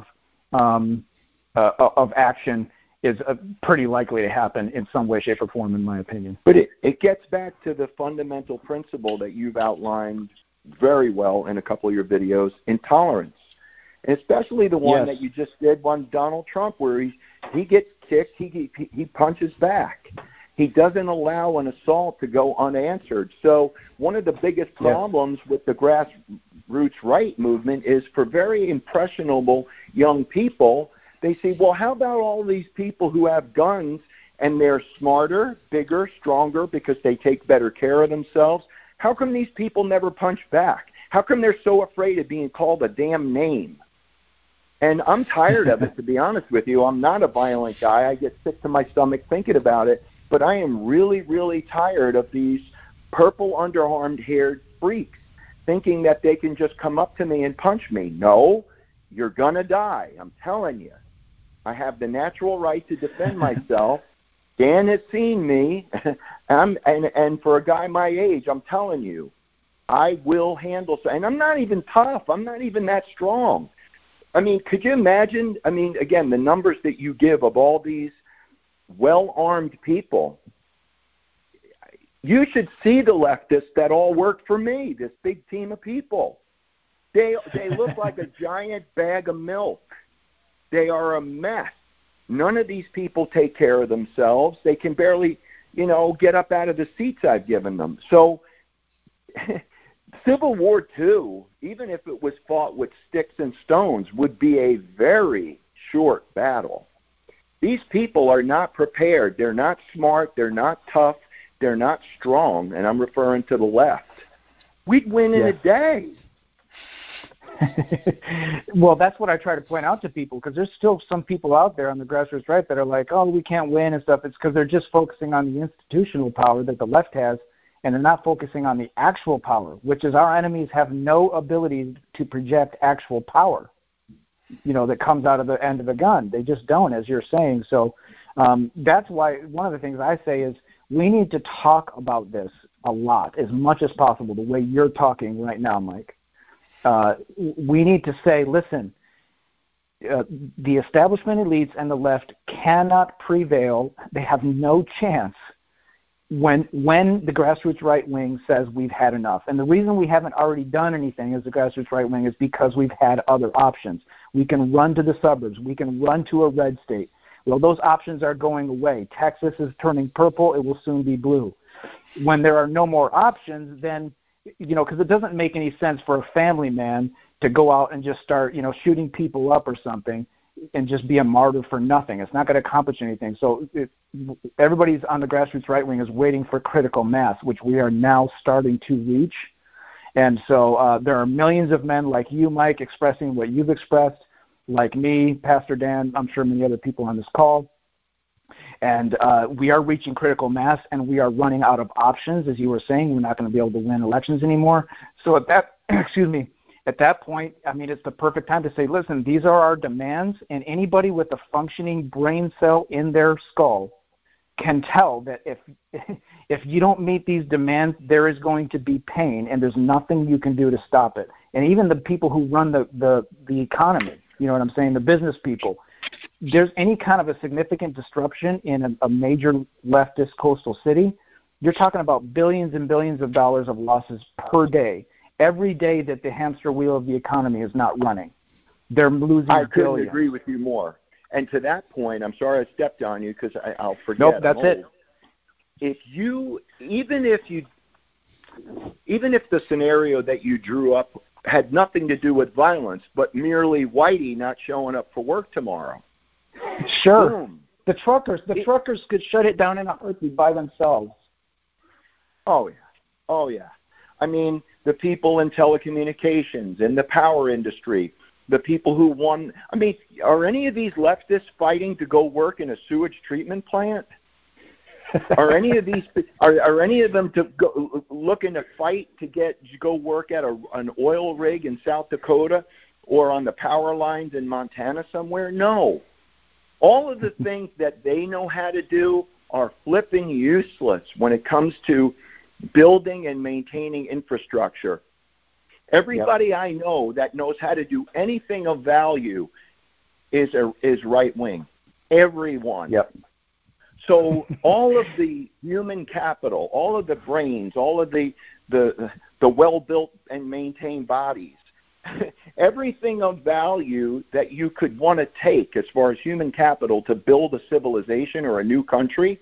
action is pretty likely to happen in some way, shape, or form, in my opinion. But it gets back to the fundamental principle that you've outlined very well in a couple of your videos, intolerance. And especially the one that you just did on Donald Trump, where he gets kicked, he punches back. He doesn't allow an assault to go unanswered. So one of the biggest problems with the grassroots right movement is for very impressionable young people, they say, well, how about all these people who have guns and they're smarter, bigger, stronger because they take better care of themselves? How come these people never punch back? How come they're so afraid of being called a damn name? And I'm tired of it, to be honest with you. I'm not a violent guy. I get sick to my stomach thinking about it. But I am really, really tired of these purple underarmed-haired freaks thinking that they can just come up to me and punch me. No, you're going to die. I'm telling you. I have the natural right to defend myself. Dan has seen me. And for a guy my age, I'm telling you, I will handle. And I'm not even tough. I'm not even that strong. I mean, could you imagine? I mean, again, the numbers that you give of all these well-armed people, you should see the leftists that all work for me, this big team of people. They look like a giant bag of milk. They are a mess. None of these people take care of themselves. They can barely, get up out of the seats I've given them. So Civil War II, even if it was fought with sticks and stones, would be a very short battle. These people are not prepared. They're not smart. They're not tough. They're not strong. And I'm referring to the left. We'd win in a day. Well, that's what I try to point out to people, because there's still some people out there on the grassroots right that are like, oh, we can't win and stuff. It's because they're just focusing on the institutional power that the left has, and they're not focusing on the actual power, which is our enemies have no ability to project actual power, that comes out of the end of the gun. They just don't, as you're saying. So that's why one of the things I say is we need to talk about this a lot, as much as possible, the way you're talking right now, Mike. We need to say, listen, the establishment elites and the left cannot prevail. They have no chance when the grassroots right wing says we've had enough. And the reason we haven't already done anything as the grassroots right wing is because we've had other options. We can run to the suburbs. We can run to a red state. Well, those options are going away. Texas is turning purple. It will soon be blue. When there are no more options, then, because it doesn't make any sense for a family man to go out and just start, shooting people up or something and just be a martyr for nothing. It's not going to accomplish anything. So everybody's on the grassroots right wing is waiting for critical mass, which we are now starting to reach. And so there are millions of men like you, Mike, expressing what you've expressed, like me, Pastor Dan, I'm sure many other people on this call. And we are reaching critical mass, and we are running out of options. As you were saying, we're not going to be able to win elections anymore. So at that, at that point, it's the perfect time to say, listen, these are our demands, and anybody with a functioning brain cell in their skull can tell that if you don't meet these demands, there is going to be pain, and there's nothing you can do to stop it. And even the people who run the economy, you know what I'm saying, the business people, there's any kind of a significant disruption in a major leftist coastal city, you're talking about billions and billions of dollars of losses per day. Every day that the hamster wheel of the economy is not running, they're losing billions. I couldn't agree with you more. And to that point, I'm sorry I stepped on you because I'll forget. Nope, that's it. Even if the scenario that you drew up had nothing to do with violence, but merely Whitey not showing up for work tomorrow. Sure. Boom. The truckers could shut it down in a heartbeat by themselves. Oh yeah. The people in telecommunications, in the power industry, the people who won. Are any of these leftists fighting to go work in a sewage treatment plant? Are any of them looking to fight to go work at an oil rig in South Dakota or on the power lines in Montana somewhere? No. All of the things that they know how to do are flipping useless when it comes to building and maintaining infrastructure. Everybody I know that knows how to do anything of value is right wing. Everyone. Yep. So all of the human capital, all of the brains, all of the well-built and maintained bodies, everything of value that you could want to take as far as human capital to build a civilization or a new country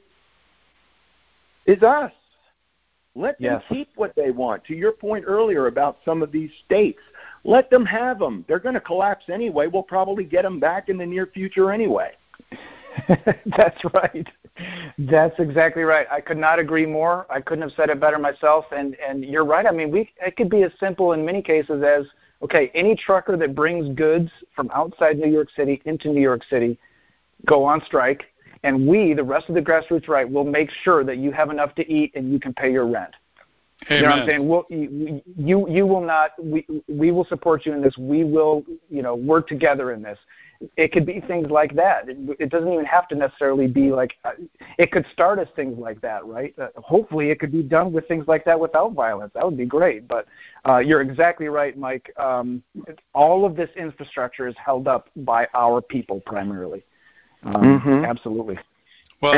is us. Let them keep what they want. To your point earlier about some of these states, let them have them. They're going to collapse anyway. We'll probably get them back in the near future anyway. That's right. That's exactly right. I could not agree more. I couldn't have said it better myself. And you're right. It could be as simple in many cases as, okay, any trucker that brings goods from outside New York City into New York City, go on strike. And we, the rest of the grassroots right, will make sure that you have enough to eat and you can pay your rent. Amen. You know what I'm saying? You will not. We will support you in this. We will, work together in this. It could be things like that. It doesn't even have to necessarily be like. It could start as things like that, right? Hopefully, it could be done with things like that without violence. That would be great. But you're exactly right, Mike. All of this infrastructure is held up by our people primarily. Absolutely. Well,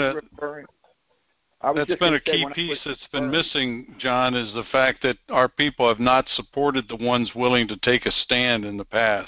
that's been a key piece that's been missing, John, is the fact that our people have not supported the ones willing to take a stand in the past.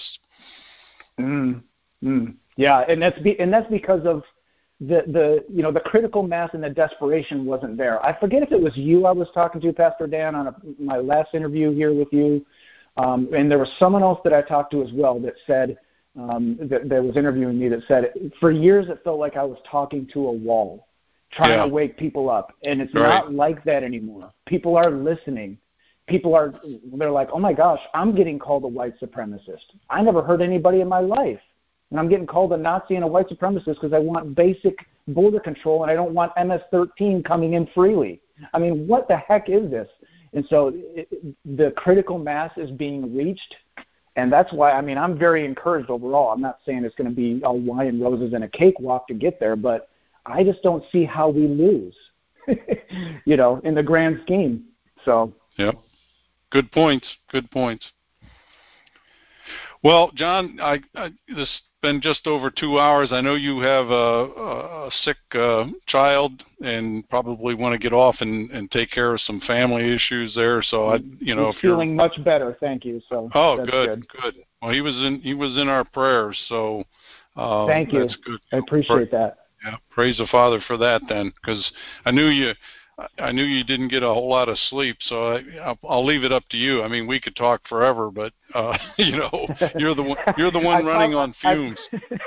Yeah, and that's because of the critical mass and the desperation wasn't there. I forget if it was you I was talking to, Pastor Dan, on my last interview here with you, and there was someone else that I talked to as well that said. That was interviewing me that said, for years it felt like I was talking to a wall, trying to wake people up. And it's not like that anymore. People are listening. They're like, oh my gosh, I'm getting called a white supremacist. I never heard anybody in my life. And I'm getting called a Nazi and a white supremacist because I want basic border control and I don't want MS-13 coming in freely. What the heck is this? And so the critical mass is being reached. And that's why, I'm very encouraged overall. I'm not saying it's going to be all wine and roses and a cakewalk to get there, but I just don't see how we lose, in the grand scheme. So. Yep. Good points. Well, John, this has been just over 2 hours. I know you have a sick child and probably want to get off and take care of some family issues there. So He's feeling much better, thank you. So that's good. Well, he was in our prayers, so thank you. That's good. I appreciate that. Yeah, praise the Father for that then, because I knew you didn't get a whole lot of sleep, so I'll leave it up to you. I mean, we could talk forever, but you're the one running on fumes.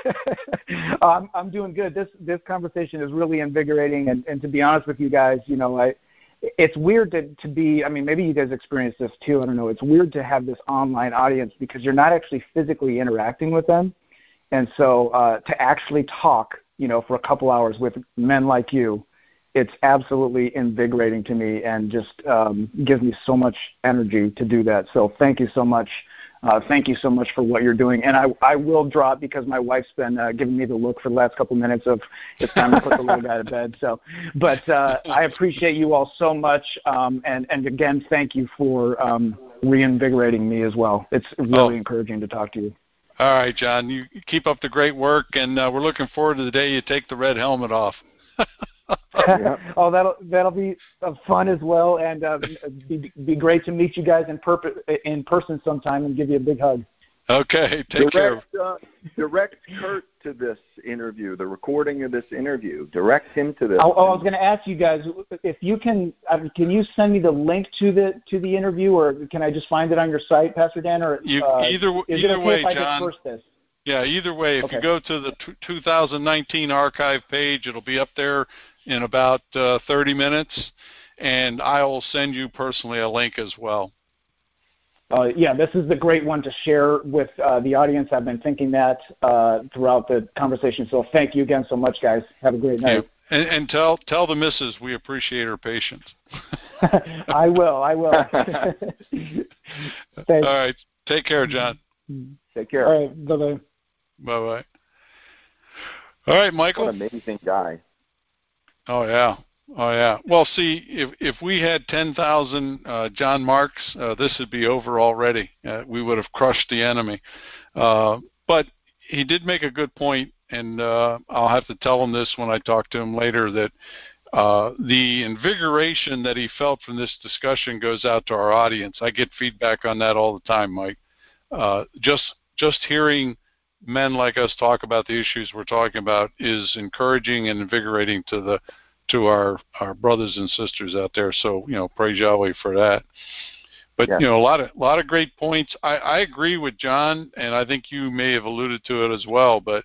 I'm doing good. This conversation is really invigorating, and to be honest with you guys, it's weird to be. I mean, maybe you guys experience this too. I don't know. It's weird to have this online audience because you're not actually physically interacting with them, and so to actually talk, for a couple hours with men like you, it's absolutely invigorating to me and just gives me so much energy to do that. So thank you so much. Thank you so much for what you're doing. And I will drop because my wife's been giving me the look for the last couple minutes of it's time to put the little guy to bed. So, but I appreciate you all so much. And again, thank you for reinvigorating me as well. It's really encouraging to talk to you. All right, John, you keep up the great work, and we're looking forward to the day you take the red helmet off. Oh, that'll be fun as well, and be great to meet you guys in person sometime and give you a big hug. Okay, take care. Direct Kurt to this interview, the recording of this interview. Direct him to this. I was going to ask you guys if you can you send me the link to the interview, or can I just find it on your site, Pastor Dan? Or either way, if I John. Just this? Yeah, either way. If you go to the 2019 archive page, it'll be up there in about 30 minutes, and I will send you personally a link as well. This is the great one to share with the audience. I've been thinking that throughout the conversation. So thank you again so much, guys. Have a great night. And tell the missus we appreciate her patience. I will. Thanks. All right. Take care, John. Take care. All right. Bye-bye. Bye-bye. All right, Michael. What an amazing guy. Oh, yeah. Well, see, if we had 10,000 John Marks, this would be over already. We would have crushed the enemy. But he did make a good point, and I'll have to tell him this when I talk to him later, that the invigoration that he felt from this discussion goes out to our audience. I get feedback on that all the time, Mike. Just hearing men like us talk about the issues we're talking about is encouraging and invigorating to our brothers and sisters out there. So, praise Yahweh for that. But, a lot of great points. I agree with John, and I think you may have alluded to it as well, but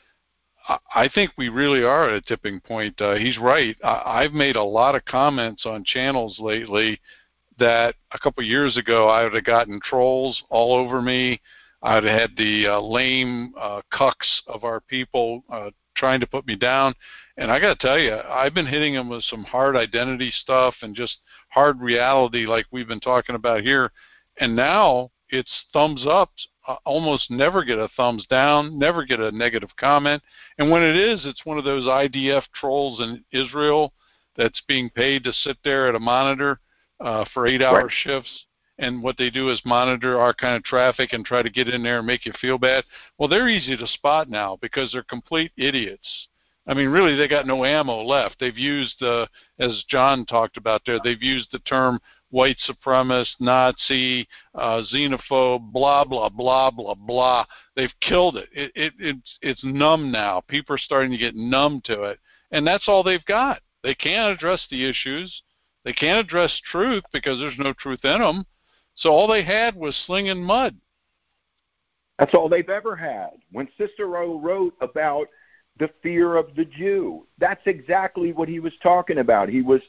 I think we really are at a tipping point. He's right. I've made a lot of comments on channels lately that a couple of years ago I would have gotten trolls all over me. I would have had the lame cucks of our people trying to put me down. And I got to tell you, I've been hitting them with some hard identity stuff and just hard reality like we've been talking about here. And now it's thumbs up. Almost never get a thumbs down, never get a negative comment. And when it is, it's one of those IDF trolls in Israel that's being paid to sit there at a monitor for 8-hour shifts. And what they do is monitor our kind of traffic and try to get in there and make you feel bad. Well, they're easy to spot now because they're complete idiots. I mean, really, they got no ammo left. They've used, as John talked about there, they've used the term white supremacist, Nazi, xenophobe, blah, blah, blah, blah, blah. They've killed it. It's numb now. People are starting to get numb to it. And that's all they've got. They can't address the issues. They can't address truth because there's no truth in them. So all they had was slinging mud. That's all they've ever had. When Cicero wrote about the fear of the Jew, that's exactly what he was talking about. He was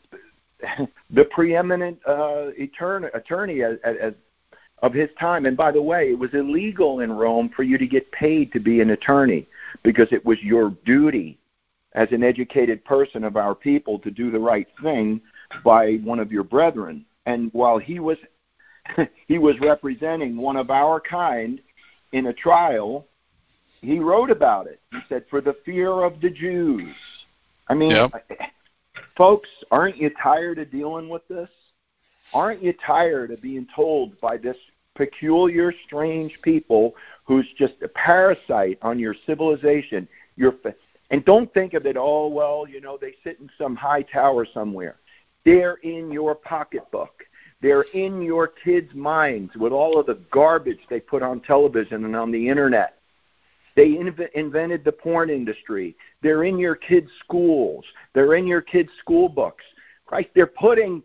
the preeminent attorney of his time. And by the way, it was illegal in Rome for you to get paid to be an attorney because it was your duty as an educated person of our people to do the right thing by one of your brethren. And while he was representing one of our kind in a trial, he wrote about it. He said, for the fear of the Jews. I mean, folks, aren't you tired of dealing with this? Aren't you tired of being told by this peculiar, strange people who's just a parasite on your civilization. And don't think of it, oh, well, they sit in some high tower somewhere. They're in your pocketbook. They're in your kids' minds with all of the garbage they put on television and on the internet. They invented the porn industry. They're in your kids' schools. They're in your kids' school books. Christ, they're putting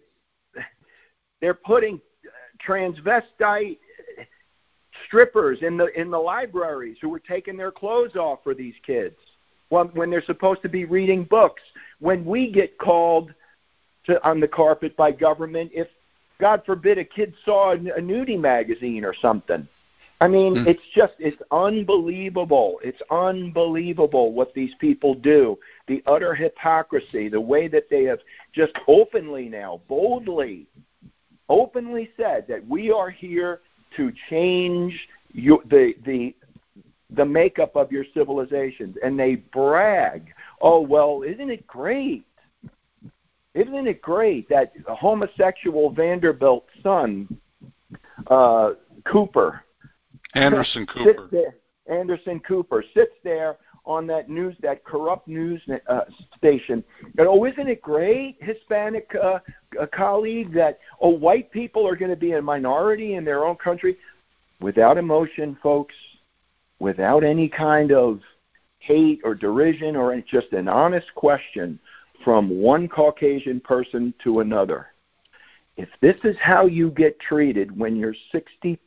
transvestite strippers in the libraries who are taking their clothes off for these kids when they're supposed to be reading books. When we get called on the carpet by government, if, God forbid, a kid saw a nudie magazine or something. I mean, it's unbelievable. It's unbelievable what these people do. The utter hypocrisy, the way that they have just openly now, boldly, openly said that we are here to change the makeup of your civilizations. And they brag, oh, well, isn't it great? Isn't it great that a homosexual Vanderbilt son, Cooper, Anderson Cooper. Anderson Cooper sits there on that corrupt news station. And, oh, isn't it great, Hispanic colleague, that, white people are going to be a minority in their own country? Without emotion, folks, without any kind of hate or derision or just an honest question from one Caucasian person to another. If this is how you get treated when you're 60+%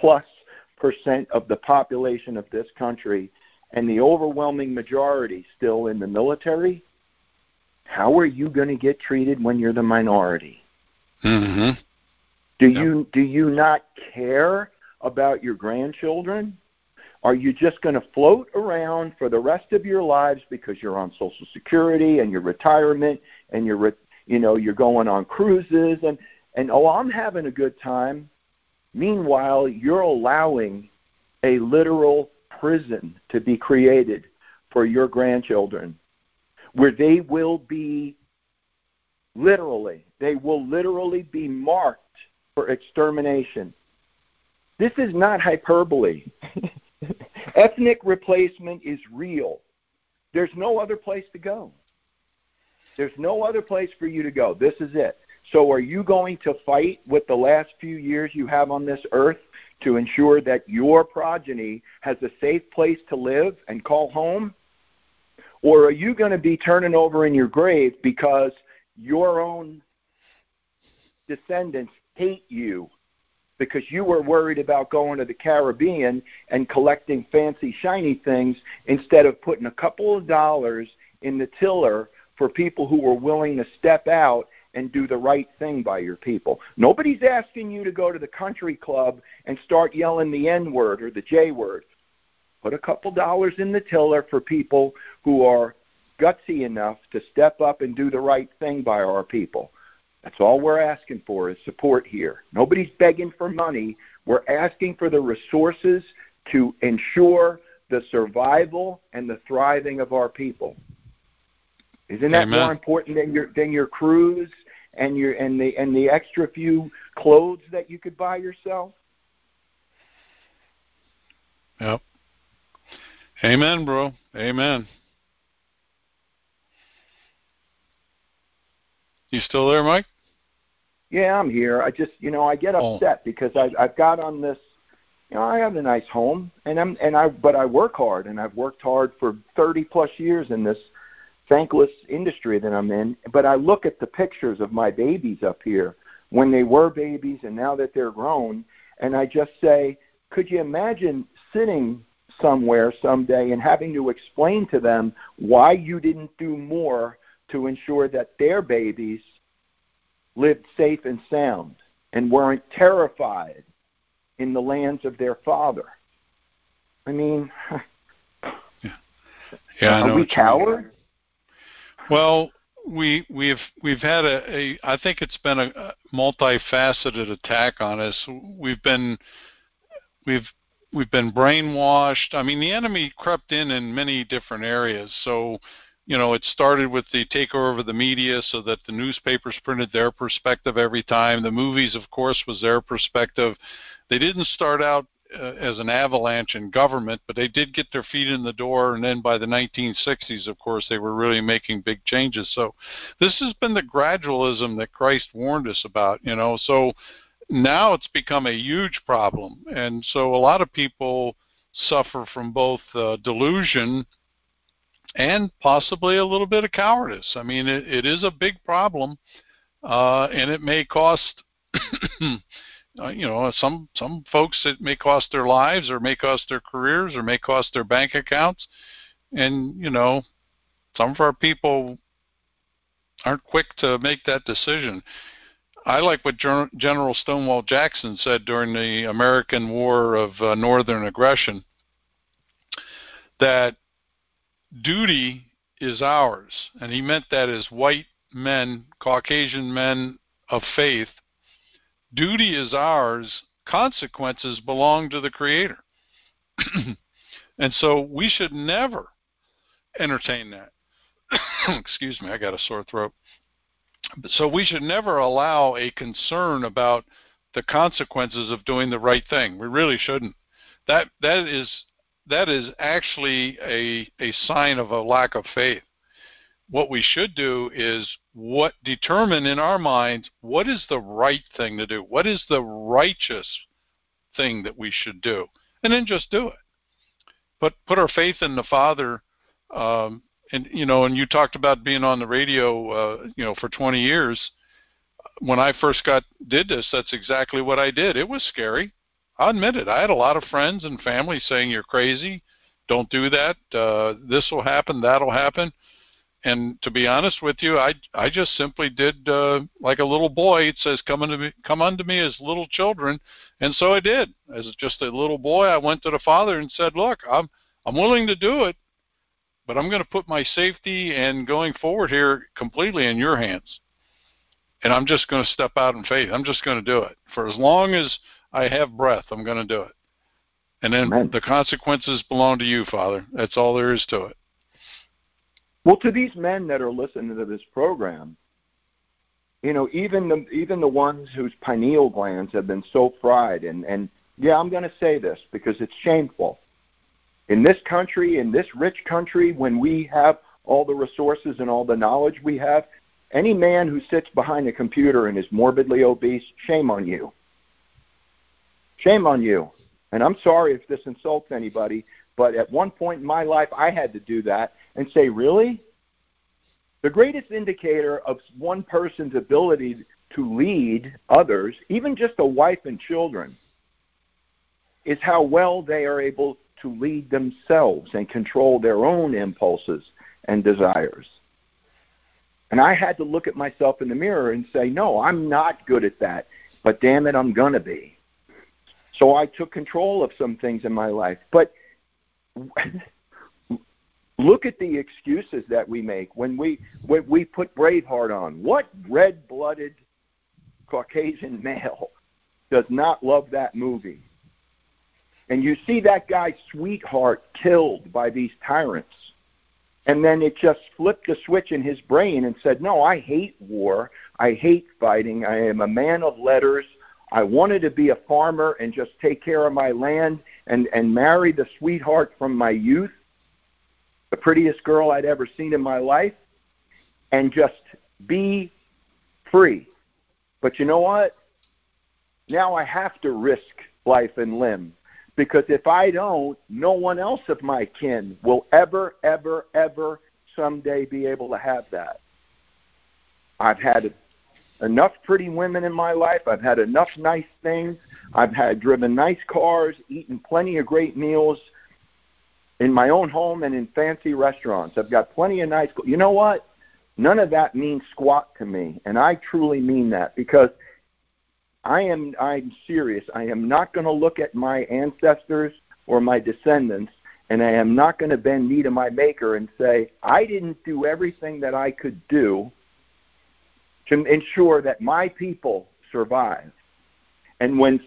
of the population of this country and the overwhelming majority still in the military, how are you going to get treated when you're the minority? Mm-hmm. Do you not care about your grandchildren? Are you just going to float around for the rest of your lives because you're on Social Security and your retirement and you're going on cruises and I'm having a good time? Meanwhile, you're allowing a literal prison to be created for your grandchildren, where they will literally be marked for extermination. This is not hyperbole. Ethnic replacement is real. There's no other place to go. There's no other place for you to go. This is it. So are you going to fight with the last few years you have on this earth to ensure that your progeny has a safe place to live and call home? Or are you going to be turning over in your grave because your own descendants hate you because you were worried about going to the Caribbean and collecting fancy, shiny things instead of putting a couple of dollars in the tiller for people who were willing to step out and do the right thing by your people? Nobody's asking you to go to the country club and start yelling the N-word or the J-word. Put a couple dollars in the tiller for people who are gutsy enough to step up and do the right thing by our people. That's all we're asking for is support here. Nobody's begging for money. We're asking for the resources to ensure the survival and the thriving of our people. Isn't that more important than your cruise and the extra few clothes that you could buy yourself? Yep. Amen, bro. Amen. You still there, Mike? Yeah, I'm here. I just, I get upset because I've got on this. I have a nice home, but I work hard, and I've worked hard for 30+ years in this thankless industry that I'm in. But I look at the pictures of my babies up here when they were babies and now that they're grown, and I just say, could you imagine sitting somewhere someday and having to explain to them why you didn't do more to ensure that their babies lived safe and sound and weren't terrified in the lands of their father? I mean, are we cowards? Well, we've had I think it's been a multifaceted attack on us. We've been brainwashed. I mean, the enemy crept in many different areas. So it started with the takeover of the media so that the newspapers printed their perspective every time. The movies, of course, was their perspective. They didn't start out as an avalanche in government, but they did get their feet in the door, and then by the 1960s, of course, they were really making big changes. So this has been the gradualism that Christ warned us about, so now it's become a huge problem. And so a lot of people suffer from both delusion and possibly a little bit of cowardice. I mean, it is a big problem, and it may cost some folks, it may cost their lives, or may cost their careers, or may cost their bank accounts. And, some of our people aren't quick to make that decision. I like what General Stonewall Jackson said during the American War of Northern Aggression, that duty is ours. And he meant that as white men, Caucasian men of faith. Duty is ours, consequences belong to the Creator. And so we should never entertain that. Excuse me, I got a sore throat. So we should never allow a concern about the consequences of doing the right thing. We really shouldn't. That is actually a sign of a lack of faith. What we should do is determine in our minds what is the right thing to do, what is the righteous thing that we should do, and then just do it. Put our faith in the Father, and you talked about being on the radio, for 20 years. When I first did this, that's exactly what I did. It was scary. I'll admit it. I had a lot of friends and family saying, "You're crazy. Don't do that. This will happen. That'll happen." And to be honest with you, I just simply did like a little boy. It says, "Come unto me as little children," and so I did. As just a little boy, I went to the Father and said, "Look, I'm willing to do it, but I'm going to put my safety and going forward here completely in your hands, and I'm just going to step out in faith. I'm just going to do it for as long as I have breath. I'm going to do it, and then Amen. The consequences belong to you, Father. That's all there is to it." Well, to these men that are listening to this program, even the ones whose pineal glands have been so fried, and yeah, I'm going to say this because it's shameful. In this country, in this rich country, when we have all the resources and all the knowledge we have, any man who sits behind a computer and is morbidly obese, shame on you. Shame on you. And I'm sorry if this insults anybody, but at one point in my life, I had to do that and say, really? The greatest indicator of one person's ability to lead others, even just a wife and children, is how well they are able to lead themselves and control their own impulses and desires. And I had to look at myself in the mirror and say, no, I'm not good at that, but damn it, I'm going to be. So I took control of some things in my life. But look at the excuses that we make when we put Braveheart on. What red-blooded Caucasian male does not love that movie? And you see that guy's sweetheart killed by these tyrants. And then it just flipped the switch in his brain and said, no, I hate war. I hate fighting. I am a man of letters. I wanted to be a farmer and just take care of my land and marry the sweetheart from my youth, the prettiest girl I'd ever seen in my life, and just be free. But you know what? Now I have to risk life and limb, because if I don't, no one else of my kin will ever, ever, ever someday be able to have that. I've had enough pretty women in my life. I've had enough nice things. I've driven nice cars, eaten plenty of great meals in my own home and in fancy restaurants. I've got plenty of nice. You know what? None of that means squat to me, and I truly mean that, because I'm serious. I am not going to look at my ancestors or my descendants, and I am not going to bend knee to my maker and say, I didn't do everything that I could do to ensure that my people survive. And when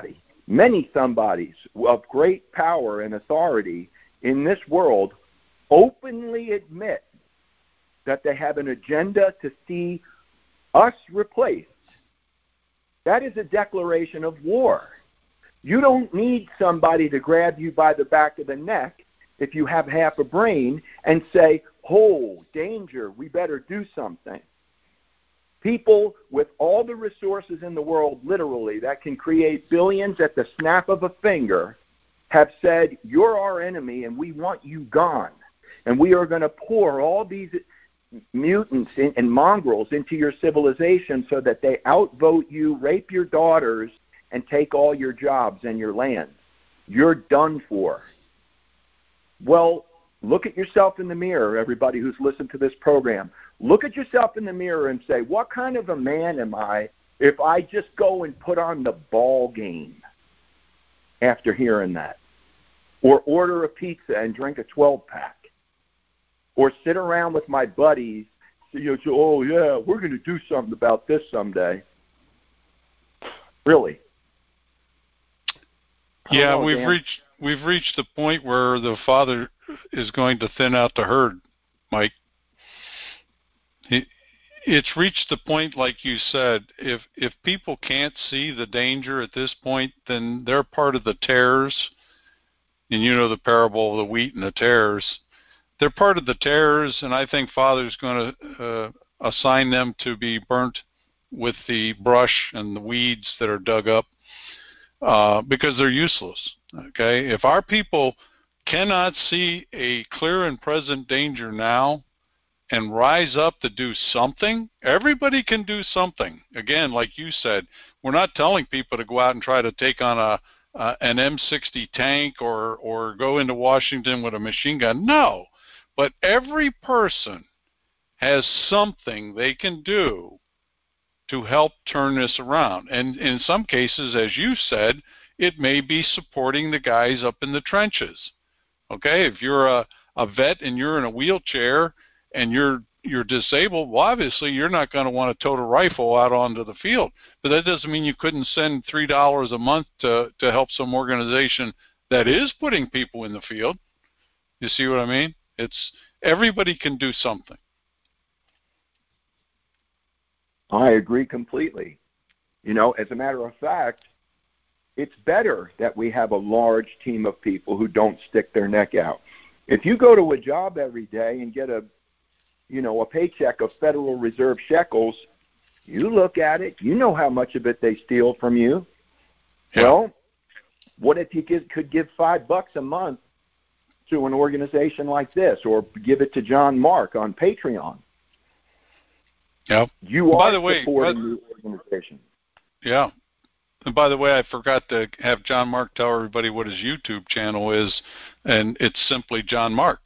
many somebodies of great power and authority in this world openly admit that they have an agenda to see us replaced, that is a declaration of war. You don't need somebody to grab you by the back of the neck if you have half a brain and say, oh, danger, we better do something. People with all the resources in the world, literally, that can create billions at the snap of a finger, have said, you're our enemy and we want you gone. And we are going to pour all these mutants and mongrels into your civilization so that they outvote you, rape your daughters, and take all your jobs and your land. You're done for. Well, look at yourself in the mirror, everybody who's listened to this program. Look at yourself in the mirror and say, what kind of a man am I if I just go and put on the ball game after hearing that? Or order a pizza and drink a 12-pack? Or sit around with my buddies, oh, yeah, we're going to do something about this someday. Really? Yeah, we've reached the point where the father is going to thin out the herd, Mike. It's reached the point, like you said, if people can't see the danger at this point, then they're part of the tares. And you know the parable of the wheat and the tares. They're part of the tares, and I think Father's going to assign them to be burnt with the brush and the weeds that are dug up because they're useless. Okay, if our people cannot see a clear and present danger now and rise up to do something, everybody can do something. Again, like you said, we're not telling people to go out and try to take on an M60 tank or go into Washington with a machine gun. No. But every person has something they can do to help turn this around. And in some cases, as you said, it may be supporting the guys up in the trenches. Okay, if you're a vet and you're in a wheelchair and you're disabled, well, obviously you're not going to want to tote a rifle out onto the field. But that doesn't mean you couldn't send $3 a month to help some organization that is putting people in the field. You see what I mean? It's everybody can do something. I agree completely. As a matter of fact, it's better that we have a large team of people who don't stick their neck out. If you go to a job every day and get a paycheck of Federal Reserve shekels, you look at it, you know how much of it they steal from you. Yeah. Well, what if you could give $5 a month to an organization like this, or give it to John Mark on Patreon? Yeah. You are supporting the organization. Yeah. And by the way, I forgot to have John Mark tell everybody what his YouTube channel is, and it's simply John Mark.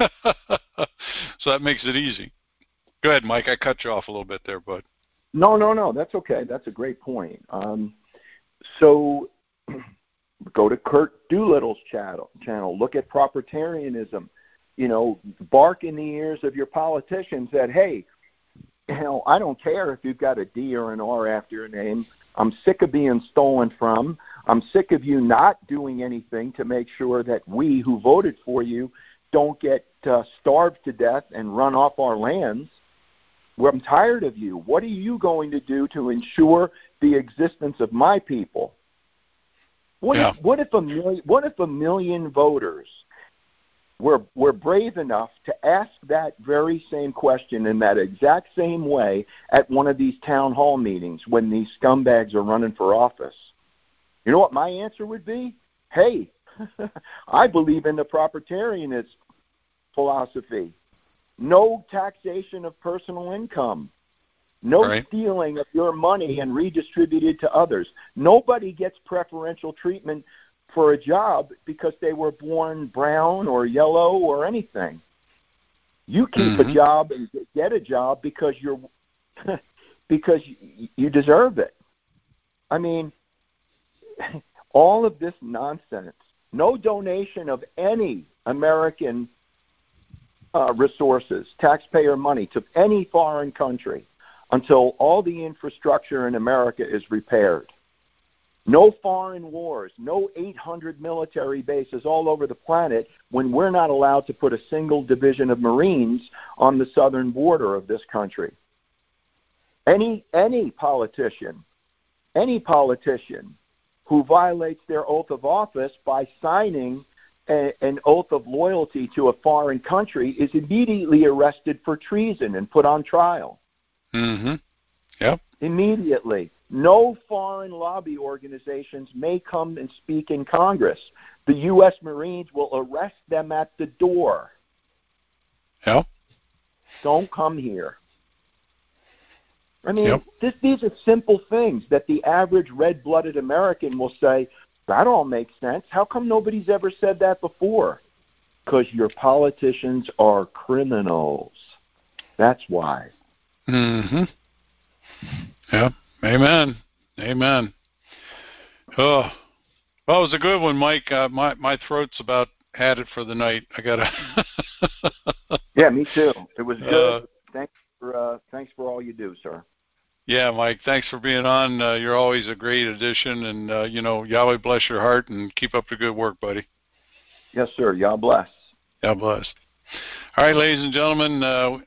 So that makes it easy. Go ahead, Mike. I cut you off a little bit there, bud. No. That's okay. That's a great point. So go to Kurt Doolittle's channel. Look at propertarianism. Bark in the ears of your politicians that, hey, I don't care if you've got a D or an R after your name. I'm sick of being stolen from. I'm sick of you not doing anything to make sure that we who voted for you don't get starved to death and run off our lands. Well, I'm tired of you. What are you going to do to ensure the existence of my people? What if a million voters were brave enough to ask that very same question in that exact same way at one of these town hall meetings when these scumbags are running for office? You know what my answer would be? Hey, I believe in the propertarianist philosophy. No taxation of personal income. No stealing of your money and redistributed to others. Nobody gets preferential treatment for a job because they were born brown or yellow or anything. You keep a job and get a job because because you deserve it. I mean, all of this nonsense. No donation of any American resources, taxpayer money, to any foreign country until all the infrastructure in America is repaired. No foreign wars, no 800 military bases all over the planet when we're not allowed to put a single division of Marines on the southern border of this country. Any politician who violates their oath of office by signing an oath of loyalty to a foreign country is immediately arrested for treason and put on trial. Mm-hmm. Yep. Immediately. No foreign lobby organizations may come and speak in Congress. The U.S. Marines will arrest them at the door. Yep. Don't come here. I mean, these are simple things that the average red-blooded American will say, that all makes sense. How come nobody's ever said that before? Because your politicians are criminals. That's why. Mm-hmm. Yeah. Amen. Amen. Oh, well, it was a good one, Mike. My throat's about had it for the night. I gotta. Yeah, me too. It was good. Thanks for all you do, sir. Yeah, Mike. Thanks for being on. You're always a great addition, and Yahweh bless your heart and keep up the good work, buddy. Yes, sir. Yah bless. Yah bless. All right, ladies and gentlemen.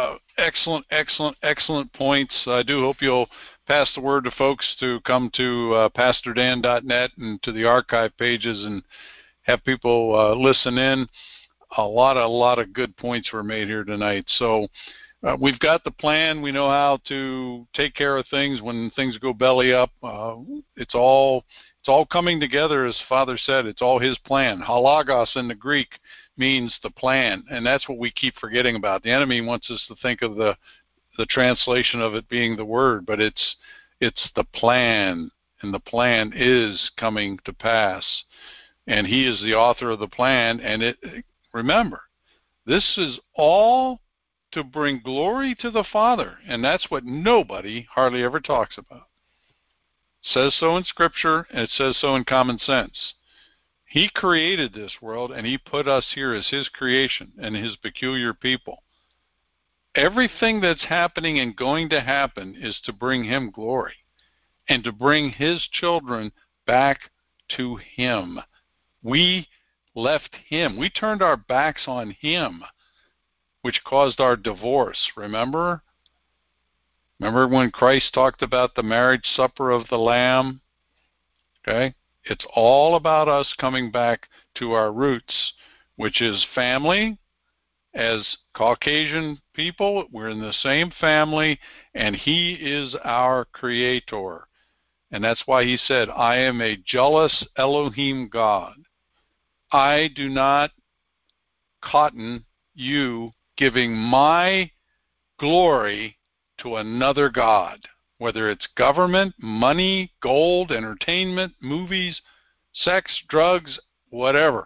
Excellent points. I do hope you'll pass the word to folks to come to PastorDan.net and to the archive pages and have people listen in. A lot of good points were made here tonight. So we've got the plan. We know how to take care of things when things go belly up. It's all coming together, as Father said. It's all His plan. Halagos in the Greek means the plan, and that's what we keep forgetting about. The enemy wants us to think of the translation of it being the word, but it's the plan, and the plan is coming to pass, and He is the author of the plan. And remember, this is all to bring glory to the Father, and that's what nobody hardly ever talks about. It says so in Scripture, and it says so in common sense. He created this world, and He put us here as His creation and His peculiar people. Everything that's happening and going to happen is to bring Him glory and to bring His children back to Him. We left Him. We turned our backs on Him, which caused our divorce. Remember? Remember when Christ talked about the marriage supper of the Lamb? Okay? It's all about us coming back to our roots, which is family. As Caucasian people, we're in the same family, and He is our creator. And that's why He said, I am a jealous Elohim God. I do not cotton you giving my glory to another God, whether it's government, money, gold, entertainment, movies, sex, drugs, whatever.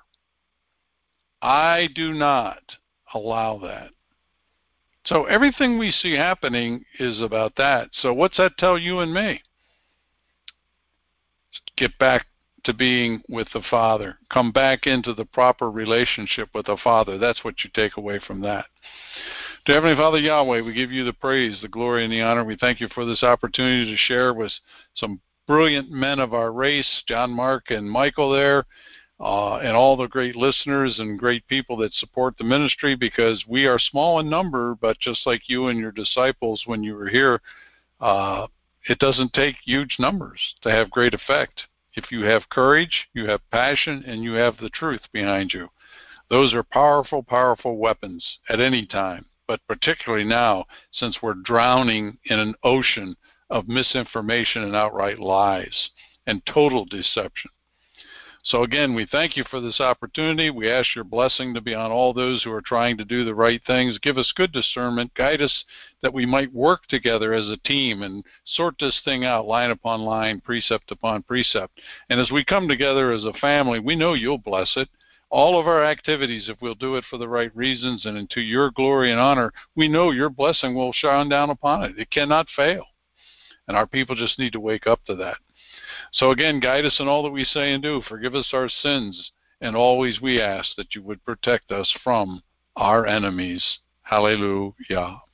I do not allow that. So everything we see happening is about that. So what's that tell you and me? Get back to being with the Father. Come back into the proper relationship with the Father. That's what you take away from that. To Heavenly Father Yahweh, we give You the praise, the glory, and the honor. We thank You for this opportunity to share with some brilliant men of our race, John Mark and Michael there, and all the great listeners and great people that support the ministry, because we are small in number, but just like you and your disciples when you were here, it doesn't take huge numbers to have great effect. If you have courage, you have passion, and you have the truth behind you. Those are powerful, powerful weapons at any time, but particularly now, since we're drowning in an ocean of misinformation and outright lies and total deception. So again, we thank You for this opportunity. We ask Your blessing to be on all those who are trying to do the right things. Give us good discernment. Guide us that we might work together as a team and sort this thing out line upon line, precept upon precept. And as we come together as a family, we know You'll bless it. All of our activities, if we'll do it for the right reasons and into Your glory and honor, we know Your blessing will shine down upon it. It cannot fail. And our people just need to wake up to that. So again, guide us in all that we say and do. Forgive us our sins. And always we ask that You would protect us from our enemies. Hallelujah.